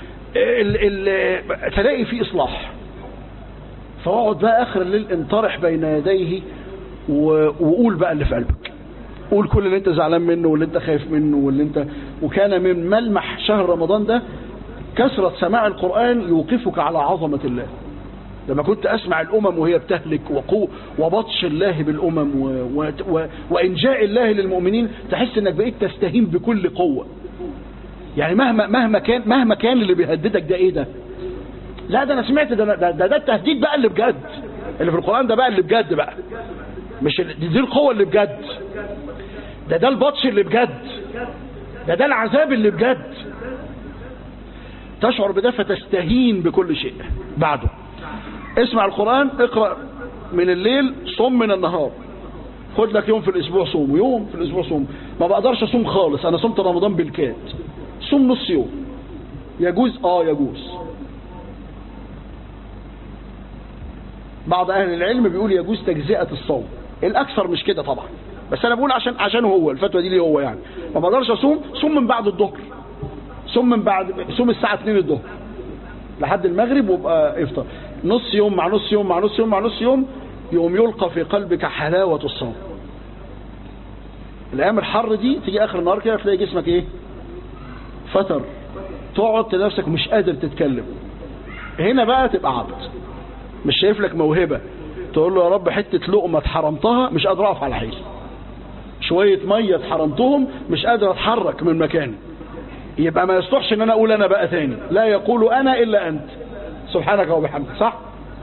تلاقي فيه اصلاح. فاقعد بقى اخر الليل انطرح بين يديه وقول بقى اللي في قلبك، قول كل اللي انت زعلان منه واللي انت خايف منه واللي انت. وكان من ملمح شهر رمضان ده كثرة سماع القرآن يوقفك على عظمة الله. لما كنت أسمع الأمم وهي بتهلك وبطش الله بالأمم وإنجاء الله للمؤمنين، تحس أنك بقيت تستهين بكل قوة. يعني مهما كان اللي بيهددك ده إيه ده؟ لا ده أنا سمعت ده التهديد بقى اللي بجد، اللي في القرآن ده بقى اللي بجد بقى، مش دي القوة اللي بجد، ده البطش اللي بجد، ده العذاب اللي بجد. تشعر بده فتستهين بكل شيء بعده. اسمع القرآن، اقرأ من الليل، صم من النهار، خد لك يوم في الاسبوع صوم، ويوم في الاسبوع صوم. ما بقدرش اصوم خالص، انا صمت رمضان بالكاد، صوم نص يوم يجوز، يجوز. بعض اهل العلم بيقول يجوز تجزئة الصوم، الاكثر مش كده طبعا، بس انا بقول عشان هو الفتوى دي ليه هو يعني. ما بقدرش اصوم، صوم من بعد الظهر، صوم الساعة 2 الظهر لحد المغرب وابقى افطر، نص يوم مع نص يوم مع نص يوم مع نص يوم، يوم يلقى في قلبك حلاوة الصوم. الايام الحر دي تيجي اخر النهار كده تلاقي جسمك ايه؟ فتر، تقعد تلاقي نفسك مش قادر تتكلم. هنا بقى تبقى عبد، مش شايف لك موهبة تقول له يا رب حتة لقمة اتحرمتها مش قادر اقف على حيلي، شوية مية اتحرمتهم مش قادر اتحرك من مكاني. يبقى ما يصلحش ان انا اقول انا بقى تاني، لا يقول انا الا انت سبحانك وبحمدك، صح؟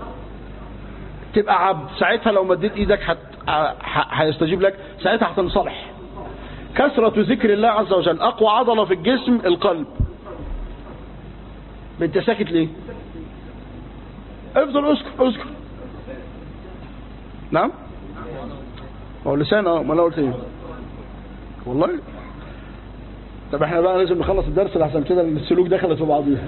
تبقى عبد ساعتها، لو مديت ايدك هيستجيب لك، ساعتها هتنصلح. كثرة ذكر الله عز وجل، اقوى عضلة في الجسم القلب. انت ساكت ليه؟ افضل اسكت. نعم؟ هو اللسان ما انا قلت ايه؟ والله. طب احنا بقى لازم نخلص الدرس لحسن كده السلوك دخلت في بعضيها.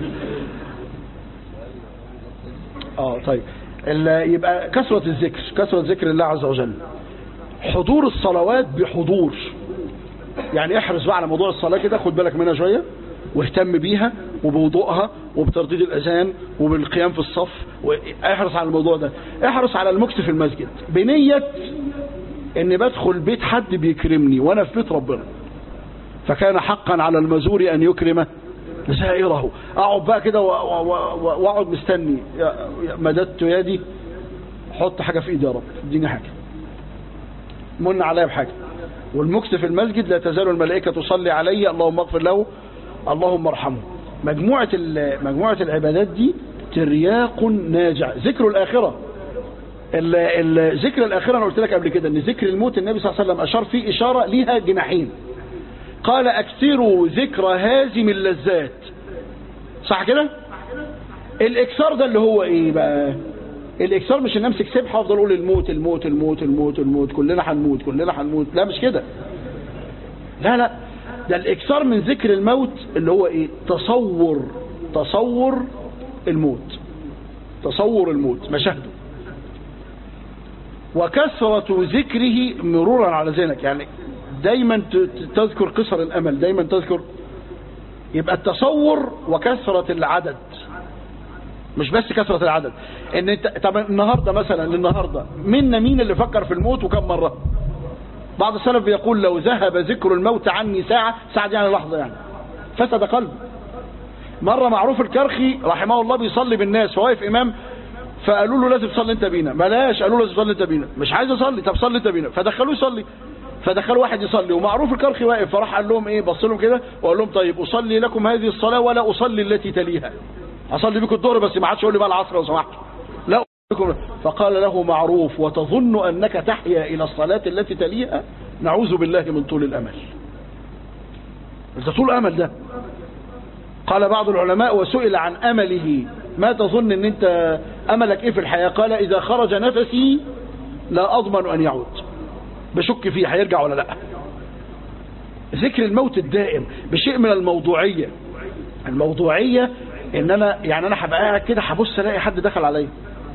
طيب يبقى كثرة الذكر، كثرة ذكر الله عز وجل، حضور الصلوات بحضور. يعني احرص بقى على موضوع الصلاة كده، خد بالك منها شوية واهتم بيها وبوضوءها وبترديد الأذان وبالقيام في الصف، احرص على الموضوع ده. احرص على المكث في المسجد بنية ان بدخل بيت حد بيكرمني وانا في بيت ربنا، فكان حقا على المزور ان يكرم زائره. اقعد بقى كده واقعد مستني، مددت يدي، حط حاجة في ايدي يا رب، اديني حاجة، من عليا بحاجة. والمكث في المسجد، لا تزال الملائكة تصلي علي اللهم اغفر له اللهم ارحمه. مجموعة العبادات دي ترياق ناجع. ذكر الآخرة، ذكر الآخرة أنا قلت لك قبل كده ان ذكر الموت النبي صلى الله عليه وسلم أشار فيه إشارة ليها جناحين، قال أكثروا ذكر هازم اللذات، صح كده؟ الإكثار ده اللي هو إيه بقى؟ الإكثار مش ان امسك سبحة وافضل اقول الموت الموت الموت الموت الموت، كلنا هنموت كلنا هنموت، لا مش كده، لا ده الإكثار من ذكر الموت اللي هو إيه؟ تصور الموت، تصور الموت، مشاهده، وكثرة ذكره مرورا على ذهنك. يعني دايما تذكر قصر الأمل، دايما تذكر. يبقى التصور وكثرة العدد، مش بس كثرة العدد. ان انت طب النهاردة مثلا، النهاردة مين اللي فكر في الموت وكم مرة؟ بعض السلف بيقول لو ذهب ذكر الموت عني ساعة دي يعني لحظة، يعني فسد قلبي. مرة معروف الكرخي رحمه الله بيصلي بالناس، فواقف إمام فقالوا له لازم تصلي انت بينا. بلاش، قالوا له لازم تصلي انت بينا. مش عايز اصلي. طب صلي انت بينا. فدخلوه يصلي. فدخلوا واحد يصلي ومعروف الكرخي واقف، فراح قال لهم ايه، بص لهم كده وقال لهم طيب اصلي لكم هذه الصلاه ولا اصلي التي تليها، اصلي بكم الظهر بس ما عادش يقول لي بقى العصر لو سمحت. لا بكم. فقال له معروف وتظن انك تحيا الى الصلاه التي تليها؟ نعوذ بالله من طول الامل. ده طول امل ده. قال بعض العلماء وسئل عن امله، ما تظن ان انت املك ايه في الحياه؟ قال اذا خرج نفسي لا اضمن ان يعود، بشك فيه هيرجع ولا لا. ذكر الموت الدائم بشيء من الموضوعيه. الموضوعيه ان انا يعني انا هبقى قاعد كده هبص الاقي حد دخل عليا.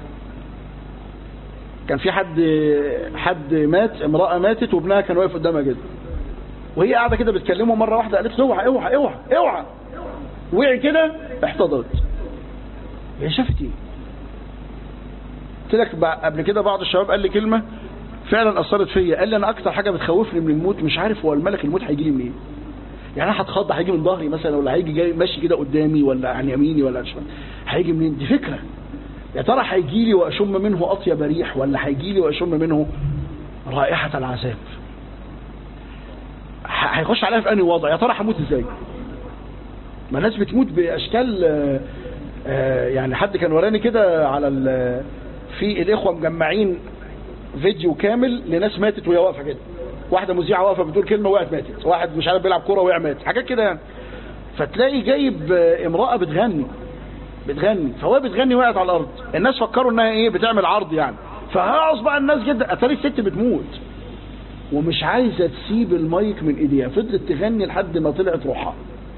كان في حد مات، امراه ماتت وابنها كان واقف قدامها كده، وهي قاعده كده بتكلمه، مره واحده قالت له اوعى اوعى اوعى اوعى، وقع كده احتضرت. هي شافت ايه؟ قلت لك قبل كده بعض الشباب قال لي كلمه فعلا اثرت فيا. قال لي انا اكتر حاجه بتخوفني من الموت مش عارف هو الملك الموت هيجي لي منين. يعني انا هتخض، هيجي من ظهري مثلا، ولا هيجي جاي ماشي كده قدامي، ولا عن يميني، ولا شمال، هيجي منين؟ دي فكره. يا ترى هيجي لي واشم منه اطيب ريح، ولا هيجي لي واشم منه رائحه العذاب؟ هيخش عليا في انهي وضع؟ يا ترى هموت ازاي؟ ما الناس بتموت باشكال. يعني حد كان وراني كده على في الاخوه مجمعين فيديو كامل لناس ماتت وهي واقفه كده، واحده مذيعه واقفه بتقول كلمه وقعت ماتت، واحد مش عارف بيلعب كوره وقع مات، حاجات كده يعني. فتلاقي جايب امراه بتغني، فهو بتغني وقعت على الارض. الناس فكروا انها ايه، بتعمل عرض يعني، فهعص بقى الناس جدا. اتاري الست بتموت ومش عايزه تسيب المايك من ايديها، فضلت تغني لحد ما طلعت روحها.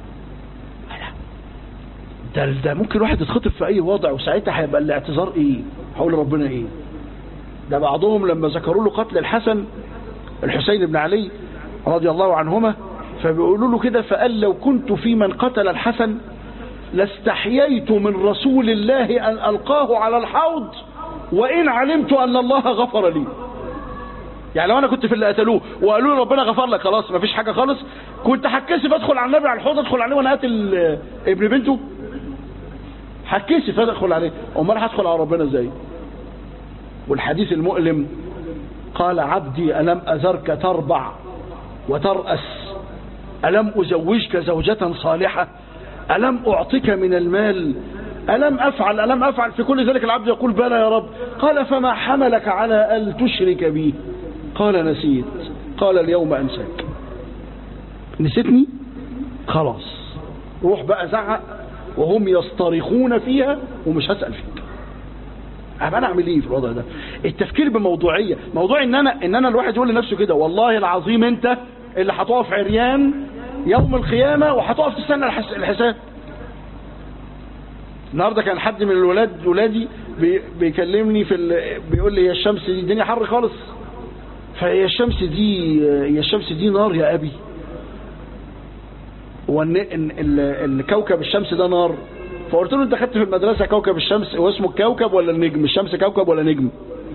ده ممكن واحد يتخطف في اي وضع، وساعتها هيبقى الاعتذار ايه؟ حول ربنا ايه؟ ده بعضهم لما ذكروا له قتل الحسين بن علي رضي الله عنهما، فبيقولوا له كده، فقال لو كنت في من قتل الحسن لاستحييت من رسول الله ان القاه على الحوض وان علمت ان الله غفر لي. يعني لو انا كنت في اللي قتلوه وقالوا لي ربنا غفر لك خلاص ما فيش حاجه خالص، كنت هتكسف ادخل على النبي على الحوض، ادخل عليه وانا قاتل ابن بنته؟ هتكسف ادخل عليه، امال هدخل على ربنا ازاي؟ والحديث المؤلم قال عبدي ألم أذرك تربع وترأس، ألم أزوجك زوجة صالحة، ألم أعطك من المال، ألم أفعل في كل ذلك؟ العبد يقول بلى يا رب. قال فما حملك على أن تشرك بي؟ قال نسيت. قال اليوم أنساك. نسيتني؟ خلاص روح بقى زعق وهم يصطرخون فيها ومش هسأل فيك. انا اعمل ايه في الوضع ده؟ التفكير بموضوعيه، موضوع ان انا الواحد يقول لنفسه كده والله العظيم انت اللي هتقف عريان يوم القيامه وهتقف تستنى الحساب. النهارده كان حد من ولادي بيكلمني بيقول لي هي الشمس دي الدنيا حر خالص، فهي الشمس دي نار يا ابي، وان كوكب الشمس ده نار. فقلت له انت خدت في المدرسه كوكب الشمس هو اسمه الكوكب ولا النجم؟ الشمس كوكب ولا نجم؟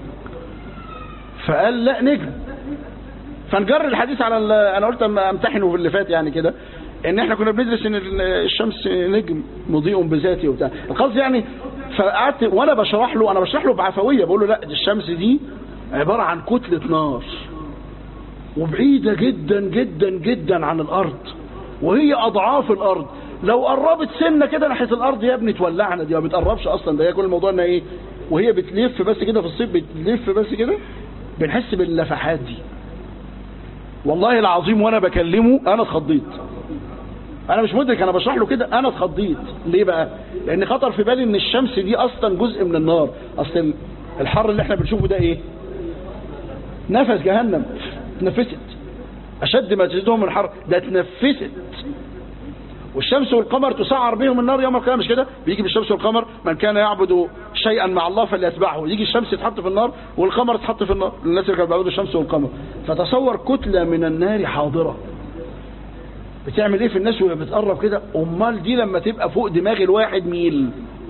فقال لا نجم. فنجر الحديث على انا قلت امتحنه في اللي فات يعني كده، ان احنا كنا بندرس ان الشمس نجم مضيء بذاته وبتاع القصد يعني. فقعدت وانا بشرح له بعفويه، بقول له لا دي الشمس دي عباره عن كتله نار وبعيده جدا جدا جدا عن الارض، وهي اضعاف الارض. لو قربت سنه كده ناحيه الارض يا ابني تولعنا، دي ما بتقربش اصلا، ده هي كل الموضوع انها ايه، وهي بتلف بس كده في الصيف، بتلف بس كده بنحس باللفحات دي. والله العظيم وانا بكلمه انا اتخضيت، انا مش مدرك، انا بشرح له كده انا اتخضيت. ليه بقى؟ لان خطر في بالي ان الشمس دي اصلا جزء من النار. اصل الحر اللي احنا بنشوفه ده ايه؟ نفس جهنم، اتنفست اشد ما تجدهم من الحر، ده اتنفست. والشمس والقمر تسعر بهم النار يوم القيامه، مش كده؟ بيجي بالشمس والقمر من كان يعبد شيئا مع الله فليتبعه، يجي الشمس تتحط في النار والقمر تتحط في النار، الناس اللي كانوا بيعبدوا الشمس والقمر. فتصور كتله من النار حاضره بتعمل ايه في الناس وهي بتقرب كده؟ امال دي لما تبقى فوق دماغ الواحد ميل،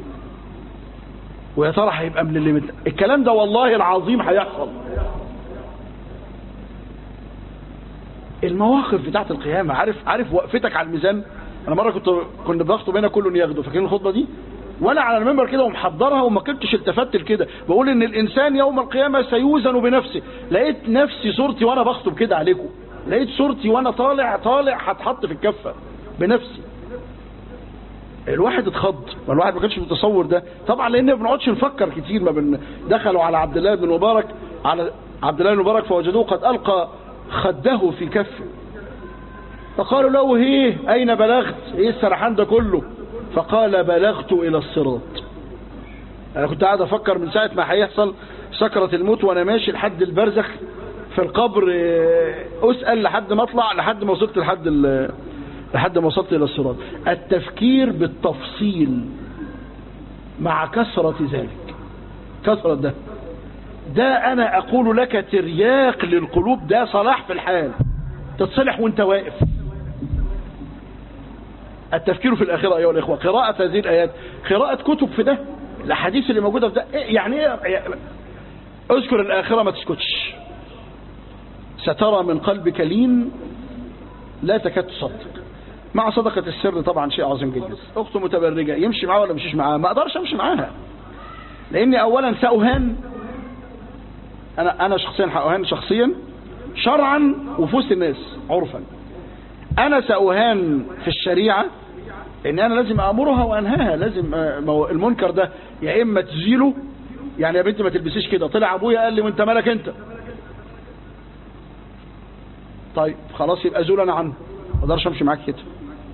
ويا ترى هيبقى من اللي الكلام ده والله العظيم هيحصل. المواقف بتاعت القيامه، عارف وقفتك على الميزان. انا مره كنا بنخطب هنا كله ياخده، فاكرين الخطبه دي؟ ولا على المنبر كده ومحضرها وما كنتش التفت كده، بقول ان الانسان يوم القيامه سيوزن بنفسه. لقيت نفسي صورتي وانا بخطب كده عليكم، لقيت صورتي وانا طالع هتحط في الكفه بنفسي. الواحد اتخض، والواحد ما كانش متصور ده طبعا، لان ما بنقعدش نفكر كتير. ما دخلوا على عبد الله بن مبارك فوجدوه قد القى خده في كفه، فقالوا له هيه اين بلغت؟ ايه السرحان ده كله؟ فقال بلغت الى الصراط. انا كنت قاعد افكر من ساعه ما هيحصل سكره الموت وانا ماشي لحد البرزخ في القبر، اسال لحد ما اطلع، لحد ما وصلت لحد ما وصلت الى الصراط. التفكير بالتفصيل مع كثرة ذلك، كثرة ده انا اقول لك ترياق للقلوب، ده صلاح في الحال، تتصلح وانت واقف. التفكير في الآخرة أيها الإخوة، قراءة هذه الآيات، قراءة كتب في ده، الأحاديث اللي موجودة في ده. يعني اذكر الآخرة ما تسكتش، سترى من قلبك لين لا تكاد تصدق. مع صدقة السر طبعا شيء عظيم جدا. أخته متبرجة يمشي معاها ولا مشيش معاها؟ ما أقدرش أمشي معاها، لأني أولا سأهان، أنا شخصيا هأهان شخصيا شرعا وفي وسط الناس عرفا. أنا سأهان في الشريعة إن أنا لازم أمرها وأنهاها، لازم المنكر ده يا إما تزيله. يعني يا بنتي ما تلبسيش كده، طلع أبويا قال لي وأنت مالك أنت؟ طيب خلاص يبقى زول أنا عنه، ما أقدرش أمشي معاك كده.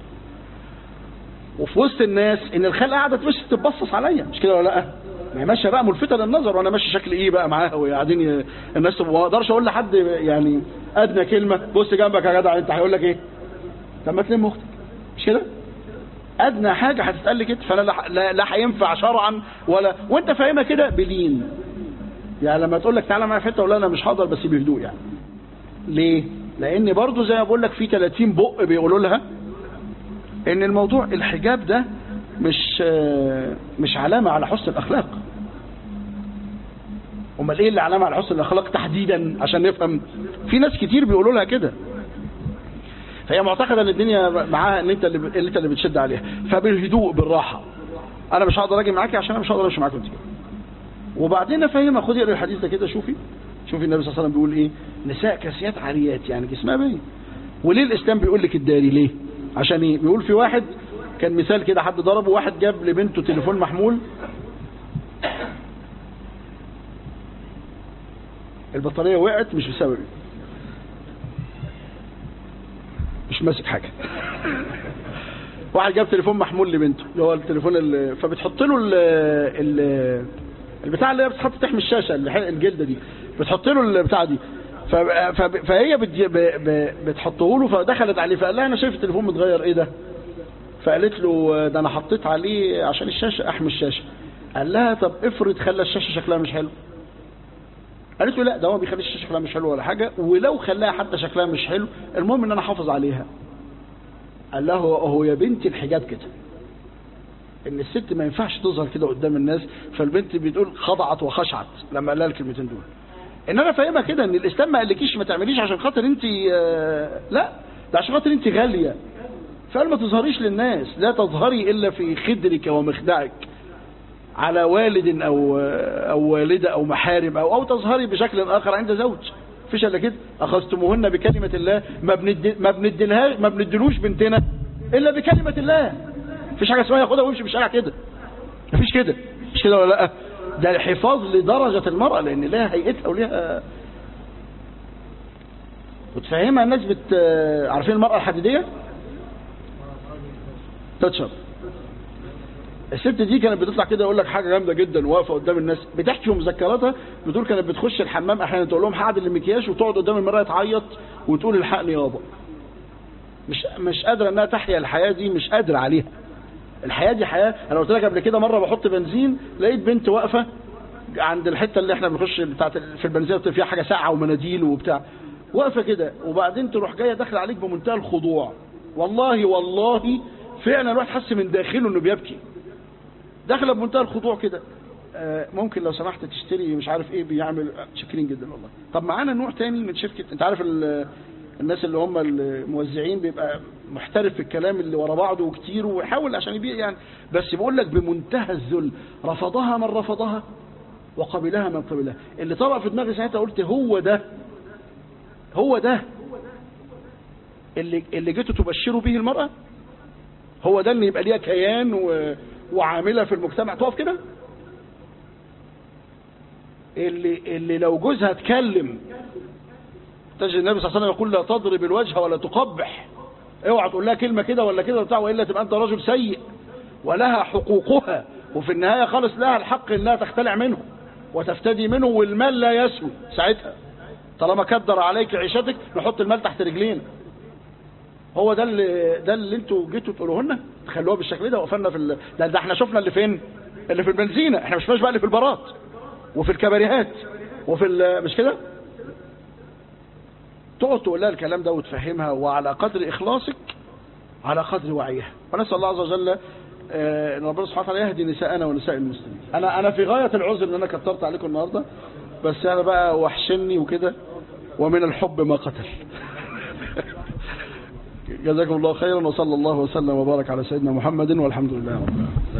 وفي وسط الناس إن الخلق قاعدة تبصص عليا، مش كده ولا لأ؟ ما هي ماشيه بقى ملفته للنظر، وانا ماشي شكل ايه بقى معاها وقاعدين الناس. ما اقدرش اقول لحد يعني ادنى كلمه بص جنبك يا جدع انت، هيقول لك ايه؟ طب ما تلم اختك، مش كده؟ ادنى حاجه هتتقال لي كده. فانا لا هينفع شرعا ولا، وانت فاهمها كده بلين. يعني لما تقول لك تعالى معايا في حته ولا انا مش هقدر، بس بهدوء. يعني ليه؟ لان برضو زي ما بقول لك في 30 بق بيقولوا لها ان الموضوع الحجاب ده مش علامة على حسن الأخلاق. امال ايه اللي علامة على حسن الأخلاق تحديدا عشان نفهم؟ في ناس كتير بيقولوا لها كده، فهي معتقدة ان الدنيا معاها ان انت اللي بتشد عليها. فبالهدوء بالراحة، انا مش هقدر اجي معاكي عشان انا مش هقدر امشي معاكي. وبعدين افهمها، خدي اقري الحديث ده كده، شوفي النبي صلى الله عليه وسلم بيقول ايه؟ نساء كاسيات عاريات، يعني جسمها باين. وليه الاسلام بيقول لك الداري؟ ليه؟ عشان ايه؟ بيقول في واحد كان مثال كده، حد ضربه، واحد جاب لبنته تليفون محمول، البطارية وقعت مش بسبب مش ماسك حاجة. واحد جاب تليفون محمول لبنته، اللي هو التليفون فبتحط له البتاع اللي هي بتحط تحمي الشاشة، الجلدة دي، بتحط له البتاع دي. فهي بتحطه له، فدخلت عليه فقال لها انا شايف التليفون متغير، ايه ده؟ فقالت له ده انا حطيت عليه عشان الشاشة احمي الشاشة. قال لها طب افرض خلى الشاشة شكلها مش حلو. قالت له لا، ده هو بيخلي الشاشة شكلها مش حلو ولا حاجة، ولو خلاها حتى شكلها مش حلو المهم ان انا احافظ عليها. قال له هو يا بنتي الحجاب كده، ان الست ما ينفعش تظهر كده قدام الناس. فالبنت بتقول خضعت وخشعت لما قال لها الكلمتين دول. ان انا فاهمها كده ان الاسلام ما قالكيش ما تعمليش عشان خاطر انت، لا، ده عشان خاطر انت غالية. فقال ما تظهريش للناس، لا تظهري الا في خدرك ومخدعك على والد او والدة او محارم، او تظهري بشكل اخر عند زوج. مفيش الا كده. اخذتموهن بكلمة الله، ما بندلوش بنتنا الا بكلمة الله. مفيش حاجة اسمها ياخدها ويمشي بالشارع كده، مفيش كده، مش كده ولا لا؟ ده الحفاظ لدرجة المرأة، لان لها هيئتها ولها. وتفهمها الناس عارفين المرأة الحديدية تتشر. الست دي كانت بتطلع كده يقول لك حاجه جامده جدا، واقفه قدام الناس بتحكي في مذكراتها، بتقول كانت بتخش الحمام احيانا تقول لهم هعدل المكياج، وتقعد قدام المرايه تعيط وتقول الحقني يابا. مش قادره انها تحيا الحياه دي، مش قادره عليها. الحياه دي حياه. انا قلت لك قبل كده مره بحط بنزين، لقيت بنت واقفه عند الحته اللي احنا بنخش بتاعت في البنزين فيها حاجه ساقعه ومناديل وبتاع، واقفه كده، وبعدين تروح جايه داخله عليك بمنتهى الخضوع. والله فعلا الواحد حس من داخله انه بيبكي. داخله بمنتهى الخضوع كده، ممكن لو سمحت تشتري مش عارف ايه، بيعمل شاكرين جدا والله. طب معانا نوع تاني من شركه، انت عارف الناس اللي هم الموزعين بيبقى محترف في الكلام اللي ورا بعضه وكتير ويحاول عشان يبيع يعني، بس بقول لك بمنتهى الذل، رفضها من رفضها وقبلها من قبلها. اللي طرأ في دماغي ساعتها قلت هو ده اللي جيتوا تبشروا به المرأة، هو ده اللي يبقى ليها كيان وعاملة في المجتمع تقف كده، اللي لو جوزها اتكلم تجد النبي صلى الله عليه وسلم يقول لا تضرب الوجه ولا تقبح، اوعى تقول لها كلمة كده ولا كده بتاع، وإلا تبقى أنت رجل سيء، ولها حقوقها، وفي النهاية خالص لها الحق إنها تختلع منه وتفتدي منه، والمال لا يسوي ساعتها طالما كدر عليك عيشتك، نحط المال تحت رجلين. هو ده اللي انتوا جيتوا تقولوه لنا، تخلوها بالشكل ده. وقفلنا في ده احنا شفنا اللي فين، اللي في البنزينة، احنا مش بقى اللي في البارات وفي الكباريهات وفي مش كده. تقعد تقول لها الكلام ده وتفهمها، وعلى قدر إخلاصك على قدر وعيها. ونسأل الله عز وجل ان ربنا سبحانه وتعالى يهدي نساءنا ونساء المسلمين. انا في غاية العذر ان انا كترت عليكم النهارده، بس انا بقى وحشني وكده، ومن الحب ما قتل. جزاكم الله خيرا، وصلى الله وسلم وبارك على سيدنا محمد، والحمد لله رب العالمين.